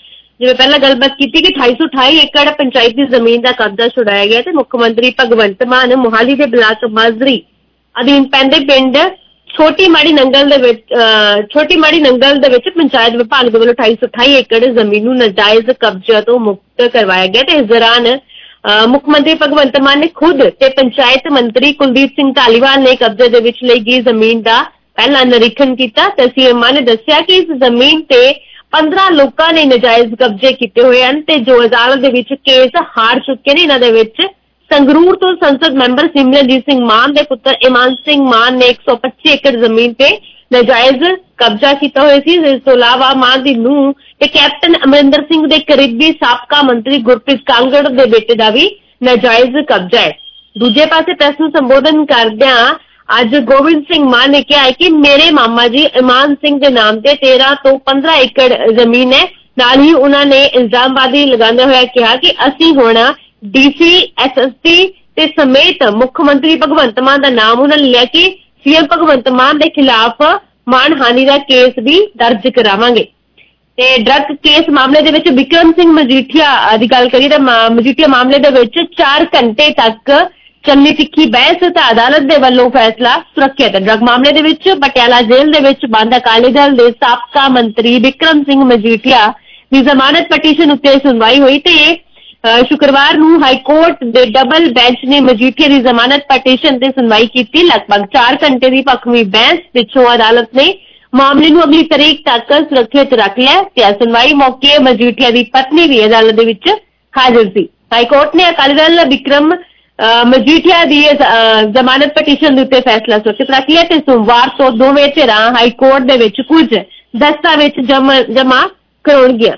ਜਿਵੇਂ ਪਹਿਲਾਂ ਗੱਲਬਾਤ ਕੀਤੀ ਕਿ ਅਠਾਈ ਸੌ ਅਠਾਈ ਏਕੜ ਪੰਚਾਇਤੀ ਜ਼ਮੀਨ ਦਾ ਕਬਜ਼ਾ ਛੁਡਾਇਆ ਗਿਆ ਤੇ ਮੁੱਖ ਮੰਤਰੀ ਭਗਵੰਤ ਮਾਨ ਮੋਹਾਲੀ ਦੇ ਬਲਾਕ ਮਾਜਰੀ ਅਧੀਨ ਪੈਂਦੇ ਪਿੰਡ ਛੋਟੀ ਮਾੜੀ ਨੰਗਲ ਦੇ ਵਿੱਚ ਛੋਟੀ ਮਾੜੀ ਨੰਗਲ ਦੇ ਵਿੱਚ ਪੰਚਾਇਤ ਵਿਭਾਗ ਦੇ ਵੱਲੋਂ ਅਠਾਈ ਸੌ ਅਠਾਈ ਏਕੜ ਜ਼ਮੀਨ ਨੂੰ ਨਾਜਾਇਜ਼ ਕਬਜ਼ਾ ਤੋਂ ਮੁਕਤ ਕਰਵਾਇਆ ਗਿਆ ਤੇ ਇਸ ਦੌਰਾਨ ਮੁੱਖ ਮੰਤਰੀ ਭਗਵੰਤ ਮਾਨ ਨੇ ਖੁਦ ਤੇ ਪੰਚਾਇਤ ਮੰਤਰੀ ਕੁਲਦੀਪ ਸਿੰਘ ਧਾਲੀਵਾਲ ਨੇ ਕਬਜ਼ੇ ਦੇ ਵਿੱਚ ਲਈ ਗਈ ਜ਼ਮੀਨ ਦਾ ਪਹਿਲਾਂ ਨਿਰੀਖਣ ਕੀਤਾ ਤੇ ਸੀਐਮ ਮਾਨ ਨੇ ਦੱਸਿਆ ਕਿ ਇਸ ਜ਼ਮੀਨ ਤੇ ਪੰਦਰਾਂ ਲੋਕਾਂ ਨੇ ਨਾਜਾਇਜ਼ ਕਬਜ਼ੇ ਕੀਤੇ ਹੋਏ ਹਨ ਤੇ ਜੋ ਅਦਾਲਤ ਦੇ ਵਿੱਚ ਕੇਸ ਹਾਰ ਚੁੱਕੇ ਨੇ। ਇਹਨਾਂ ਦੇ ਵਿੱਚ ਸੰਗਰੂਰ ਤੋਂ ਸੰਸਦ ਮੈਂਬਰ ਸਿਮਰਨਜੀਤ ਸਿੰਘ ਮਾਨ ਦੇ ਪੁੱਤਰ ਇਮਾਨ ਸਿੰਘ ਮਾਨ ਨੇ ਇੱਕ ਸੌ ਪੱਚੀ ਏਕੜ ਜ਼ਮੀਨ ਤੇ ਨਾਜਾਇਜ਼ ਕਬਜ਼ਾ ਕੀਤਾ ਹੋਇਆ ਸੀ। ਇਸ ਤੋਂ ਇਲਾਵਾ ਮਾਨ ਦੀ ਨੂੰਹ ਤੇ ਕੈਪਟਨ ਅਮਰਿੰਦਰ ਸਿੰਘ ਦੇ ਕਰੀਬੀ ਸਾਬਕਾ ਮੰਤਰੀ ਗੁਰਪ੍ਰੀਤ ਕਾਂਗੜ ਦੇ ਬੇਟੇ ਦਾ ਵੀ ਨਾਜਾਇਜ਼ ਕਬਜ਼ਾ ਹੈ। ਦੂਜੇ ਪਾਸੇ ਪ੍ਰੈਸ ਨੂੰ ਸੰਬੋਧਨ ਕਰਦਿਆਂ ਅੱਜ ਗੋਬਿੰਦ ਸਿੰਘ ਮਾਨ ਨੇ ਕਿਹਾ ਹੈ ਕਿ ਮੇਰੇ ਮਾਮਾ ਜੀ ਇਮਾਨ ਸਿੰਘ ਦੇ ਨਾਮ ਤੇ ਤੇਰਾਂ ਤੋਂ ਪੰਦਰਾਂ ਏਕੜ ਜ਼ਮੀਨ ਹੈ। ਨਾਲ ਹੀ ਉਹਨਾਂ ਨੇ ਇਲਜ਼ਾਮਬਾਜ਼ੀ ਲਗਾਉਂਦੇ ਹੋਏ ਕਿਹਾ ਕਿ ਅਸੀਂ ਹੁਣ ਡੀਸੀ ਐਸਐਸਪੀ ਤੇ ਸਮੇਤ ਮੁੱਖ ਮੰਤਰੀ ਭਗਵੰਤ ਮਾਨ ਦਾ ਨਾਮ ਉਹਨਾਂ ਨੇ ਲਿਆ ਕਿ ਸੀਐਮ ਭਗਵੰਤ ਮਾਨ ਦੇ ਖਿਲਾਫ ਮਾਨਹਾਨੀ ਦਾ ਕੇਸ ਵੀ ਦਰਜ ਕਰਾਵਾਂਗੇ। ਤੇ ਡਰੱਗ ਕੇਸ ਮਾਮਲੇ ਦੇ ਵਿੱਚ ਵਿਕਰਮ ਸਿੰਘ ਮਜੀਠੀਆ ਦੀ ਗੱਲ ਕਰੀਏ ਤਾਂ ਮਜੀਠੀਆ ਮਾਮਲੇ ਦੇ ਵਿੱਚ ਚਾਰ ਘੰਟੇ ਤੱਕ ਚੱਲੀ ਤਿੱਖੀ ਬਹਿਸ ਤਾਂ ਅਦਾਲਤ ਦੇ ਵੱਲੋਂ ਫੈਸਲਾ ਸੁਰੱਖਿਅਤ। ਡਰੱਗ ਮਾਮਲੇ ਦੇ ਵਿੱਚ ਪਟਿਆਲਾ ਜੇਲ੍ਹ ਦੇ ਵਿੱਚ ਬੰਦ ਅਕਾਲੀ ਦਲ ਦੇ ਸਾਬਕਾ ਮੰਤਰੀ ਵਿਕਰਮ ਸਿੰਘ ਮਜੀਠੀਆ ਦੀ ਜ਼ਮਾਨਤ ਪਟੀਸ਼ਨ ਉੱਤੇ ਸੁਣਵਾਈ ਹੋਈ ਤੇ ਸ਼ੁੱਕਰਵਾਰ ਨੂੰ ਹਾਈ ਕੋਰਟ ਦੇ ਡਬਲ ਬੈਂਚ ਨੇ ਮਜੀਠੀਆ ਦੀ ਜ਼ਮਾਨਤ ਪਟੀਸ਼ਨ ਤੇ ਸੁਣਵਾਈ ਕੀਤੀ। ਲਗਭਗ ਚਾਰ ਘੰਟੇ ਦੀ ਭਖਵੀਂ ਬਹਿਸ ਪਿੱਛੋਂ ਅਦਾਲਤ ਨੇ ਮਾਮਲੇ ਨੂੰ ਅਗਲੀ ਤਰੀਕ ਤੱਕ ਸੁਰੱਖਿਅਤ ਰੱਖ ਲਿਆ ਤੇ ਸੁਣਵਾਈ ਮੌਕੇ ਮਜੀਠੀਆ ਦੀ ਪਤਨੀ ਵੀ ਅਦਾਲਤ ਦੇ ਵਿੱਚ ਹਾਜ਼ਰ ਸੀ। ਹਾਈ ਕੋਰਟ ਨੇ ਅਕਾਲੀ ਦਲ ਵਿਕਰਮ ਮਜੀਠੀਆ ਦੀ ਜ਼ਮਾਨਤ ਪਟੀਸ਼ਨ ਦੇ ਉੱਤੇ ਫੈਸਲਾ ਸੁਰੱਖਿਅਤ ਰੱਖ ਲਿਆ ਤੇ ਸੋਮਵਾਰ ਤੋਂ ਦੋਵੇਂ ਧਿਰਾਂ ਹਾਈ ਕੋਰਟ ਦੇ ਵਿੱਚ ਕੁਝ ਦਸਤਾਵੇਜ਼ ਜਮ੍ਹਾਂ ਕਰਾਉਣਗੀਆਂ।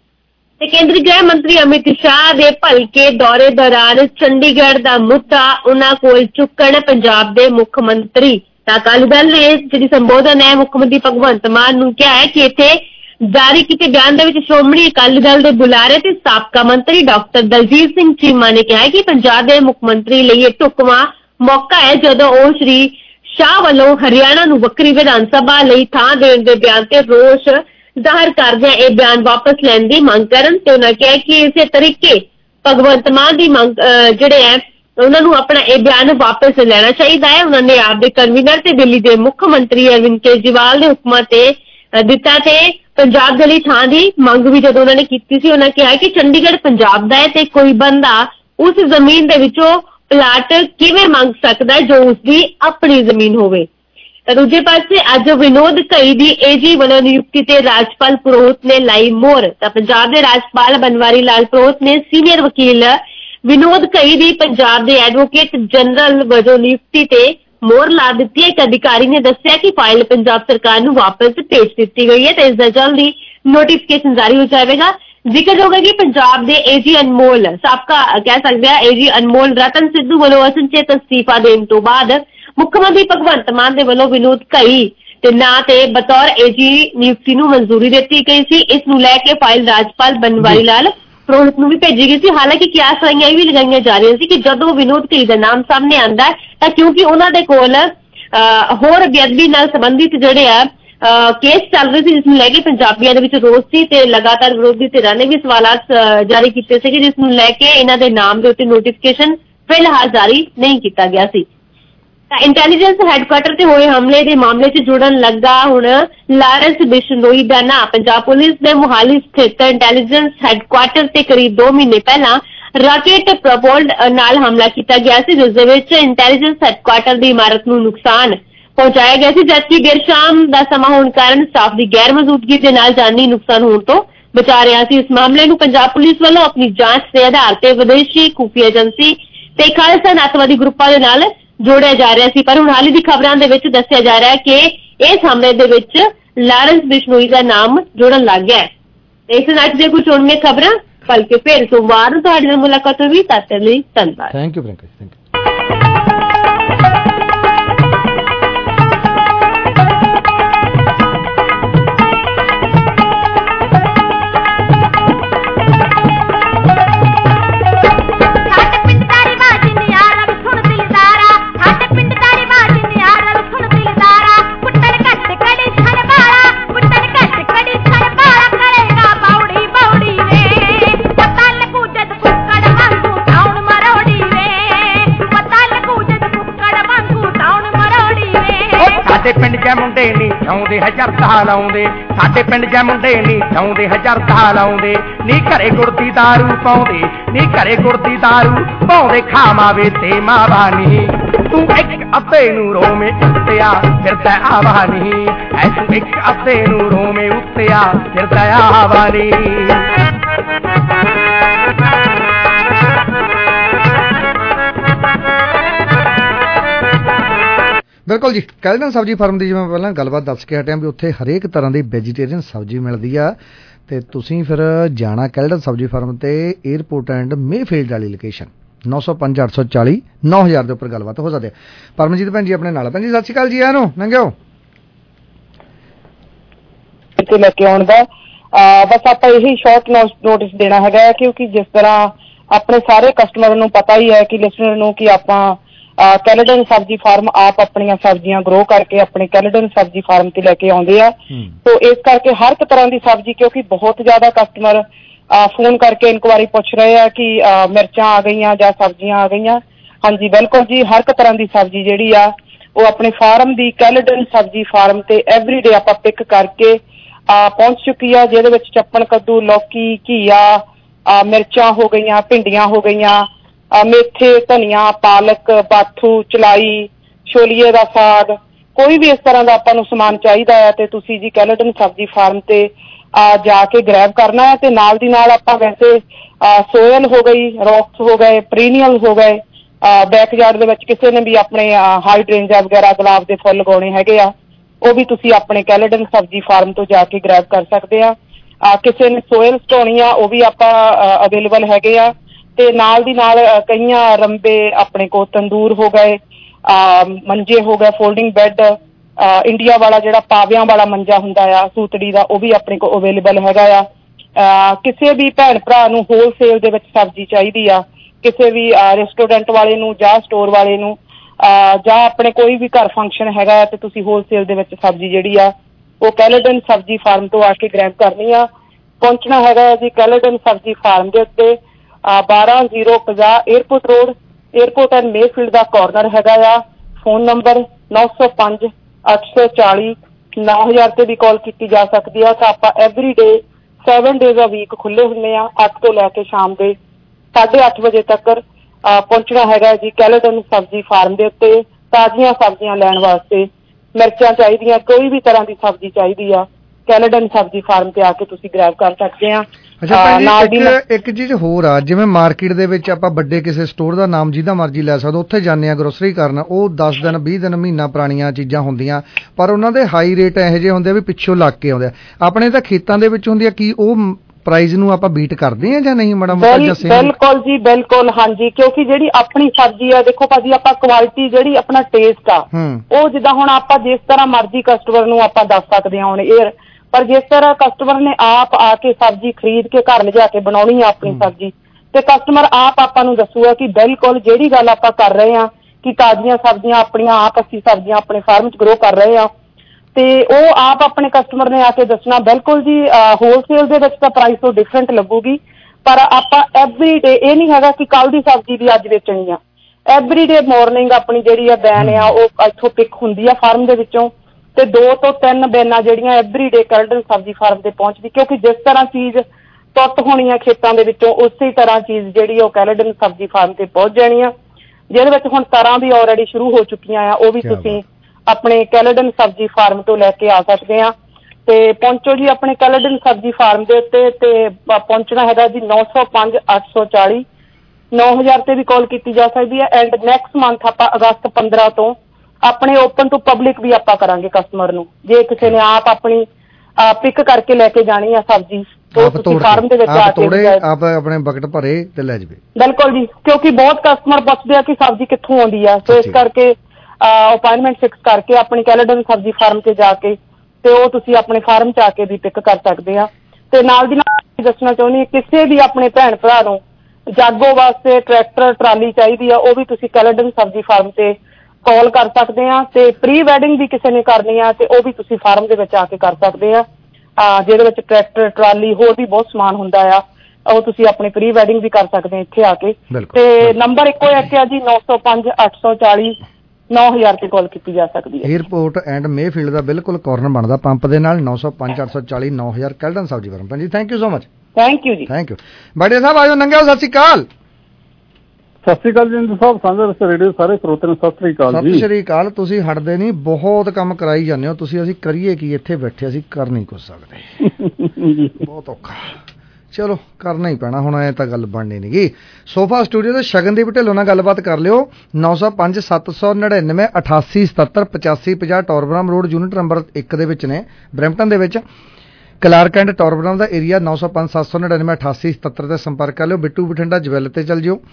ਤੇ ਕੇਂਦਰੀ ਗ੍ਰਹਿ ਮੰਤਰੀ ਅਮਿਤ ਸ਼ਾਹ ਦੇ ਭਲਕੇ ਦੌਰੇ ਦੌਰਾਨ ਚੰਡੀਗੜ੍ਹ ਦਾ ਮੁੱਦਾ ਉਹਨਾਂ ਕੋਲ ਚੁੱਕਣ ਪੰਜਾਬ ਦੇ ਮੁੱਖ ਮੰਤਰੀ ਤਾਂ ਅਕਾਲੀ ਦਲ ਨੇ ਜਿਹੜੀ ਸੰਬੋਧਨ ਹੈ ਮੁੱਖ ਮੰਤਰੀ ਭਗਵੰਤ ਮਾਨ ਨੂੰ ਕਿਹਾ ਹੈ ਕਿ ਇੱਥੇ ਜਾਰੀ ਕੀਤੇ ਬਿਆਨ ਦੇ ਵਿੱਚ ਸ਼੍ਰੋਮਣੀ ਅਕਾਲੀ ਦਲ ਦੇ ਬੁਲਾਰੇ ਤੇ ਸਾਬਕਾ ਮੰਤਰੀ ਡਾਕਟਰ ਦਲਜੀਤ ਸਿੰਘ ਚੀਮਾ ਨੇ ਕਿਹਾ ਕਿ ਪੰਜਾਬ ਦੇ ਮੁੱਖ ਮੰਤਰੀ ਲਈ ਇਹ ਢੁਕਵਾਂ ਮੌਕਾ ਹੈ ਜਦੋਂ ਉਹ ਸ਼੍ਰੀ ਸ਼ਾਹ ਵੱਲੋਂ ਹਰਿਆਣਾ ਨੂੰ ਵੱਖਰੀ ਵਿਧਾਨ ਸਭਾ ਲਈ ਥਾਂ ਦੇਣ ਦੇ ਬਿਆਨ ਤੇ ਰੋਸ ਜ਼ਾਹਰ ਕਰਦਿਆਂ ਇਹ ਬਿਆਨ ਵਾਪਸ ਲੈਣ ਦੀ ਮੰਗ ਕਰਨ ਤੇ ਉਹਨਾਂ ਕਿਹਾ ਕਿ ਇਸੇ ਤਰੀਕੇ ਭਗਵੰਤ ਮਾਨ ਦੀ ਮੰਗ ਜਿਹੜੇ ਹੈ ਉਹਨਾਂ ਨੂੰ ਆਪਣਾ ਇਹ ਬਿਆਨ ਵਾਪਸ ਲੈਣਾ ਚਾਹੀਦਾ ਹੈ। ਉਹਨਾਂ ਨੇ ਆਪ ਦੇ ਕਨਵੀਨਰ ਤੇ ਦਿੱਲੀ ਦੇ ਮੁੱਖ ਮੰਤਰੀ ਅਰਵਿੰਦ ਕੇਜਰੀਵਾਲ ਦੇ ਹੁਕਮਾਂ ਤੇ ਦਿੱਤਾ ਤੇ ਪੰਜਾਬ ਦੇ ਲਈ ਥਾਂ ਦੀ ਮੰਗ ਵੀ ਜਦੋਂ ਉਹਨਾਂ ਨੇ ਕੀਤੀ ਸੀ ਉਹਨਾਂ ਕਿਹਾ ਕਿ ਚੰਡੀਗੜ੍ਹ ਪੰਜਾਬ ਦਾ ਹੈ ਤੇ ਕੋਈ ਬੰਦਾ ਉਸ ਜ਼ਮੀਨ ਦੇ ਵਿੱਚੋਂ ਪਲਾਟ ਕਿਵੇਂ ਮੰਗ ਸਕਦਾ ਜੋ ਉਸਦੀ ਆਪਣੀ ਜ਼ਮੀਨ ਹੋਵੇ। ਤਾਂ ਦੂਜੇ ਪਾਸੇ ਅੱਜ ਵਿਨੋਦ ਘਈ ਦੀ ਏਜੀ ਵੱਲੋਂ ਨਿਯੁਕਤੀ ਤੇ ਰਾਜਪਾਲ ਪੁਰੋਹਿਤ ਨੇ ਲਾਈ ਮੋਹਰ ਤਾਂ ਪੰਜਾਬ ਦੇ ਰਾਜਪਾਲ ਬਨਵਾਰੀ ਲਾਲ ਪੁਰੋਹਿਤ ਨੇ ਸੀਨੀਅਰ ਵਕੀਲ ਵਿਨੋਦ ਘਈ ਦੀ ਪੰਜਾਬ ਦੇ ਐਡਵੋਕੇਟ ਜਨਰਲ ਵਜੋਂ ਨਿਯੁਕਤੀ ਤੇ ਮੋਹਰ ਲਾ ਦਿੱਤੀ ਹੈ। ਇੱਕ ਅਧਿਕਾਰੀ ਨੇ ਦੱਸਿਆ ਕਿ ਫਾਈਲ ਪੰਜਾਬ ਸਰਕਾਰ ਨੂੰ ਵਾਪਸ ਭੇਜ ਦਿੱਤੀ ਗਈ ਹੈ ਤੇ ਇਸ ਦਾ ਜਲਦੀ ਨੋਟੀਫਿਕੇਸ਼ਨ ਜਾਰੀ ਹੋ ਜਾਵੇਗਾ। ਜ਼ਿਕਰਯੋਗ ਹੈ ਕਿ ਪੰਜਾਬ ਦੇ ਏਜੀ ਅਨਮੋਲ ਸਾਬਕਾ ਕਹਿ ਸਕਦੇ ਆ ਏਜੀ ਅਨਮੋਲ ਰਤਨ ਸਿੱਧੂ ਵੱਲੋਂ ਅਸੰਚੇਤ ਅਸਤੀਫਾ ਦੇਣ ਤੋਂ ਬਾਅਦ ਮੁੱਖ ਮੰਤਰੀ ਭਗਵੰਤ ਮਾਨ ਦੇ ਵੱਲੋਂ ਵਿਨੋਦ ਘਈ ਤੇ ਨਾਂ ਤੇ ਬਤੌਰ ਏਜੀ ਨਿਯੁਕਤੀ ਨੂੰ ਮਨਜ਼ੂਰੀ ਦਿੱਤੀ ਗਈ ਸੀ। ਇਸ ਨੂੰ ਲੈ ਕੇ ਫਾਈਲ ਰਾਜਪਾਲ ਬਨਵਾਰੀ ਲਾਲ ਪੁਰੋਹਿਤ ਨੂੰ ਵੀ ਭੇਜੀ ਗਈ ਸੀ। ਹਾਲਾਂਕਿ ਕਿਆਸ ਰਾਈਆਂ ਇਹ ਵੀ ਲਗਾਈਆਂ ਜਾ ਰਹੀਆਂ ਸੀ ਕਿ ਜਦੋਂ ਵਿਨੋਦ ਘਈ ਦਾ ਨਾਮ ਸਾਹਮਣੇ ਆਉਂਦਾ ਤਾਂ ਕਿਉਂਕਿ ਉਹਨਾਂ ਦੇ ਕੋਲ ਹੋਰ ਬੇਅਦਬੀ ਨਾਲ ਸੰਬੰਧਿਤ ਜਿਹੜੇ ਆ ਕੇਸ ਚੱਲ ਰਹੇ ਸੀ ਜਿਸ ਨੂੰ ਲੈ ਕੇ ਪੰਜਾਬੀਆਂ ਦੇ ਵਿੱਚ ਰੋਸ ਸੀ ਤੇ ਲਗਾਤਾਰ ਵਿਰੋਧੀ ਧਿਰਾਂ ਨੇ ਵੀ ਸਵਾਲਾਤ ਜਾਰੀ ਕੀਤੇ ਸੀ ਜਿਸ ਨੂੰ ਲੈ ਕੇ ਇਹਨਾਂ ਦੇ ਨਾਮ ਦੇ ਉੱਤੇ ਨੋਟੀਫਿਕੇਸ਼ਨ ਫਿਲਹਾਲ ਜਾਰੀ ਨਹੀਂ ਕੀਤਾ ਗਿਆ ਸੀ। ਤਾਂ ਇੰਟੈਲੀਜੈਂਸ ਹੈੱਡਕੁਆਟਰ ਤੇ ਹੋਏ ਹਮਲੇ ਦੇ ਮਾਮਲੇ 'ਚ ਜੁੜਨ ਲੱਗਾ ਹੁਣ ਲਾਰੈਂਸ ਬਿਸ਼ਨੋਈ ਦਾ ਨਾਂ। ਪੰਜਾਬ ਪੁਲਿਸ ਦੇ ਮੁਹਾਲੀ ਸਥਿਤ ਇੰਟੈਲੀਜੈਂਸ ਹੈੱਡਕੁਆਟਰ ਤੇ ਕਰੀਬ ਦੋ ਮਹੀਨੇ ਪਹਿਲਾਂ ਰਾਕੇਟ ਪ੍ਰੋਪਲਡ ਨਾਲ ਹਮਲਾ ਕੀਤਾ ਗਿਆ ਸੀ ਜਿਸ ਦੇ ਵਿੱਚ ਇੰਟੈਲੀਜੈਂਸ ਹੈੱਡਕੁਆਟਰ ਦੀ ਇਮਾਰਤ ਨੂੰ ਨੁਕਸਾਨ ਪਹੁੰਚਾਇਆ ਗਿਆ ਸੀ ਜਦਕਿ ਦੇਰ ਸ਼ਾਮ ਦਾ ਸਮਾਂ ਹੋਣ ਕਾਰਨ ਸਟਾਫ ਦੀ ਗੈਰ ਮੌਜੂਦਗੀ ਦੇ ਨਾਲ ਜਾਨੀ ਨੁਕਸਾਨ ਹੋਣ ਤੋਂ ਬਚਾ ਰਿਹਾ ਸੀ। ਇਸ ਮਾਮਲੇ ਨੂੰ ਪੰਜਾਬ ਪੁਲਿਸ ਵੱਲੋਂ ਆਪਣੀ ਜਾਂਚ ਦੇ ਆਧਾਰ ਤੇ ਵਿਦੇਸ਼ੀ ਖੁਫੀਆ ਏਜੰਸੀ ਤੇ ਖਾਲਿਸਤਾਨ ਅੱਤਵਾਦੀ ਗਰੁੱਪਾਂ ਦੇ ਨਾਲ ਜੋੜਿਆ ਜਾ ਰਿਹਾ ਸੀ ਪਰ ਹੁਣ ਹਾਲ ਹੀ ਦੀ ਖਬਰਾਂ ਦੇ ਵਿੱਚ ਦੱਸਿਆ ਜਾ ਰਿਹਾ ਹੈ ਕਿ ਇਸ ਹਮਲੇ ਦੇ ਵਿੱਚ ਲਾਰੈਂਸ ਬਿਸ਼ਨੋਈ ਦਾ ਨਾਮ ਜੁੜਨ ਲੱਗ ਗਿਆ ਹੈ। ਇਸ ਨਾਲ ਦੇ ਕੁਝ ਹੋਰ ਖਬਰਾਂ ਬਲਕਿ ਫਿਰ ਸੋਮਵਾਰ ਨੂੰ ਤੁਹਾਡੇ ਨਾਲ ਮੁਲਾਕਾਤ ਹੋਈ। ਤਦ ਤੱਕ ਲਈ ਧੰਨਵਾਦ। Thank you Priyanka, thank you. ਕੜੀ ਛਣ ਵਾਲਾ ਪੁੱਤਰ ਘੱਟ ਕੜੀ ਛਣ ਵਾਲਾ ਕਰੇਗਾ ਬੌੜੀ ਬੌੜੀ ਵੇ ਚਾਹੁੰਦੇ ਹਜ਼ਾਰਤਾ ਲਾਉਂਦੇ ਸਾਡੇ ਪਿੰਡ ਜਾਂ ਮੁੰਡੇ ਨਹੀਂ ਚਾਹੁੰਦੇ ਹਜ਼ਾਰਤਾ ਲਾਉਂਦੇ ਨੀ ਘਰੇ ਗੁੜਦੀ ਦਾਰੂ ਪਾਉਂਦੇ ਨੀ ਘਰੇ ਗੁੜਦੀ ਦਾਰੂ ਪਾਉਂਦੇ ਖਾਵਾਵੇ ਤੇ ਮਾਵਾ ਨੀ ਤੂੰ ਇੱਕ ਅੱਧੇ ਨੂੰ ਰੋਵੇਂ ਉੱਤਿਆ ਫਿਰਦਾ ਆਵਾ ਨੀ ਐ ਤੂੰ ਇੱਕ ਅੱਧੇ ਨੂੰ ਰੋਵੇਂ ਉੱਤਿਆ ਫਿਰਦਾ ਆਵਾ ਨੀ ਬਿਲਕੁਲ ਜੀ ਕੈਲਡਨ ਸਬਜ਼ੀ ਫਾਰਮ ਦੀ ਜਿਵੇਂ ਪਹਿਲਾਂ ਗੱਲਬਾਤ ਦੱਸ ਕੇ ਹਟਿਆ ਵੀ ਉੱਥੇ ਹਰੇਕ ਤਰ੍ਹਾਂ ਦੀ ਵੈਜੀਟੇਰੀਅਨ ਸਬਜ਼ੀ ਮਿਲਦੀ ਆ ਤੇ ਤੁਸੀਂ ਫਿਰ ਜਾਣਾ ਕੈਲਡਨ ਸਬਜ਼ੀ ਫਾਰਮ ਤੇ 에ਅਰਪੋਰਟ ਐਂਡ ਮੇਫੀਲਡ ਵਾਲੀ ਲੋਕੇਸ਼ਨ ਨੌ ਸੌ ਪੰਜ ਅੱਠ ਸੌ ਚਾਲੀ ਨੌ ਹਜ਼ਾਰ ਦੇ ਉੱਪਰ ਗੱਲਬਾਤ ਹੋ ਸਕਦੀ ਹੈ। ਪਰਮਜੀਤ ਭੈਣ ਜੀ ਆਪਣੇ ਨਾਲ ਭੈਣ ਜੀ ਸਤਿ ਸ਼੍ਰੀ ਅਕਾਲ ਜੀ। ਆਨੂੰ ਲੰਘਿਓ ਇੱਥੇ ਲੈ ਕੇ ਆਉਣ ਦਾ ਬਸ ਆਪਾਂ ਇਹੀ ਸ਼ਾਰਟ ਨੋਟਿਸ ਦੇਣਾ ਹੈਗਾ ਕਿਉਂਕਿ ਜਿਸ ਤਰ੍ਹਾਂ ਆਪਣੇ ਸਾਰੇ ਕਸਟਮਰ ਨੂੰ ਪਤਾ ਹੀ ਹੈ ਕਿ ਲਿਸਨਰ ਨੂੰ ਕਿ ਆਪਾਂ ਕੈਲਡਨ ਸਬਜ਼ੀ ਫਾਰਮ ਆਪ ਆਪਣੀਆਂ ਸਬਜ਼ੀਆਂ ਗਰੋ ਕਰਕੇ ਆਪਣੇ ਕੈਲਡਨ ਸਬਜ਼ੀ ਫਾਰਮ ਤੇ ਲੈ ਕੇ ਆਉਂਦੇ ਆ ਸੋ ਇਸ ਕਰਕੇ ਹਰ ਇੱਕ ਤਰ੍ਹਾਂ ਦੀ ਸਬਜ਼ੀ ਕਿਉਂਕਿ ਬਹੁਤ ਜ਼ਿਆਦਾ ਕਸਟਮਰ ਫੋਨ ਕਰਕੇ ਇਨਕੁਆਰੀ ਪੁੱਛ ਰਹੇ ਆ ਕਿ ਮਿਰਚਾਂ ਆ ਗਈਆਂ ਜਾਂ ਸਬਜ਼ੀਆਂ ਆ ਗਈਆਂ। ਹਾਂਜੀ ਬਿਲਕੁਲ ਜੀ ਹਰ ਇੱਕ ਤਰ੍ਹਾਂ ਦੀ ਸਬਜ਼ੀ ਜਿਹੜੀ ਆ ਉਹ ਆਪਣੇ ਫਾਰਮ ਦੀ ਕੈਲਡਨ ਸਬਜ਼ੀ ਫਾਰਮ ਤੇ ਐਵਰੀਡੇ ਆਪਾਂ ਪਿਕ ਕਰਕੇ ਪਹੁੰਚ ਚੁੱਕੀ ਆ ਜਿਹਦੇ ਵਿੱਚ ਚੱਪਣ ਕੱਦੂ ਲੌਕੀ ਘੀਆ ਮਿਰਚਾਂ ਹੋ ਗਈਆਂ ਭਿੰਡੀਆਂ ਹੋ ਗਈਆਂ ਮੇਥੇ ਧਨੀਆ ਪਾਲਕ ਬਾਥੂ ਚਲਾਈ ਛੋਲੀਏ ਦਾ ਸਾਗ ਕੋਈ ਵੀ ਇਸ ਤਰ੍ਹਾਂ ਦਾ ਆਪਾਂ ਨੂੰ ਸਮਾਨ ਚਾਹੀਦਾ ਹੈ ਤੇ ਤੁਸੀਂ ਜੀ ਕੈਲਡਨ ਸਬਜ਼ੀ ਫਾਰਮ ਤੇ ਜਾ ਕੇ ਗ੍ਰੈਬ ਕਰਨਾ ਹੈ ਤੇ ਨਾਲ ਦੀ ਨਾਲ ਆਪਾਂ ਵੈਸੇ ਸੋਇਲ ਹੋ ਗਈ ਰੌਕਸ ਹੋ ਗਏ ਪਰੀਨੀਅਲ ਹੋ ਗਏ ਬੈਕਯਾਰਡ ਦੇ ਵਿੱਚ ਕਿਸੇ ਨੇ ਵੀ ਆਪਣੇ ਹਾਈਡਰੇਂਜਾ ਵਗੈਰਾ ਗੁਲਾਬ ਦੇ ਫੁੱਲ ਲਗਾਉਣੇ ਹੈਗੇ ਆ ਉਹ ਵੀ ਤੁਸੀਂ ਆਪਣੇ ਕੈਲਡਨ ਸਬਜ਼ੀ ਫਾਰਮ ਤੋਂ ਜਾ ਕੇ ਗ੍ਰੈਬ ਕਰ ਸਕਦੇ ਆ। ਕਿਸੇ ਨੇ ਸੋਇਲ ਸਟਾਉਣੀ ਆ ਉਹ ਵੀ ਆਪਾਂ ਅਵੇਲੇਬਲ ਹੈਗੇ ਆ ਤੇ ਨਾਲ ਦੀ ਨਾਲ ਕਈਆਂ ਰੰਬੇ ਆਪਣੇ ਕੋਲ ਤੰਦੂਰ ਹੋ ਗਏ ਮੰਜੇ ਹੋ ਗਏ ਫੋਲਡਿੰਗ ਬੈੱਡ ਇੰਡੀਆ ਵਾਲਾ ਜਿਹੜਾ ਪਾਵਿਆਂ ਵਾਲਾ ਮੰਜਾ ਹੁੰਦਾ ਆ ਸੂਤੜੀ ਦਾ ਉਹ ਵੀ ਆਪਣੇ ਕੋਲ ਅਵੇਲੇਬਲ ਹੈਗਾ ਆ। ਕਿਸੇ ਵੀ ਭੈਣ ਭਰਾ ਨੂੰ ਹੋਲਸੇਲ ਦੇ ਵਿੱਚ ਸਬਜ਼ੀ ਚਾਹੀਦੀ ਆ ਕਿਸੇ ਵੀ ਰੈਸਟੋਰੈਂਟ ਵਾਲੇ ਨੂੰ ਜਾਂ ਸਟੋਰ ਵਾਲੇ ਨੂੰ ਜਾਂ ਆਪਣੇ ਕੋਈ ਵੀ ਘਰ ਫੰਕਸ਼ਨ ਹੈਗਾ ਤੇ ਤੁਸੀਂ ਹੋਲਸੇਲ ਦੇ ਵਿੱਚ ਸਬਜ਼ੀ ਜਿਹੜੀ ਆ ਉਹ ਕੈਲਡਨ ਸਬਜ਼ੀ ਫਾਰਮ ਤੋਂ ਆ ਕੇ ਗ੍ਰੈਬ ਕਰਨੀ ਆ। ਪਹੁੰਚਣਾ ਹੈਗਾ ਜੀ ਕੈਲਡਨ ਸਬਜ਼ੀ ਫਾਰਮ ਦੇ ਉੱਤੇ ਬਾਰਾਂ ਜ਼ੀਰੋ ਪੰਜਾਹ airport road airport and Mayfield ਦਾ ਕਾਰਨਰ ਹੈਗਾ ਆ। ਫੋਨ ਨੰਬਰ ਨੌ ਸੌ ਪੰਜ ਅੱਠ ਸੌ ਚਾਲੀ ਨੌ ਹਜ਼ਾਰ ਤੇ ਵੀ ਕਾਲ ਕੀਤੀ ਜਾ ਸਕਦੀ ਆ ਤਾਂ ਆਪਾਂ every day seven days a week ਖੁੱਲੇ ਹੁੰਦੇ ਆ ਅੱਠ ਤੋਂ ਲੈ ਕੇ ਸ਼ਾਮ ਦੇ ਸਾਢੇ ਅੱਠ ਵਜੇ ਤੱਕ ਪਹੁੰਚਣਾ ਹੈਗਾ ਜੀ ਕੈਲਡਨ ਸਬਜ਼ੀ ਫਾਰਮ ਦੇ ਉੱਤੇ ਤਾਜ਼ੀਆਂ ਸਬਜ਼ੀਆਂ ਲੈਣ ਵਾਸਤੇ ਮਿਰਚਾਂ ਚਾਹੀਦੀਆਂ ਕੋਈ ਵੀ ਤਰ੍ਹਾਂ ਦੀ ਸਬਜ਼ੀ ਚਾਹੀਦੀ ਆ ਕੈਲਡਨ ਸਬਜ਼ੀ ਫਾਰਮ ਤੇ ਆ ਕੇ ਤੁਸੀਂ ਗ੍ਰੈਬ ਕਰ ਸਕਦੇ ਆ। ਅੱਛਾ ਇੱਕ ਇੱਕ ਚੀਜ਼ ਹੋਰ ਆ ਜਿਵੇਂ ਮਾਰਕੀਟ ਦੇ ਵਿੱਚ ਆਪਾਂ ਵੱਡੇ ਕਿਸੇ ਸਟੋਰ ਦਾ ਨਾਮ ਜਿਹਦਾ ਮਰਜ਼ੀ ਲੈ ਸਕਦੇ ਉੱਥੇ ਜਾਂਦੇ ਆ ਗਰੋਸਰੀ ਕਰਨ ਉਹ ਦਸ ਦਿਨ ਵੀਹ ਦਿਨ ਮਹੀਨਾ ਪੁਰਾਣੀਆਂ ਚੀਜ਼ਾਂ ਹੁੰਦੀਆਂ ਪਰ ਉਹਨਾਂ ਦੇ ਹਾਈ ਰੇਟ ਇਹੋ ਜਿਹੇ ਹੁੰਦੇ ਆ ਵੀ ਪਿੱਛੋਂ ਲੱਗ ਕੇ ਆਉਂਦੇ ਆ ਆਪਣੇ ਤਾਂ ਖੇਤਾਂ ਦੇ ਵਿੱਚ ਹੁੰਦੀ ਆ ਕੀ ਉਹ ਪ੍ਰਾਈਜ਼ ਨੂੰ ਆਪਾਂ ਬੀਟ ਕਰਦੇ ਆ ਜਾਂ ਨਹੀਂ ਮੈਡਮ? ਬਿਲਕੁਲ ਜੀ ਬਿਲਕੁਲ ਹਾਂਜੀ ਕਿਉਂਕਿ ਜਿਹੜੀ ਆਪਣੀ ਸਬਜ਼ੀ ਆ ਦੇਖੋ ਭਾਜੀ ਆਪਾਂ ਕੁਆਲਿਟੀ ਜਿਹੜੀ ਆਪਣਾ ਟੇਸਟ ਆ ਉਹ ਜਿੱਦਾਂ ਹੁਣ ਆਪਾਂ ਜਿਸ ਤਰ੍ਹਾਂ ਮਰਜ਼ੀ ਕਸਟਮਰ ਨੂੰ ਆਪਾਂ ਦੱਸ ਸਕਦੇ ਹਾਂ ਹੁਣ ਇਹ ਪਰ ਜਿਸ ਤਰ੍ਹਾਂ ਕਸਟਮਰ ਨੇ ਆਪ ਆ ਕੇ ਸਬਜ਼ੀ ਖਰੀਦ ਕੇ ਘਰ ਲਿਜਾ ਕੇ ਬਣਾਉਣੀ ਆ ਆਪਣੀ ਸਬਜ਼ੀ ਤੇ ਕਸਟਮਰ ਆਪ ਆਪਾਂ ਨੂੰ ਦੱਸੂਗਾ ਕਿ ਬਿਲਕੁਲ ਜਿਹੜੀ ਗੱਲ ਆਪਾਂ ਕਰ ਰਹੇ ਆ ਕਿ ਤਾਜ਼ੀਆਂ ਸਬਜ਼ੀਆਂ ਆਪਣੀਆਂ ਆਪ ਅਸੀਂ ਸਬਜ਼ੀਆਂ ਆਪਣੇ ਫਾਰਮ 'ਚ ਗਰੋ ਕਰ ਰਹੇ ਆ ਤੇ ਉਹ ਆਪ ਆਪਣੇ ਕਸਟਮਰ ਨੇ ਆ ਕੇ ਦੱਸਣਾ। ਬਿਲਕੁਲ ਜੀ ਹੋਲਸੇਲ ਦੇ ਵਿੱਚ ਤਾਂ ਪ੍ਰਾਈਸ ਤੋਂ ਡਿਫਰੈਂਟ ਲੱਗੂਗੀ ਪਰ ਆਪਾਂ ਐਵਰੀ ਡੇ ਇਹ ਨਹੀਂ ਹੈਗਾ ਕਿ ਕੱਲ ਦੀ ਸਬਜ਼ੀ ਵੀ ਅੱਜ ਵੇਚਣੀ ਆ ਐਵਰੀ ਡੇ ਮਾਰਨਿੰਗ ਆਪਣੀ ਜਿਹੜੀ ਆ ਬੈਨ ਆ ਉਹ ਇੱਥੋਂ ਪਿਕ ਹੁੰਦੀ ਆ ਫਾਰਮ ਦੇ ਵਿੱਚੋਂ ਤੇ ਦੋ ਤੋਂ ਤਿੰਨ ਬੈਨਾਂ ਜਿਹੜੀਆਂ every day Caledon Sabzi farm ਤੇ ਪਹੁੰਚਦੀ ਕਿਉਂਕਿ ਜਿਸ ਤਰ੍ਹਾਂ ਚੀਜ਼ ਤੁੱਤ ਹੋਣੀ ਆ ਖੇਤਾਂ ਦੇ ਵਿੱਚੋਂ ਉਸੇ ਤਰ੍ਹਾਂ ਚੀਜ਼ ਜਿਹੜੀ ਉਹ ਕੈਲਡਨ ਸਬਜ਼ੀ ਫਾਰਮ ਤੇ ਪਹੁੰਚ ਜਾਣੀ ਆ ਜਿਹਦੇ ਵਿੱਚ ਹੁਣ ਤਾਰਾਂ ਵੀ ਆਲਰੇਡੀ ਸ਼ੁਰੂ ਹੋ ਚੁੱਕੀਆਂ ਆ ਉਹ ਵੀ ਤੁਸੀਂ ਆਪਣੇ ਕੈਲਡਨ ਸਬਜ਼ੀ ਫਾਰਮ ਤੋਂ ਲੈ ਕੇ ਆ ਸਕਦੇ ਆ ਤੇ ਪਹੁੰਚੋ ਜੀ ਆਪਣੇ ਕੈਲਡਨ ਸਬਜ਼ੀ ਫਾਰਮ ਦੇ ਉੱਤੇ ਤੇ ਪਹੁੰਚਣਾ ਹੈਗਾ ਜੀ ਨੌ ਸੌ ਪੰਜ ਅੱਠ ਸੌ ਚਾਲੀ ਨੌ ਹਜ਼ਾਰ ਤੇ ਵੀ ਕਾਲ ਕੀਤੀ ਜਾ ਸਕਦੀ ਹੈ ਐਂਡ ਨੈਕਸਟ ਮੰਥ ਆਪਾਂ ਅਗਸਤ ਪੰਦਰਾਂ ਤੋਂ ਆਪਣੇ ਓਪਨ ਟੂ ਪਬਲਿਕ ਵੀ ਆਪਾਂ ਕਰਾਂਗੇ ਕਸਟਮਰ ਨੂੰ ਜੇ ਕਿਸੇ ਨੇ ਆਪ ਆਪਣੀ ਪਿਕ ਕਰਕੇ ਲੈ ਕੇ ਜਾਣੀ ਆ ਸਬਜ਼ੀ ਤੁਸੀਂ ਫਾਰਮ ਦੇ ਵਿੱਚ ਆ ਕੇ ਆਪ ਆਪਣੇ ਬਕਟ ਭਰੇ ਤੇ ਲੈ ਜਾਵੇ। ਬਿਲਕੁਲ ਜੀ ਕਿਉਂਕਿ ਬਹੁਤ ਕਸਟਮਰ ਪੁੱਛਦੇ ਆ ਕਿ ਸਬਜ਼ੀ ਕਿੱਥੋਂ ਆਉਂਦੀ ਆ ਸੋ ਇਸ ਕਰਕੇ ਅਪਾਇੰਟਮੈਂਟ ਫਿਕਸ ਕਰਕੇ ਆਪਣੀ ਕੈਲਡਨ ਸਬਜ਼ੀ ਫਾਰਮ ਤੇ ਜਾ ਕੇ ਤੇ ਉਹ ਤੁਸੀਂ ਆਪਣੇ ਫਾਰਮ 'ਚ ਆ ਕੇ ਵੀ ਪਿਕ ਕਰ ਸਕਦੇ ਆ ਤੇ ਨਾਲ ਦੀ ਨਾਲ ਦੱਸਣਾ ਚਾਹੁੰਦੀ ਹਾਂ ਕਿਸੇ ਵੀ ਆਪਣੇ ਭੈਣ ਭਰਾ ਨੂੰ ਜਾਗੋ ਵਾਸਤੇ ਟਰੈਕਟਰ ਟਰਾਲੀ ਚਾਹੀਦੀ ਆ ਉਹ ਵੀ ਤੁਸੀਂ ਕੈਲਡਨ ਸਬਜ਼ੀ ਫਾਰਮ ਤੇ ਕਾਲ ਕਰ ਸਕਦੇ ਆ ਤੇ ਪ੍ਰੀ ਵੈਡਿੰਗ ਵੀ ਕਿਸੇ ਨੇ ਕਰਨੀ ਆ ਤੇ ਉਹ ਵੀ ਤੁਸੀਂ ਫਾਰਮ ਦੇ ਵਿੱਚ ਆ ਕੇ ਕਰ ਸਕਦੇ ਆ ਜਿਹਦੇ ਵਿੱਚ ਟਰੈਕਟਰ ਟਰਾਲੀ ਹੋਰ ਵੀ ਬਹੁਤ ਸਮਾਨ ਹੁੰਦਾ ਆ ਉਹ ਤੁਸੀਂ ਆਪਣੀ ਪ੍ਰੀ ਵੈਡਿੰਗ ਵੀ ਕਰ ਸਕਦੇ ਆ ਇੱਥੇ ਆ ਕੇ ਤੇ ਨੰਬਰ ਇੱਕੋ ਇੱਕ ਆ ਜੀ ਨੌ ਸੌ ਪੰਜ ਅੱਠ ਸੌ ਚਾਲੀ ਨੌ ਹਜ਼ਾਰ ਤੇ ਕਾਲ ਕੀਤੀ ਜਾ ਸਕਦੀ ਹੈ। 에ਅਰਪੋਰਟ ਐਂਡ ਮੇਫੀਲਡ ਦਾ ਬਿਲਕੁਲ ਕਾਰਨਰ ਬਣਦਾ ਪੰਪ ਦੇ ਨਾਲ। ਨੌ ਸੌ ਪੰਜ ਅੱਠ ਸੌ ਚਾਲੀ ਨੌ ਹਜ਼ਾਰ ਕੈਲਡਨ ਸਬਜ਼ੀ ਫਰਮ। ਭੈਣ ਜੀ thank you so much. Thank you ਜੀ। Thank you. ਬਾੜੀਆ ਸਾਹਿਬ ਆਜੋ ਨੰਗਿਓ, ਸਤਿ ਸ਼੍ਰੀ ਅਕਾਲ। ਸਤਿ ਸ਼੍ਰੀ ਅਕਾਲ ਜੀ ਸਾਹਿਬ, ਸਾਂਝਾ ਰੇਡੀਓ ਸਾਰੇ ਸਰੋਤਿਆਂ ਨੂੰ ਸਤਿ ਸ਼੍ਰੀ ਅਕਾਲ ਜੀ। ਸਤਿ ਸ਼੍ਰੀ ਅਕਾਲ। ਤੁਸੀਂ ਹਟਦੇ ਨਹੀਂ, ਬਹੁਤ ਕੰਮ ਕਰਾਈ ਜਾਂਦੇ ਹੋ ਤੁਸੀਂ। ਅਸੀਂ ਕਰੀਏ ਕੀ, ਇੱਥੇ ਬੈਠੇ ਅਸੀਂ ਕਰ ਨਹੀਂ ਕੁਛ ਸਕਦੇ, ਬਹੁਤ ਔਖਾ। ਚਲੋ ਕਰਨਾ ਹੀ ਪੈਣਾ ਹੁਣ, ਐ ਤਾਂ ਗੱਲ ਬਣਨੀ ਨੀ ਗੀ। ਸੋਫਾ ਸਟੂਡੀਓ ਦੇ ਸ਼ਗਨਦੀਪ ਢਿੱਲੋਂ ਨਾਲ ਗੱਲਬਾਤ ਕਰ ਲਿਓ। ਨੌ ਸੌ ਪੰਜ ਸੱਤ ਸੌ ਨੜਿਨਵੇਂ ਅਠਾਸੀ ਸਤੱਤਰ ਪਚਾਸੀ ਪੰਜਾਹ ਟੋਰਬਰਾਮ ਰੋਡ ਯੂਨਿਟ ਨੰਬਰ ਇੱਕ ਦੇ ਵਿੱਚ ਨੇ, ਬਰੈਂਪਟਨ ਦੇ ਵਿੱਚ। ਕਲਾਰਕ ਐਂਡ ਟੋਰਬਰਾਮ ਦਾ ਏਰੀਆ ਨੌ ਸੌ ਪੰਜ ਸੱਤ ਸੌ ਨੜਿਨਵੇਂ ਅਠਾਸੀ ਸਤੱਤਰ ਤੇ ਸੰਪਰਕ ਕਰ ਲਿਓ। ਬਿੱਟੂ ਬਠਿੰਡਾ ਜਵੈਲ ਤੇ ਚੱਲ ਜਿਓ।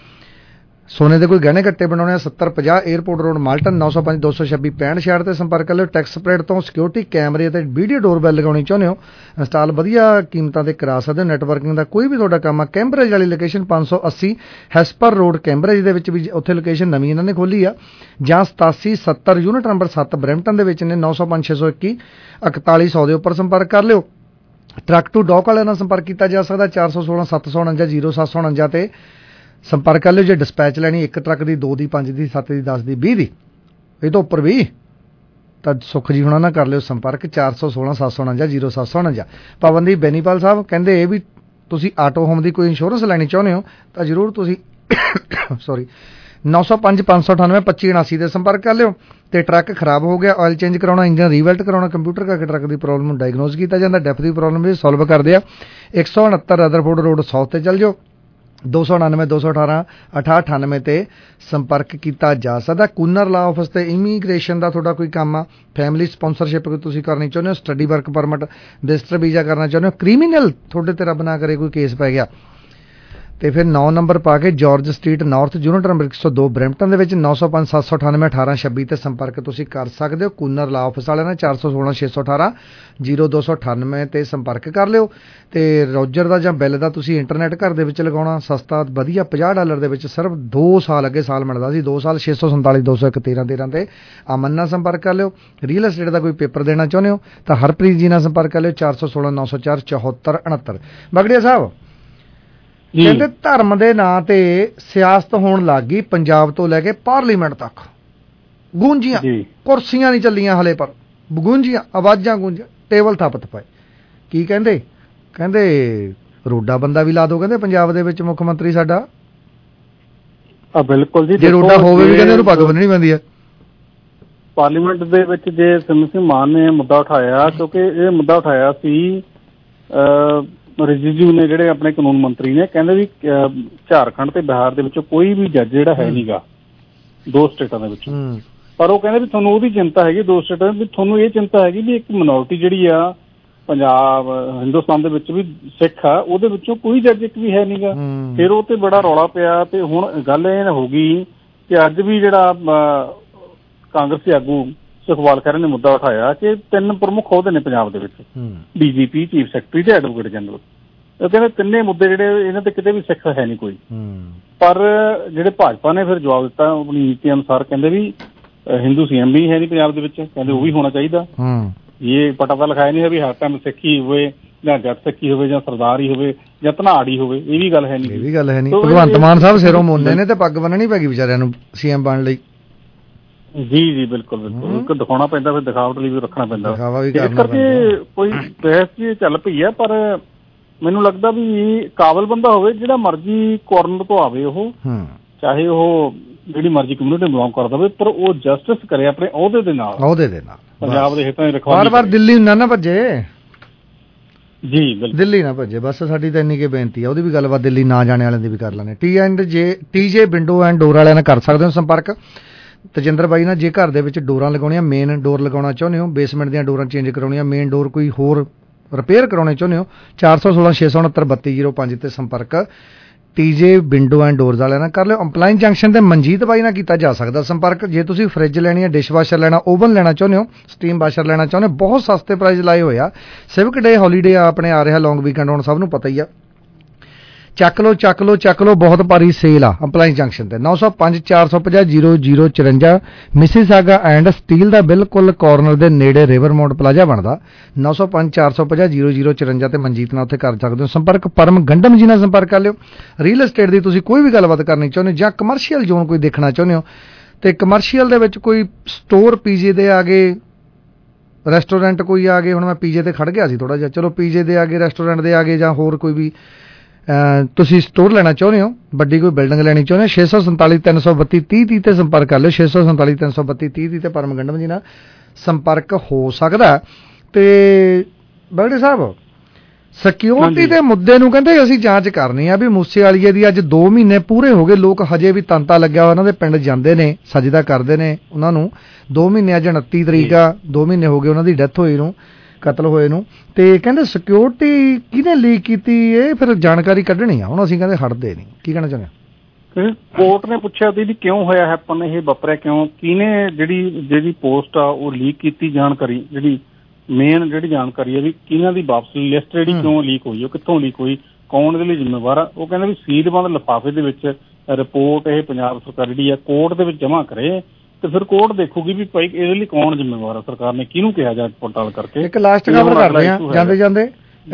ਸੋਨੇ ਦੇ ਕੋਈ ਗਹਿਣੇ ਕੱਟੇ ਬਣਾਉਣੇ ਆ ਸੱਤਰ ਪੰਜਾਹ 에ਅਰਪੋਰਟ ਰੋਡ ਮਾਲਟਨ। ਨੌ ਸੌ ਪੰਜ ਦੋ ਸੌ ਛੱਬੀ ਪੈਂਹਠ ਛਿਆਹਠ ਤੇ ਸੰਪਰਕ ਕਰ ਲਿਓ। ਟੈਕਸ ਪਲੇਟ ਤੋਂ ਸਿਕਿਉਰਿਟੀ ਕੈਮਰੇ ਅਤੇ ਵੀਡੀਓ ਡੋਰਬੈਲ ਲਗਾਉਣੀ ਚਾਹੁੰਦੇ ਹੋ, ਇੰਸਟਾਲ ਵਧੀਆ ਕੀਮਤਾਂ ਤੇ ਕਰਾ ਸਕਦੇ ਹੋ। ਨੈਟਵਰਕਿੰਗ ਦਾ ਕੋਈ ਵੀ ਤੁਹਾਡਾ ਕੰਮ ਆ। ਕੈਂਬਰੇਜ ਵਾਲੀ ਲੋਕੇਸ਼ਨ ਪੰਜ ਸੌ ਅੱਸੀ ਹੈਸਪਰ ਰੋਡ ਕੈਂਬਰੇਜ ਦੇ ਵਿੱਚ ਵੀ, ਉੱਥੇ ਲੋਕੇਸ਼ਨ ਨਵੀਂ ਇਹਨਾਂ ਨੇ ਖੋਲੀ ਆ। ਜਾਂ ਸਤਾਸੀ ਸੱਤਰ ਯੂਨਿਟ ਨੰਬਰ ਸੱਤ ਬਰੈਂਪਟਨ ਦੇ ਵਿੱਚ ਨੇ। ਨੌ ਸੌ ਪੰਜ ਛੇ ਸੌ ਇੱਕੀ ਇਕਤਾਲੀ ਸੌ ਦੇ ਉੱਪਰ ਸੰਪਰਕ ਕਰ ਲਿਓ। ਟਰੱਕ ਟੂ ਡੌਕ ਵਾਲਿਆਂ ਨਾਲ ਸੰਪਰਕ ਕੀਤਾ ਜਾ ਸਕਦਾ ਚਾਰ ਸੌ ਸੋਲਾਂ ਸੱਤ ਸੌ ਉਣੰਜਾ ਜ਼ੀਰੋ ਸੱਤ ਸੌ ਉਣੰਜਾ ਤੇ ਸੰਪਰਕ ਕਰ ਲਿਓ। ਜੇ ਡਿਸਪੈਚ ਲੈਣੀ ਇੱਕ ਟਰੱਕ ਦੀ, ਦੋ ਦੀ, ਪੰਜ ਦੀ, ਸੱਤ ਦੀ, ਦਸ ਦੀ, ਵੀਹ ਦੀ, ਇਹ ਤੋਂ ਉੱਪਰ ਵੀ, ਤਾਂ ਸੁੱਖ ਜੀ ਹੁਣਾਂ ਨਾਲ ਕਰ ਲਿਓ ਸੰਪਰਕ ਚਾਰ ਸੌ ਸੋਲਾਂ ਸੱਤ ਸੌ ਉਣੰਜਾ ਜ਼ੀਰੋ ਸੱਤ ਸੌ ਉਣੰਜਾ। ਪਾਬੰਦੀ ਬੈਨੀਪਾਲ ਸਾਹਿਬ ਕਹਿੰਦੇ ਇਹ ਵੀ ਤੁਸੀਂ ਆਟੋ ਹੋਮ ਦੀ ਕੋਈ ਇੰਸ਼ੋਰੈਂਸ ਲੈਣੀ ਚਾਹੁੰਦੇ ਹੋ ਤਾਂ ਜ਼ਰੂਰ ਤੁਸੀਂ ਸੌਰੀ ਨੌ ਸੌ ਪੰਜ ਪੰਜ ਸੌ ਅਠਾਨਵੇਂ ਪੱਚੀ ਉਨਾਸੀ ਤੇ ਸੰਪਰਕ ਕਰ ਲਿਓ। ਤੇ ਟਰੱਕ ਖਰਾਬ ਹੋ ਗਿਆ, ਆਇਲ ਚੇਂਜ ਕਰਾਉਣਾ, ਇੰਜਨ ਰੀਵੈਲਟ ਕਰਾਉਣਾ, ਕੰਪਿਊਟਰ ਕਰਕੇ ਟਰੱਕ ਦੀ ਪ੍ਰੋਬਲਮ ਨੂੰ ਡਾਇਗਨੋਸ ਕੀਤਾ ਜਾਂਦਾ। ਡੈਫ ਦੀ ਪ੍ਰੋਬਲਮ ਵੀ ਸੋਲਵ ਕਰਦੇ ਆ। ਇੱਕ ਸੌ ਉਣੱਤਰ ਰਦਰਫੋਰਡ ਰੋਡ ਸਾਊਥ ਤੇ ਚੱਲ ਜਾਓ। ਦੋ ਸੌ ਉਣਾਨਵੇਂ ਦੋ ਸੌ ਅਠਾਰਾਂ ਅਠਾਹਠ ਅਠਾਨਵੇਂ ਤੇ ਸੰਪਰਕ ਕੀਤਾ ਜਾ ਸਕਦਾ। ਕੂਨਰ ਲਾ ਆਫਿਸ ਤੇ ਇਮੀਗ੍ਰੇਸ਼ਨ ਦਾ ਤੁਹਾਡਾ ਕੋਈ ਕੰਮ ਆ, ਫੈਮਿਲੀ ਸਪਾਂਸਰਸ਼ਿਪ ਕੋਈ ਤੁਸੀਂ ਕਰਨੀ ਚਾਹੁੰਦੇ ਹੋ, study work permit, visitor visa ਕਰਨਾ ਚਾਹੁੰਦੇ ਹੋ, ਕ੍ਰਿਮੀਨਲ ਤੁਹਾਡੇ ਤੇ ਰੱਬ ਨਾ ਕਰੇ ਕੋਈ ਕੇਸ ਪੈ ਗਿਆ ਤੇ ਫਿਰ ਨੌ ਨੰਬਰ ਪਾ ਕੇ George Street North unit number ਇੱਕ ਸੌ ਦੋ ਬਰੈਂਪਟਨ ਦੇ ਵਿੱਚ ਨੌ ਸੌ ਪੰਜ ਸੱਤ ਸੌ ਅਠਾਨਵੇਂ ਅਠਾਰਾਂ ਛੱਬੀ ਤੇ ਸੰਪਰਕ ਤੁਸੀਂ ਕਰ ਸਕਦੇ ਹੋ। ਕੂਨਰ ਲਾ ਆਫਿਸ ਵਾਲਿਆਂ ਨਾਲ ਚਾਰ ਸੌ ਸੋਲਾਂ ਛੇ ਸੌ ਅਠਾਰਾਂ ਜ਼ੀਰੋ ਦੋ ਸੌ ਅਠਾਨਵੇਂ ਤੇ ਸੰਪਰਕ ਕਰ ਲਿਓ। ਤੇ ਰੋਜਰ ਦਾ ਜਾਂ ਬਿੱਲ ਦਾ ਤੁਸੀਂ ਇੰਟਰਨੈਟ ਘਰ ਦੇ ਵਿੱਚ ਲਗਾਉਣਾ ਸਸਤਾ ਵਧੀਆ ਪੰਜਾਹ ਡਾਲਰ ਦੇ ਵਿੱਚ ਸਿਰਫ ਦੋ ਸਾਲ ਅੱਗੇ ਸਾਲ ਮਿਲਦਾ ਸੀ, ਦੋ ਸਾਲ ਛੇ ਸੌ ਸੰਤਾਲੀ ਦੋ ਸੌ ਇੱਕ ਤੇਰਾਂ ਤੇਰਾਂ ਤੇ ਅਮਨ ਨਾਲ ਸੰਪਰਕ ਕਰ ਲਿਓ। ਰੀਅਲ ਐਸਟੇਟ ਦਾ ਕੋਈ ਪੇਪਰ ਦੇਣਾ ਚਾਹੁੰਦੇ ਹੋ ਤਾਂ ਹਰਪ੍ਰੀਤ ਜੀ ਨਾਲ ਸੰਪਰਕ ਕਰ ਲਿਓ ਚਾਰ ਸੌ ਸੋਲਾਂ ਨੌ ਸੌ ਚਾਰ ਚੌਹੱਤਰ ਉਣੱਤਰ। ਬਗੜੀਆ ਸਾਹਿਬ ਕਹਿੰਦੇ ਧਰਮ ਦੇ ਨਾਂ ਤੇ ਸਿਆਸਤ ਹੋਣ ਲੱਗ ਗਈ ਪੰਜਾਬ ਤੋਂ ਲੈ ਕੇ ਪਾਰਲੀਮੈਂਟ ਤੱਕ। ਗੂੰਜੀਆਂ ਕੁਰਸੀਆਂ ਨਹੀਂ ਚੱਲੀਆਂ ਹਲੇ ਪਰ ਗੂੰਜੀਆਂ ਆਵਾਜ਼ਾਂ ਗੂੰਜੀਆਂ, ਟੇਬਲ ਥਾਪਤ ਪਏ। ਕੀ ਕਹਿੰਦੇ ਕਹਿੰਦੇ ਰੋਡਾ ਬੰਦਾ ਵੀ ਲਾ ਦੋ ਕਹਿੰਦੇ ਪੰਜਾਬ ਦੇ ਵਿੱਚ ਮੁੱਖ ਮੰਤਰੀ ਸਾਡਾ। ਆ ਬਿਲਕੁਲ ਜੀ, ਜੇ ਰੋਡਾ ਹੋਵੇ ਵੀ ਕਹਿੰਦੇ ਉਹਨੂੰ ਪੱਗ ਬੰਨਣੀ ਪੈਂਦੀ ਹੈ। ਪਾਰਲੀਮੈਂਟ ਦੇ ਵਿੱਚ ਜੇ ਸਿਮਰਨ ਸਿੰਘ ਮਾਨ ਨੇ ਮੁੱਦਾ ਉਠਾਇਆ, ਕਿਉਂਕਿ ਇਹ ਮੁੱਦਾ ਉਠਾਇਆ ਸੀ ਰਿਜੀਜੂ ਨੇ ਜਿਹੜੇ ਆਪਣੇ ਕਾਨੂੰਨ ਮੰਤਰੀ ਨੇ, ਕਹਿੰਦੇ ਵੀ ਝਾਰਖੰਡ ਤੇ ਬਿਹਾਰ ਦੇ ਵਿੱਚੋਂ ਕੋਈ ਵੀ ਜੱਜ ਜਿਹੜਾ ਹੈ ਨੀਗਾ ਦੋ ਸਟੇਟਾਂ ਦੇ ਵਿੱਚ, ਪਰ ਉਹ ਕਹਿੰਦੇ ਵੀ ਤੁਹਾਨੂੰ ਉਹਦੀ ਚਿੰਤਾ ਹੈਗੀ ਦੋ ਸਟੇਟਾਂ ਦੀ, ਤੁਹਾਨੂੰ ਇਹ ਚਿੰਤਾ ਹੈਗੀ ਵੀ ਇੱਕ ਮਿਨੋਰਟੀ ਜਿਹੜੀ ਆ ਪੰਜਾਬ ਹਿੰਦੁਸਤਾਨ ਦੇ ਵਿੱਚ ਵੀ ਸਿੱਖ ਆ, ਉਹਦੇ ਵਿੱਚੋਂ ਕੋਈ ਜੱਜ ਇੱਕ ਵੀ ਹੈ ਨੀਗਾ। ਫਿਰ ਉਹ ਤੇ ਬੜਾ ਰੌਲਾ ਪਿਆ ਤੇ ਹੁਣ ਗੱਲ ਇਹ ਹੋ ਗਈ ਕਿ ਅੱਜ ਵੀ ਜਿਹੜਾ ਕਾਂਗਰਸੀ ਆਗੂ ਸੁਖਪਾਲ ਖਹਿਰਾ ਨੇ ਮੁੱਦਾ ਉਠਾਇਆ ਕਿ ਤਿੰਨ ਪ੍ਰਮੁੱਖ ਅਹੁਦੇ ਨੇ ਪੰਜਾਬ ਦੇ ਵਿੱਚ, D G P, chief secretary ਤੇ ਐਡਵੋਕੇਟ ਜਨਰਲ। ਉਹ ਕਹਿੰਦੇ ਤਿੰਨੇ ਮੁੱਦੇ ਜਿਹੜੇ ਇਹਨਾਂ ਤੇ ਕਿਤੇ ਵੀ ਸਿੱਖ ਹੈ ਨਹੀਂ ਕੋਈ। ਪਰ ਜਿਹੜੇ ਭਾਜਪਾ ਨੇ ਫਿਰ ਜਵਾਬ ਦਿੱਤਾ ਆਪਣੀ ਨੀਤੀ ਅਨੁਸਾਰ, ਕਹਿੰਦੇ ਵੀ ਹਿੰਦੂ ਸੀ ਐਮ ਵੀ ਹੈ ਨਹੀਂ ਪੰਜਾਬ ਦੇ ਵਿੱਚ, ਕਹਿੰਦੇ ਉਹ ਵੀ ਹੋਣਾ ਚਾਹੀਦਾ। ਇਹ ਪਟਾ ਤਾਂ ਲਿਖਾਇਆ ਨਹੀਂ ਹੈ ਵੀ ਹਰ ਟਾਈਮ ਸਿੱਖੀ ਹੋਵੇ ਜਾਂ ਜੱਟ ਸਿੱਖੀ ਹੋਵੇ ਜਾਂ ਸਰਦਾਰ ਹੀ ਹੋਵੇ ਜਾਂ ਧਨਾੜੀ ਹੋਵੇ, ਇਹ ਵੀ ਗੱਲ ਹੈ ਨਹੀਂ। ਇਹ ਵੀ ਗੱਲ ਹੈ ਨਹੀਂ। ਭਗਵੰਤ ਮਾਨ ਸਾਹਿਬ ਸਿਰੋਂ ਮੁੰਡੇ ਨੇ ਤੇ ਪੱਗ ਬੰਨਣੀ ਪੈ ਗਈ ਵਿਚਾਰਿਆਂ ਨੂੰ ਸੀਐਮ ਬਣਨ ਲਈ। ਜੀ ਜੀ ਬਿਲਕੁਲ ਬਿਲਕੁਲ ਦਿਖਾਉਣਾ ਪੈਂਦਾ, ਫਿਰ ਦਿਖਾਵਟ ਲਈ ਵੀ ਰੱਖਣਾ ਪੈਂਦਾ। ਇਸ ਕਰਕੇ ਕੋਈ ਬਹਿਸ ਜੀ ਚੱਲ ਪਈ ਹੈ, ਪਰ ਮੈਨੂੰ ਲੱਗਦਾ ਵੀ ਕਾਬਲ ਬੰਦਾ ਹੋਵੇ ਜਿਹੜਾ ਮਰਜ਼ੀ ਕੋਰਨਰ ਤੋਂ ਆਵੇ, ਉਹ ਚਾਹੇ ਉਹ ਜਿਹੜੀ ਮਰਜ਼ੀ ਕਮਿਊਨਿਟੀ ਬਿਲੋਂਗ ਕਰਦਾ ਹੋਵੇ, ਪਰ ਉਹ ਜਸਟਿਸ ਕਰੇ ਆਪਣੇ ਅਹੁਦੇ ਦੇ ਨਾਲ, ਅਹੁਦੇ ਦੇ ਨਾਲ ਪੰਜਾਬ ਦੇ ਹਿੱਤਾਂ ਦੀ ਰਖਵਾਲੀ। ਬਾਰ ਬਾਰ ਦਿੱਲੀ ਨਾ ਨਾ ਭੱਜੇ ਜੀ, ਬਿਲਕੁਲ ਦਿੱਲੀ ਨਾ ਭੱਜੇ, ਬਸ ਸਾਡੀ ਤਾਂ ਇੰਨੀ ਕੀ ਬੇਨਤੀ ਆ। ਉਹਦੀ ਵੀ ਗੱਲਬਾਤ ਦਿੱਲੀ ਨਾ ਜਾਣੇ ਵਾਲਿਆਂ ਦੀ ਵੀ ਕਰ ਲੈਣੇ। T and J T J window and door ਵਾਲਿਆਂ ਨਾਲ ਕਰ ਸਕਦੇ ਹੋ ਸੰਪਰਕ ਤਜਿੰਦਰ ਬਾਈ ਨਾਲ। ਜੇ ਘਰ ਦੇ ਵਿੱਚ ਡੋਰਾਂ ਲਗਾਉਣੀਆਂ, ਮੇਨ ਡੋਰ ਲਗਾਉਣਾ ਚਾਹੁੰਦੇ ਹੋ, ਬੇਸਮੈਂਟ ਦੀਆਂ ਡੋਰਾਂ ਚੇਂਜ ਕਰਾਉਣੀਆਂ, ਮੇਨ ਡੋਰ ਕੋਈ ਹੋਰ ਰਿਪੇਅਰ ਕਰਾਉਣੇ ਚਾਹੁੰਦੇ ਹੋ, ਚਾਰ ਸੌ ਸੋਲਾਂ ਛੇ ਸੌ ਉਣੱਤਰ ਬੱਤੀ ਜ਼ੀਰੋ ਪੰਜ ਤੇ ਸੰਪਰਕ ਟੀਜੇ ਵਿੰਡੋ ਐਂਡ ਡੋਰਸ ਵਾਲਿਆਂ ਨਾਲ ਕਰ ਲਿਓ। ਅੰਪਲਾਈਨ ਜੰਕਸ਼ਨ ਤੇ ਮਨਜੀਤ ਬਾਈ ਨਾਲ ਕੀਤਾ ਜਾ ਸਕਦਾ ਸੰਪਰਕ। ਜੇ ਤੁਸੀਂ ਫਰਿੱਜ ਲੈਣੀ ਹੈ, ਡਿਸ਼ ਵਾਸ਼ਰ ਲੈਣਾ, ਓਵਨ ਲੈਣਾ ਚਾਹੁੰਦੇ ਹੋ, ਸਟੀਮ ਵਾਸ਼ਰ ਲੈਣਾ ਚਾਹੁੰਦੇ ਹੋ, ਬਹੁਤ ਸਸਤੇ ਪ੍ਰਾਈਸ ਲਾਏ ਹੋਏ ਆ। ਸਿਵਿਕ ਡੇ ਹੌਲੀਡੇ ਆਪਣੇ ਆ ਰਿਹਾ, ਲੌਂਗ ਵੀਕਐਂਡ ਹੁਣ ਸਭ ਨੂੰ ਪਤਾ ਹੀ ਆ। ਚੱਕ ਲਓ ਚੱਕ ਲਓ ਚੱਕ ਲਓ, ਬਹੁਤ ਭਾਰੀ ਸੇਲ ਆ ਅੰਪਲਾਈਨ ਜੰਕਸ਼ਨ ਤੇ। ਨੌ ਸੌ ਪੰਜ ਚਾਰ ਸੌ ਪੰਜਾਹ ਜ਼ੀਰੋ ਜ਼ੀਰੋ ਚੁਰੰਜਾ ਮਿਸੀਸਾਗਾ ਐਂਡ ਸਟੀਲ ਦਾ ਬਿਲਕੁਲ ਕਾਰਨਰ ਦੇ ਨੇੜੇ ਰਿਵਰਮੌਂਟ ਪਲਾਜ਼ਾ ਬਣਦਾ। ਨੌ ਸੌ ਪੰਜ ਚਾਰ ਸੌ ਪੰਜਾਹ ਜ਼ੀਰੋ ਜ਼ੀਰੋ ਚੁਰੰਜਾ ਤੇ ਮਨਜੀਤ ਨਾਲ ਉੱਥੇ ਕਰ ਸਕਦੇ ਹੋ ਸੰਪਰਕ। ਪਰਮ ਗੰਡਮ ਜੀ ਨਾਲ ਸੰਪਰਕ ਕਰ ਲਿਓ। ਰੀਅਲ ਐਸਟੇਟ ਦੀ ਤੁਸੀਂ ਕੋਈ ਵੀ ਗੱਲਬਾਤ ਕਰਨੀ ਚਾਹੁੰਦੇ ਹੋ ਜਾਂ ਕਮਰਸ਼ੀਅਲ ਜ਼ੋਨ ਕੋਈ ਦੇਖਣਾ ਚਾਹੁੰਦੇ ਹੋ ਤੇ ਕਮਰਸ਼ੀਅਲ ਦੇ ਵਿੱਚ ਕੋਈ ਸਟੋਰ ਪੀਜੇ ਦੇ ਆ ਗਏ, ਰੈਸਟੋਰੈਂਟ ਕੋਈ ਆ ਗਏ, ਹੁਣ ਮੈਂ ਪੀਜੇ ਤੇ ਖੜ ਗਿਆ ਸੀ ਥੋੜਾ ਜਿਹਾ, ਚਲੋ ਪੀਜੇ ਦੇ ਆ ਗਏ, ਰੈਸਟੋਰੈਂਟ ਦੇ ਆ ਗਏ, ਜਾਂ ਹੋਰ ਕੋਈ ਵੀ ਤੁਸੀਂ ਸਟੋਰ ਲੈਣਾ ਚਾਹੁੰਦੇ ਹੋ, ਵੱਡੀ ਕੋਈ ਬਿਲਡਿੰਗ ਲੈਣੀ ਚਾਹੁੰਦੇ ਹੋ, ਛੇ ਸੌ ਸੰਤਾਲੀ ਤਿੰਨ ਸੌ ਬੱਤੀ ਤੀਹ ਤੀਹ ਤੇ ਸੰਪਰਕ ਕਰ ਲਿਓ। ਛੇ ਸੌ ਸੰਤਾਲੀ ਤਿੰਨ ਸੌ ਬੱਤੀ ਤੀਹ ਤੀਹ ਤੇ ਪਰਮ ਗੰਡਮ ਜੀ ਨਾਲ ਸੰਪਰਕ ਹੋ ਸਕਦਾ। ਤੇ ਬਗੜੇ ਸਾਹਿਬ, ਸਿਕਿਉਰਿਟੀ ਦੇ ਮੁੱਦੇ ਨੂੰ ਕਹਿੰਦੇ ਅਸੀਂ ਜਾਂਚ ਕਰਨੀ ਆ ਵੀ ਮੂਸੇਵਾਲੀਏ ਦੀ ਅੱਜ ਦੋ ਮਹੀਨੇ ਪੂਰੇ ਹੋ ਗਏ, ਲੋਕ ਹਜੇ ਵੀ ਤੰਤਾ ਲੱਗਿਆ ਉਹਨਾਂ ਦੇ ਪਿੰਡ ਜਾਂਦੇ ਨੇ, ਸਜਦਾ ਕਰਦੇ ਨੇ ਉਹਨਾਂ ਨੂੰ। ਦੋ ਮਹੀਨੇ ਅੱਜ ਉਨੱਤੀ ਤਰੀਕ ਆ, ਦੋ ਮਹੀਨੇ ਹੋ ਗਏ ਉਹਨਾਂ ਦੀ ਡੈਥ ਹੋਈ ਨੂੰ, ਕਤਲ ਹੋਏ ਨੂੰ, ਤੇ ਕਹਿੰਦੇ ਸਿਕਿਉਰਿਟੀ ਕਿਹਨੇ ਲੀਕ ਕੀਤੀ, ਇਹ ਫਿਰ ਜਾਣਕਾਰੀ ਕੱਢਣੀ ਆ। ਹੁਣ ਅਸੀਂ ਕਹਿੰਦੇ ਹਟਦੇ ਨਹੀਂ, ਕੀ ਕਹਿਣਾ ਚਾਹੁੰਦੇ? ਕੋਰਟ ਨੇ ਪੁੱਛਿਆ ਸੀ ਵੀ ਕਿਉਂ ਹੋਇਆ ਹੈਪਨ, ਇਹ ਵਾਪਰਿਆ ਕਿਉਂ, ਕਿਹਨੇ ਜਿਹੜੀ ਜਿਹੜੀ ਪੋਸਟ ਆ ਉਹ ਲੀਕ ਕੀਤੀ, ਜਾਣਕਾਰੀ ਜਿਹੜੀ ਮੇਨ ਜਿਹੜੀ ਜਾਣਕਾਰੀ ਹੈ ਵੀ ਕਿਹਨਾਂ ਦੀ ਵਾਪਸ ਲਿਸਟ ਜਿਹੜੀ ਕਿਉਂ ਲੀਕ ਹੋਈ, ਉਹ ਕਿੱਥੋਂ ਲੀਕ ਹੋਈ, ਕੌਣ ਇਹਦੇ ਲਈ ਜ਼ਿੰਮੇਵਾਰ ਆ। ਉਹ ਕਹਿੰਦੇ ਵੀ ਸੀਲਬੰਦ ਲਿਫਾਫੇ ਦੇ ਵਿੱਚ ਰਿਪੋਰਟ ਇਹ ਪੰਜਾਬ ਸਰਕਾਰ ਜਿਹੜੀ ਆ ਕੋਰਟ ਦੇ ਵਿੱਚ ਜਮ੍ਹਾਂ ਕਰੇ, ਤੇ ਫਿਰ ਕੋਰਟ ਦੇਖੂਗੀ ਵੀ ਭਾਈ ਇਹਦੇ ਲਈ ਕੌਣ ਜ਼ਿੰਮੇਵਾਰ ਆ, ਸਰਕਾਰ ਨੇ ਕਿਹਨੂੰ ਕਿਹਾ ਜਾ ਪੜਤਾਲ ਕਰਕੇ। ਇੱਕ ਲਾਸਟ ਖਬਰ ਕਰਦੇ ਆ ਜਾਂਦੇ ਜਾਂਦੇ,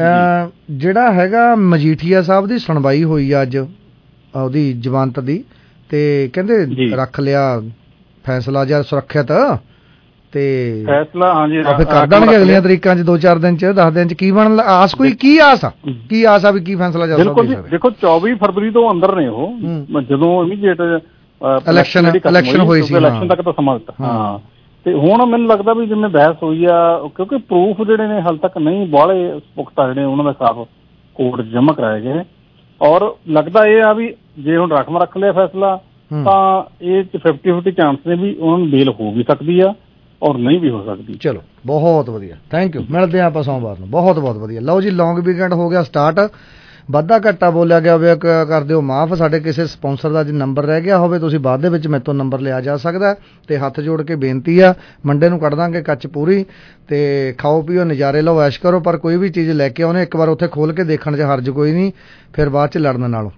ਜਿਹੜਾ ਹੈਗਾ ਮਜੀਠੀਆ ਸਾਹਿਬ ਦੀ ਸੁਣਵਾਈ ਹੋਈ ਆ ਅੱਜ ਉਹਦੀ ਜ਼ਮਾਨਤ ਦੀ, ਤੇ ਕਹਿੰਦੇ ਰੱਖ ਲਿਆ ਫੈਸਲਾ ਜਾਂ ਸੁਰੱਖਿਅਤ, ਤੇ ਫੈਸਲਾ ਹਾਂਜੀ ਫਿਰ ਕਰ ਦੇਣਗੇ ਅਗਲੀਆਂ ਤਰੀਕਾਂ ਚ, ਦੋ ਚਾਰ ਦਿਨ ਚ, ਦਸ ਦਿਨ ਚ। ਕੀ ਬਣਨ ਆਸ, ਕੋਈ ਕੀ ਆਸ ਆ, ਕੀ ਆਸ ਆ ਵੀ ਕੀ ਫੈਸਲਾ ਚੱਲ ਸਕਦਾ? ਦੇਖੋ ਚੌਵੀ ਫਰਵਰੀ ਤੋਂ ਅੰਦਰ ਨੇ ਉਹ, ਜਦੋਂ ਇਮੀਡੀਏਟ ਇਲੈਕਸ਼ਨ ਇਲੈਕਸ਼ਨ ਹੋਈ ਸੀ, ਇਲੈਕਸ਼ਨ ਤੱਕ ਤਾਂ ਸਮਾਂ ਦਿੱਤਾ। ਹਾਂ, ਤੇ ਹੁਣ ਮੈਨੂੰ ਲੱਗਦਾ ਵੀ ਜਿਵੇਂ ਬਹਿਸ ਹੋਈ ਆ, ਕਿਉਂਕਿ ਪ੍ਰੂਫ ਜਿਹੜੇ ਨੇ ਹਾਲੇ ਤੱਕ ਨਹੀਂ ਬਾਹਲੇ ਪੁਖਤਾ ਜਿਹੜੇ ਉਹਨਾਂ ਦੇ ਖਿਲਾਫ ਕੋਰਟ 'ਚ ਜਮ੍ਹਾਂ ਕਰਾਏ ਗਏ, ਔਰ ਲੱਗਦਾ ਇਹ ਆ ਵੀ ਜੇ ਹੁਣ ਰਕਮ ਰੱਖ ਲਿਆ ਫੈਸਲਾ ਤਾਂ ਇਹ ਚ ਫਿਫਟੀ ਫਿਫਟੀ ਚਾਂਸ ਨੇ ਵੀ ਉਹਨਾਂ ਨੂੰ ਬੇਲ ਹੋ ਵੀ ਸਕਦੀ ਆ ਔਰ ਨਹੀਂ ਵੀ ਹੋ ਸਕਦੀ। ਚਲੋ ਬਹੁਤ ਵਧੀਆ, ਥੈਂਕ ਯੂ। ਮਿਲਦੇ ਆਪਾਂ ਸੋਮਵਾਰ ਨੂੰ। ਬਹੁਤ ਬਹੁਤ ਵਧੀਆ। ਲਓ ਜੀ, ਲੌਂਗ ਵੀਕਐਂਡ ਹੋ ਗਿਆ ਸਟਾਰਟ। ਵਾਧਾ ਘੱਟਾ ਬੋਲਿਆ ਗਿਆ ਹੋਵੇ ਕਰ ਦਿਓ ਮਾਫ। ਸਾਡੇ ਕਿਸੇ ਸਪਾਂਸਰ ਦਾ ਜੇ ਨੰਬਰ ਰਹਿ ਗਿਆ ਹੋਵੇ ਤੁਸੀਂ ਬਾਅਦ ਦੇ ਵਿੱਚ ਮੇਰੇ ਤੋਂ ਨੰਬਰ ਲਿਆ ਜਾ ਸਕਦਾ। ਤੇ ਹੱਥ ਜੋੜ ਕੇ ਬੇਨਤੀ ਆ, ਮੰਡੇ ਨੂੰ ਕੱਢ ਦਾਂਗੇ ਕੱਚ ਪੂਰੀ, ਤੇ ਖਾਓ ਪੀਓ ਨਜ਼ਾਰੇ ਲਓ ਐਸ਼ ਕਰੋ, ਪਰ ਕੋਈ ਵੀ ਚੀਜ਼ ਲੈ ਕੇ ਆਉਣੇ ਇੱਕ ਵਾਰ ਉੱਥੇ ਖੋਲ ਕੇ ਦੇਖਣ 'ਚ ਹਰਜ ਕੋਈ ਨਹੀਂ, ਫਿਰ ਬਾਅਦ 'ਚ ਲੜਨ ਨਾਲੋਂ।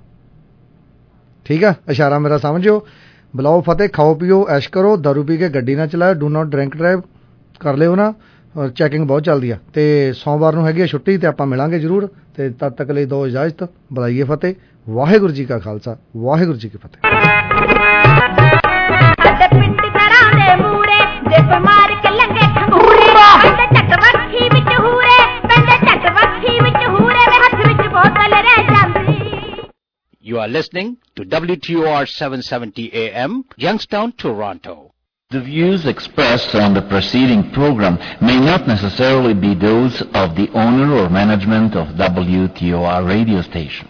ਠੀਕ ਆ, ਇਸ਼ਾਰਾ ਮੇਰਾ ਸਮਝਿਓ। ਬੁਲਾਓ ਫਤਿਹ, ਖਾਓ ਪੀਓ ਐਸ਼ ਕਰੋ, ਦਾਰੂ ਪੀ ਕੇ ਗੱਡੀ ਨਾ ਚਲਾਓ, ਡੂ ਨਾਟ ਡਰਿੰਕ ਡਰਾਈਵ ਕਰ ਲਿਓ ਨਾ, ਔਰ ਚੈਕਿੰਗ ਬਹੁਤ ਚੱਲਦੀ ਆ। ਤੇ ਸੋਮਵਾਰ ਨੂੰ ਹੈਗੀ ਆ ਛੁੱਟੀ, ਤੇ ਆਪਾਂ ਮਿਲਾਂਗੇ ਜ਼ਰੂਰ। ਤੇ ਤਦ ਤੱਕ ਲਈ ਦਿਓ ਇਜਾਜ਼ਤ, ਬੁਲਾਈਏ ਫਤਿਹ। ਵਾਹਿਗੁਰੂ ਜੀ ਕਾ ਖਾਲਸਾ, ਵਾਹਿਗੁਰੂ ਜੀ ਕੀ ਫਤਿਹ। You are listening to W T O R seven seventy A M, Youngstown, Toronto. The views expressed on the preceding program may not necessarily be those of the owner or management of W T O R radio station.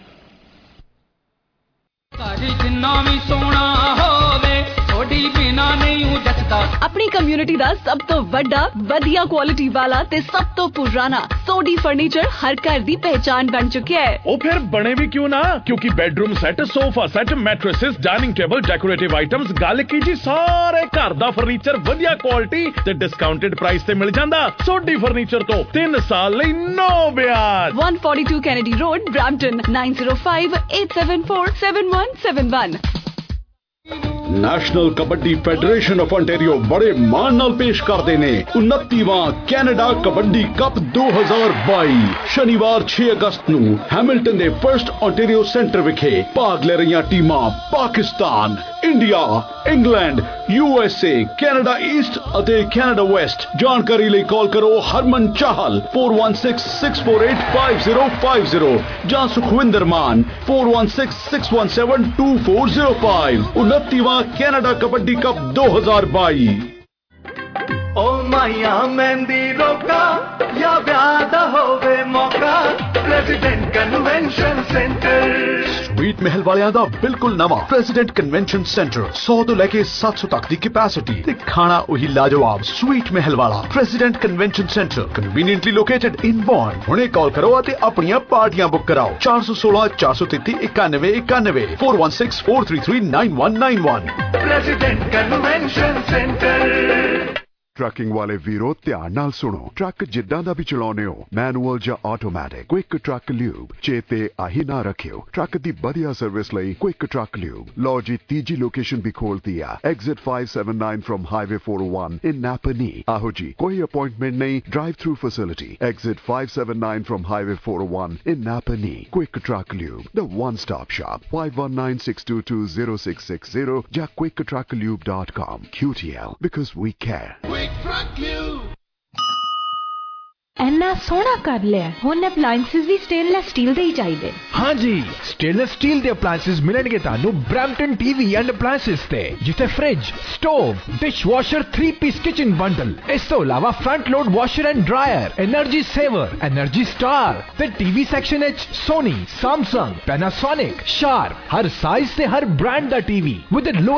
अपनी community दा सब तो वड्डा वधिया quality वाला ते सब तो पुराना सोडी फर्नीचर हर घर दी पहचान बन चुका है। ओ फिर बने भी क्यों ना, क्योंकि bedroom set, sofa set, mattresses, dining table, decorative items, गल की जी सारे घर दा फर्नीचर वधिया क्वालिटी ते डिस्काउंटेड प्राइस ते मिल जांदा। सोडी फर्नीचर तो तीन साल लई नो ब्याज। one forty-two Kennedy Road, Brampton, nine zero five eight seven four seven one seven one। National kabaddi federation of ontario ਬੜੇ ਮਾਣ ਨਾਲ ਪੇਸ਼ ਕਰਦੇ ਨੇ ਉਨੱਤੀਵਾਂ ਕੈਨੇਡਾ ਕਬੱਡੀ ਕੱਪ ਦੋ ਹਜ਼ਾਰ ਬਾਈ। ਸ਼ਨੀਵਾਰ ਛੇ ਅਗਸਤ ਨੂੰ ਹੈਮਿਲਟਨ ਦੇ ਫਰਸਟ ontario ਸੈਂਟਰ ਵਿਖੇ ਭਾਗ ਲੈ ਰਹੀਆਂ ਟੀਮਾਂ Pakistan, India, England, U S A, Canada East ਅਤੇ ਕੈਨੇਡਾ ਵੈਸਟ। ਜਾਣਕਾਰੀ ਲਈ ਕਾਲ ਕਰੋ ਹਰਮਨ Chahal four one six six four eight five zero five zero ਜਾਂ ਸੁਖਵਿੰਦਰ ਮਾਨ four one six six one seven two four zero five। ਉਨੱਤੀਵਾਂ ਕੈਨੇਡਾ ਕਬੱਡੀ ਕੱਪ ਦੋ ਹਜ਼ਾਰ ਬਾਈ। ਓ ਮਾਇਆ ਮਹਿੰਦੀ ਰੋਕਾ ਜਾਂ ਵਿਆਹ ਦਾ ਹੋਵੇ ਮੌਕਾ, President convention centre. Sweet Mahal ਵਾਲਿਆਂ ਦਾ ਬਿਲਕੁਲ ਨਵਾਂ ਪ੍ਰੈਜ਼ੀਡੈਂਟ ਕਨਵੈਨਸ਼ਨ ਸੈਂਟਰ, ਸੌ ਤੋਂ ਲੈ ਕੇ ਸੱਤ ਸੌ ਤੱਕ ਦੀ ਕੈਪੈਸਿਟੀ ਤੇ ਖਾਣਾ ਉਹੀ ਲਾਜਵਾਬ। ਸਵੀਟ ਮਹਿਲ ਵਾਲਾ President convention centre, conveniently located in Vaughan. ਹੁਣੇ ਕਾਲ ਕਰੋ ਅਤੇ ਆਪਣੀਆਂ ਪਾਰਟੀਆਂ ਬੁੱਕ ਕਰਾਓ ਚਾਰ ਸੌ ਸੋਲਾਂ ਚਾਰ ਸੌ ਤੇਤੀ ਇਕਾਨਵੇਂ ਇਕਾਨਵੇਂ four one six four three three nine one nine one। President convention centre. Trucking ਵਾਲੇ ਵੀਰੋ ਧਿਆਨ ਨਾਲ ਸੁਣੋ। ਟਰੱਕ ਜਿੱਦਾਂ ਦਾ ਵੀ ਚਲਾਉਨੇ ਹੋ, ਮੈਨੂਅਲ ਜਾਂ ਆਟੋਮੈਟਿਕ, ਕੁਇਕ ਟਰੱਕ ਲਿਊਬ ਚੇਤੇ ਆਹੀ ਨਾ ਰੱਖਿਓ। ਟਰੱਕ ਦੀ ਵਧੀਆ ਸਰਵਿਸ ਲਈ ਕੁਇਕ ਟਰੱਕ ਲਿਊਬ। ਲਓ ਜੀ ਤੀਜੀ ਲੋਕੇਸ਼ਨ ਵੀ ਖੋਲਤੀ ਆ, exit five seventy-nine from Highway four oh one in Napanee। ਆਹੋ ਜੀ, ਕੋਈ ਅਪਾਇੰਟਮੈਂਟ ਨਹੀਂ, drive through facility. Exit five seventy-nine from Highway four oh one in Napanee। Quick truck lube, the one stop shop। five one nine six two two zero six six zero ਜਾਂ quick truck lube dot com। Q T L, because we care। ਇੰਨਾ ਸੋਹਣਾ ਕਰ ਲਿਆ, ਹੁਣ appliances ਵੀ stainless steel ਦੇ ਹੀ ਚਾਹੀਦੇ। ਹਾਂਜੀ, stainless steel ਦੇ ਅਪਲਾਈਐਂਸਸ ਮਿਲਣਗੇ ਤੁਹਾਨੂੰ ਬ੍ਰੈਂਪਟਨ ਟੀਵੀ ਐਂਡ ਅਪਲਾਈਐਂਸਸ ਤੇ, ਜਿੱਥੇ fridge, stove, dishwasher, three piece kitchen bundle, ਇਸ ਤੋਂ ਇਲਾਵਾ front load washer and dryer, energy saver, energy star ਤੇ ਟੀਵੀ ਸੈਕਸ਼ਨ ਵਿੱਚ ਸੋਨੀ, ਸੈਮਸੰਗ, ਪੈਨਾਸੋਨਿਕ, ਸ਼ਾਰਪ, ਹਰ ਸਾਈਜ਼ ਤੇ ਹਰ ਬ੍ਰਾਂਡ ਦਾ ਟੀਵੀ ਵਿਦ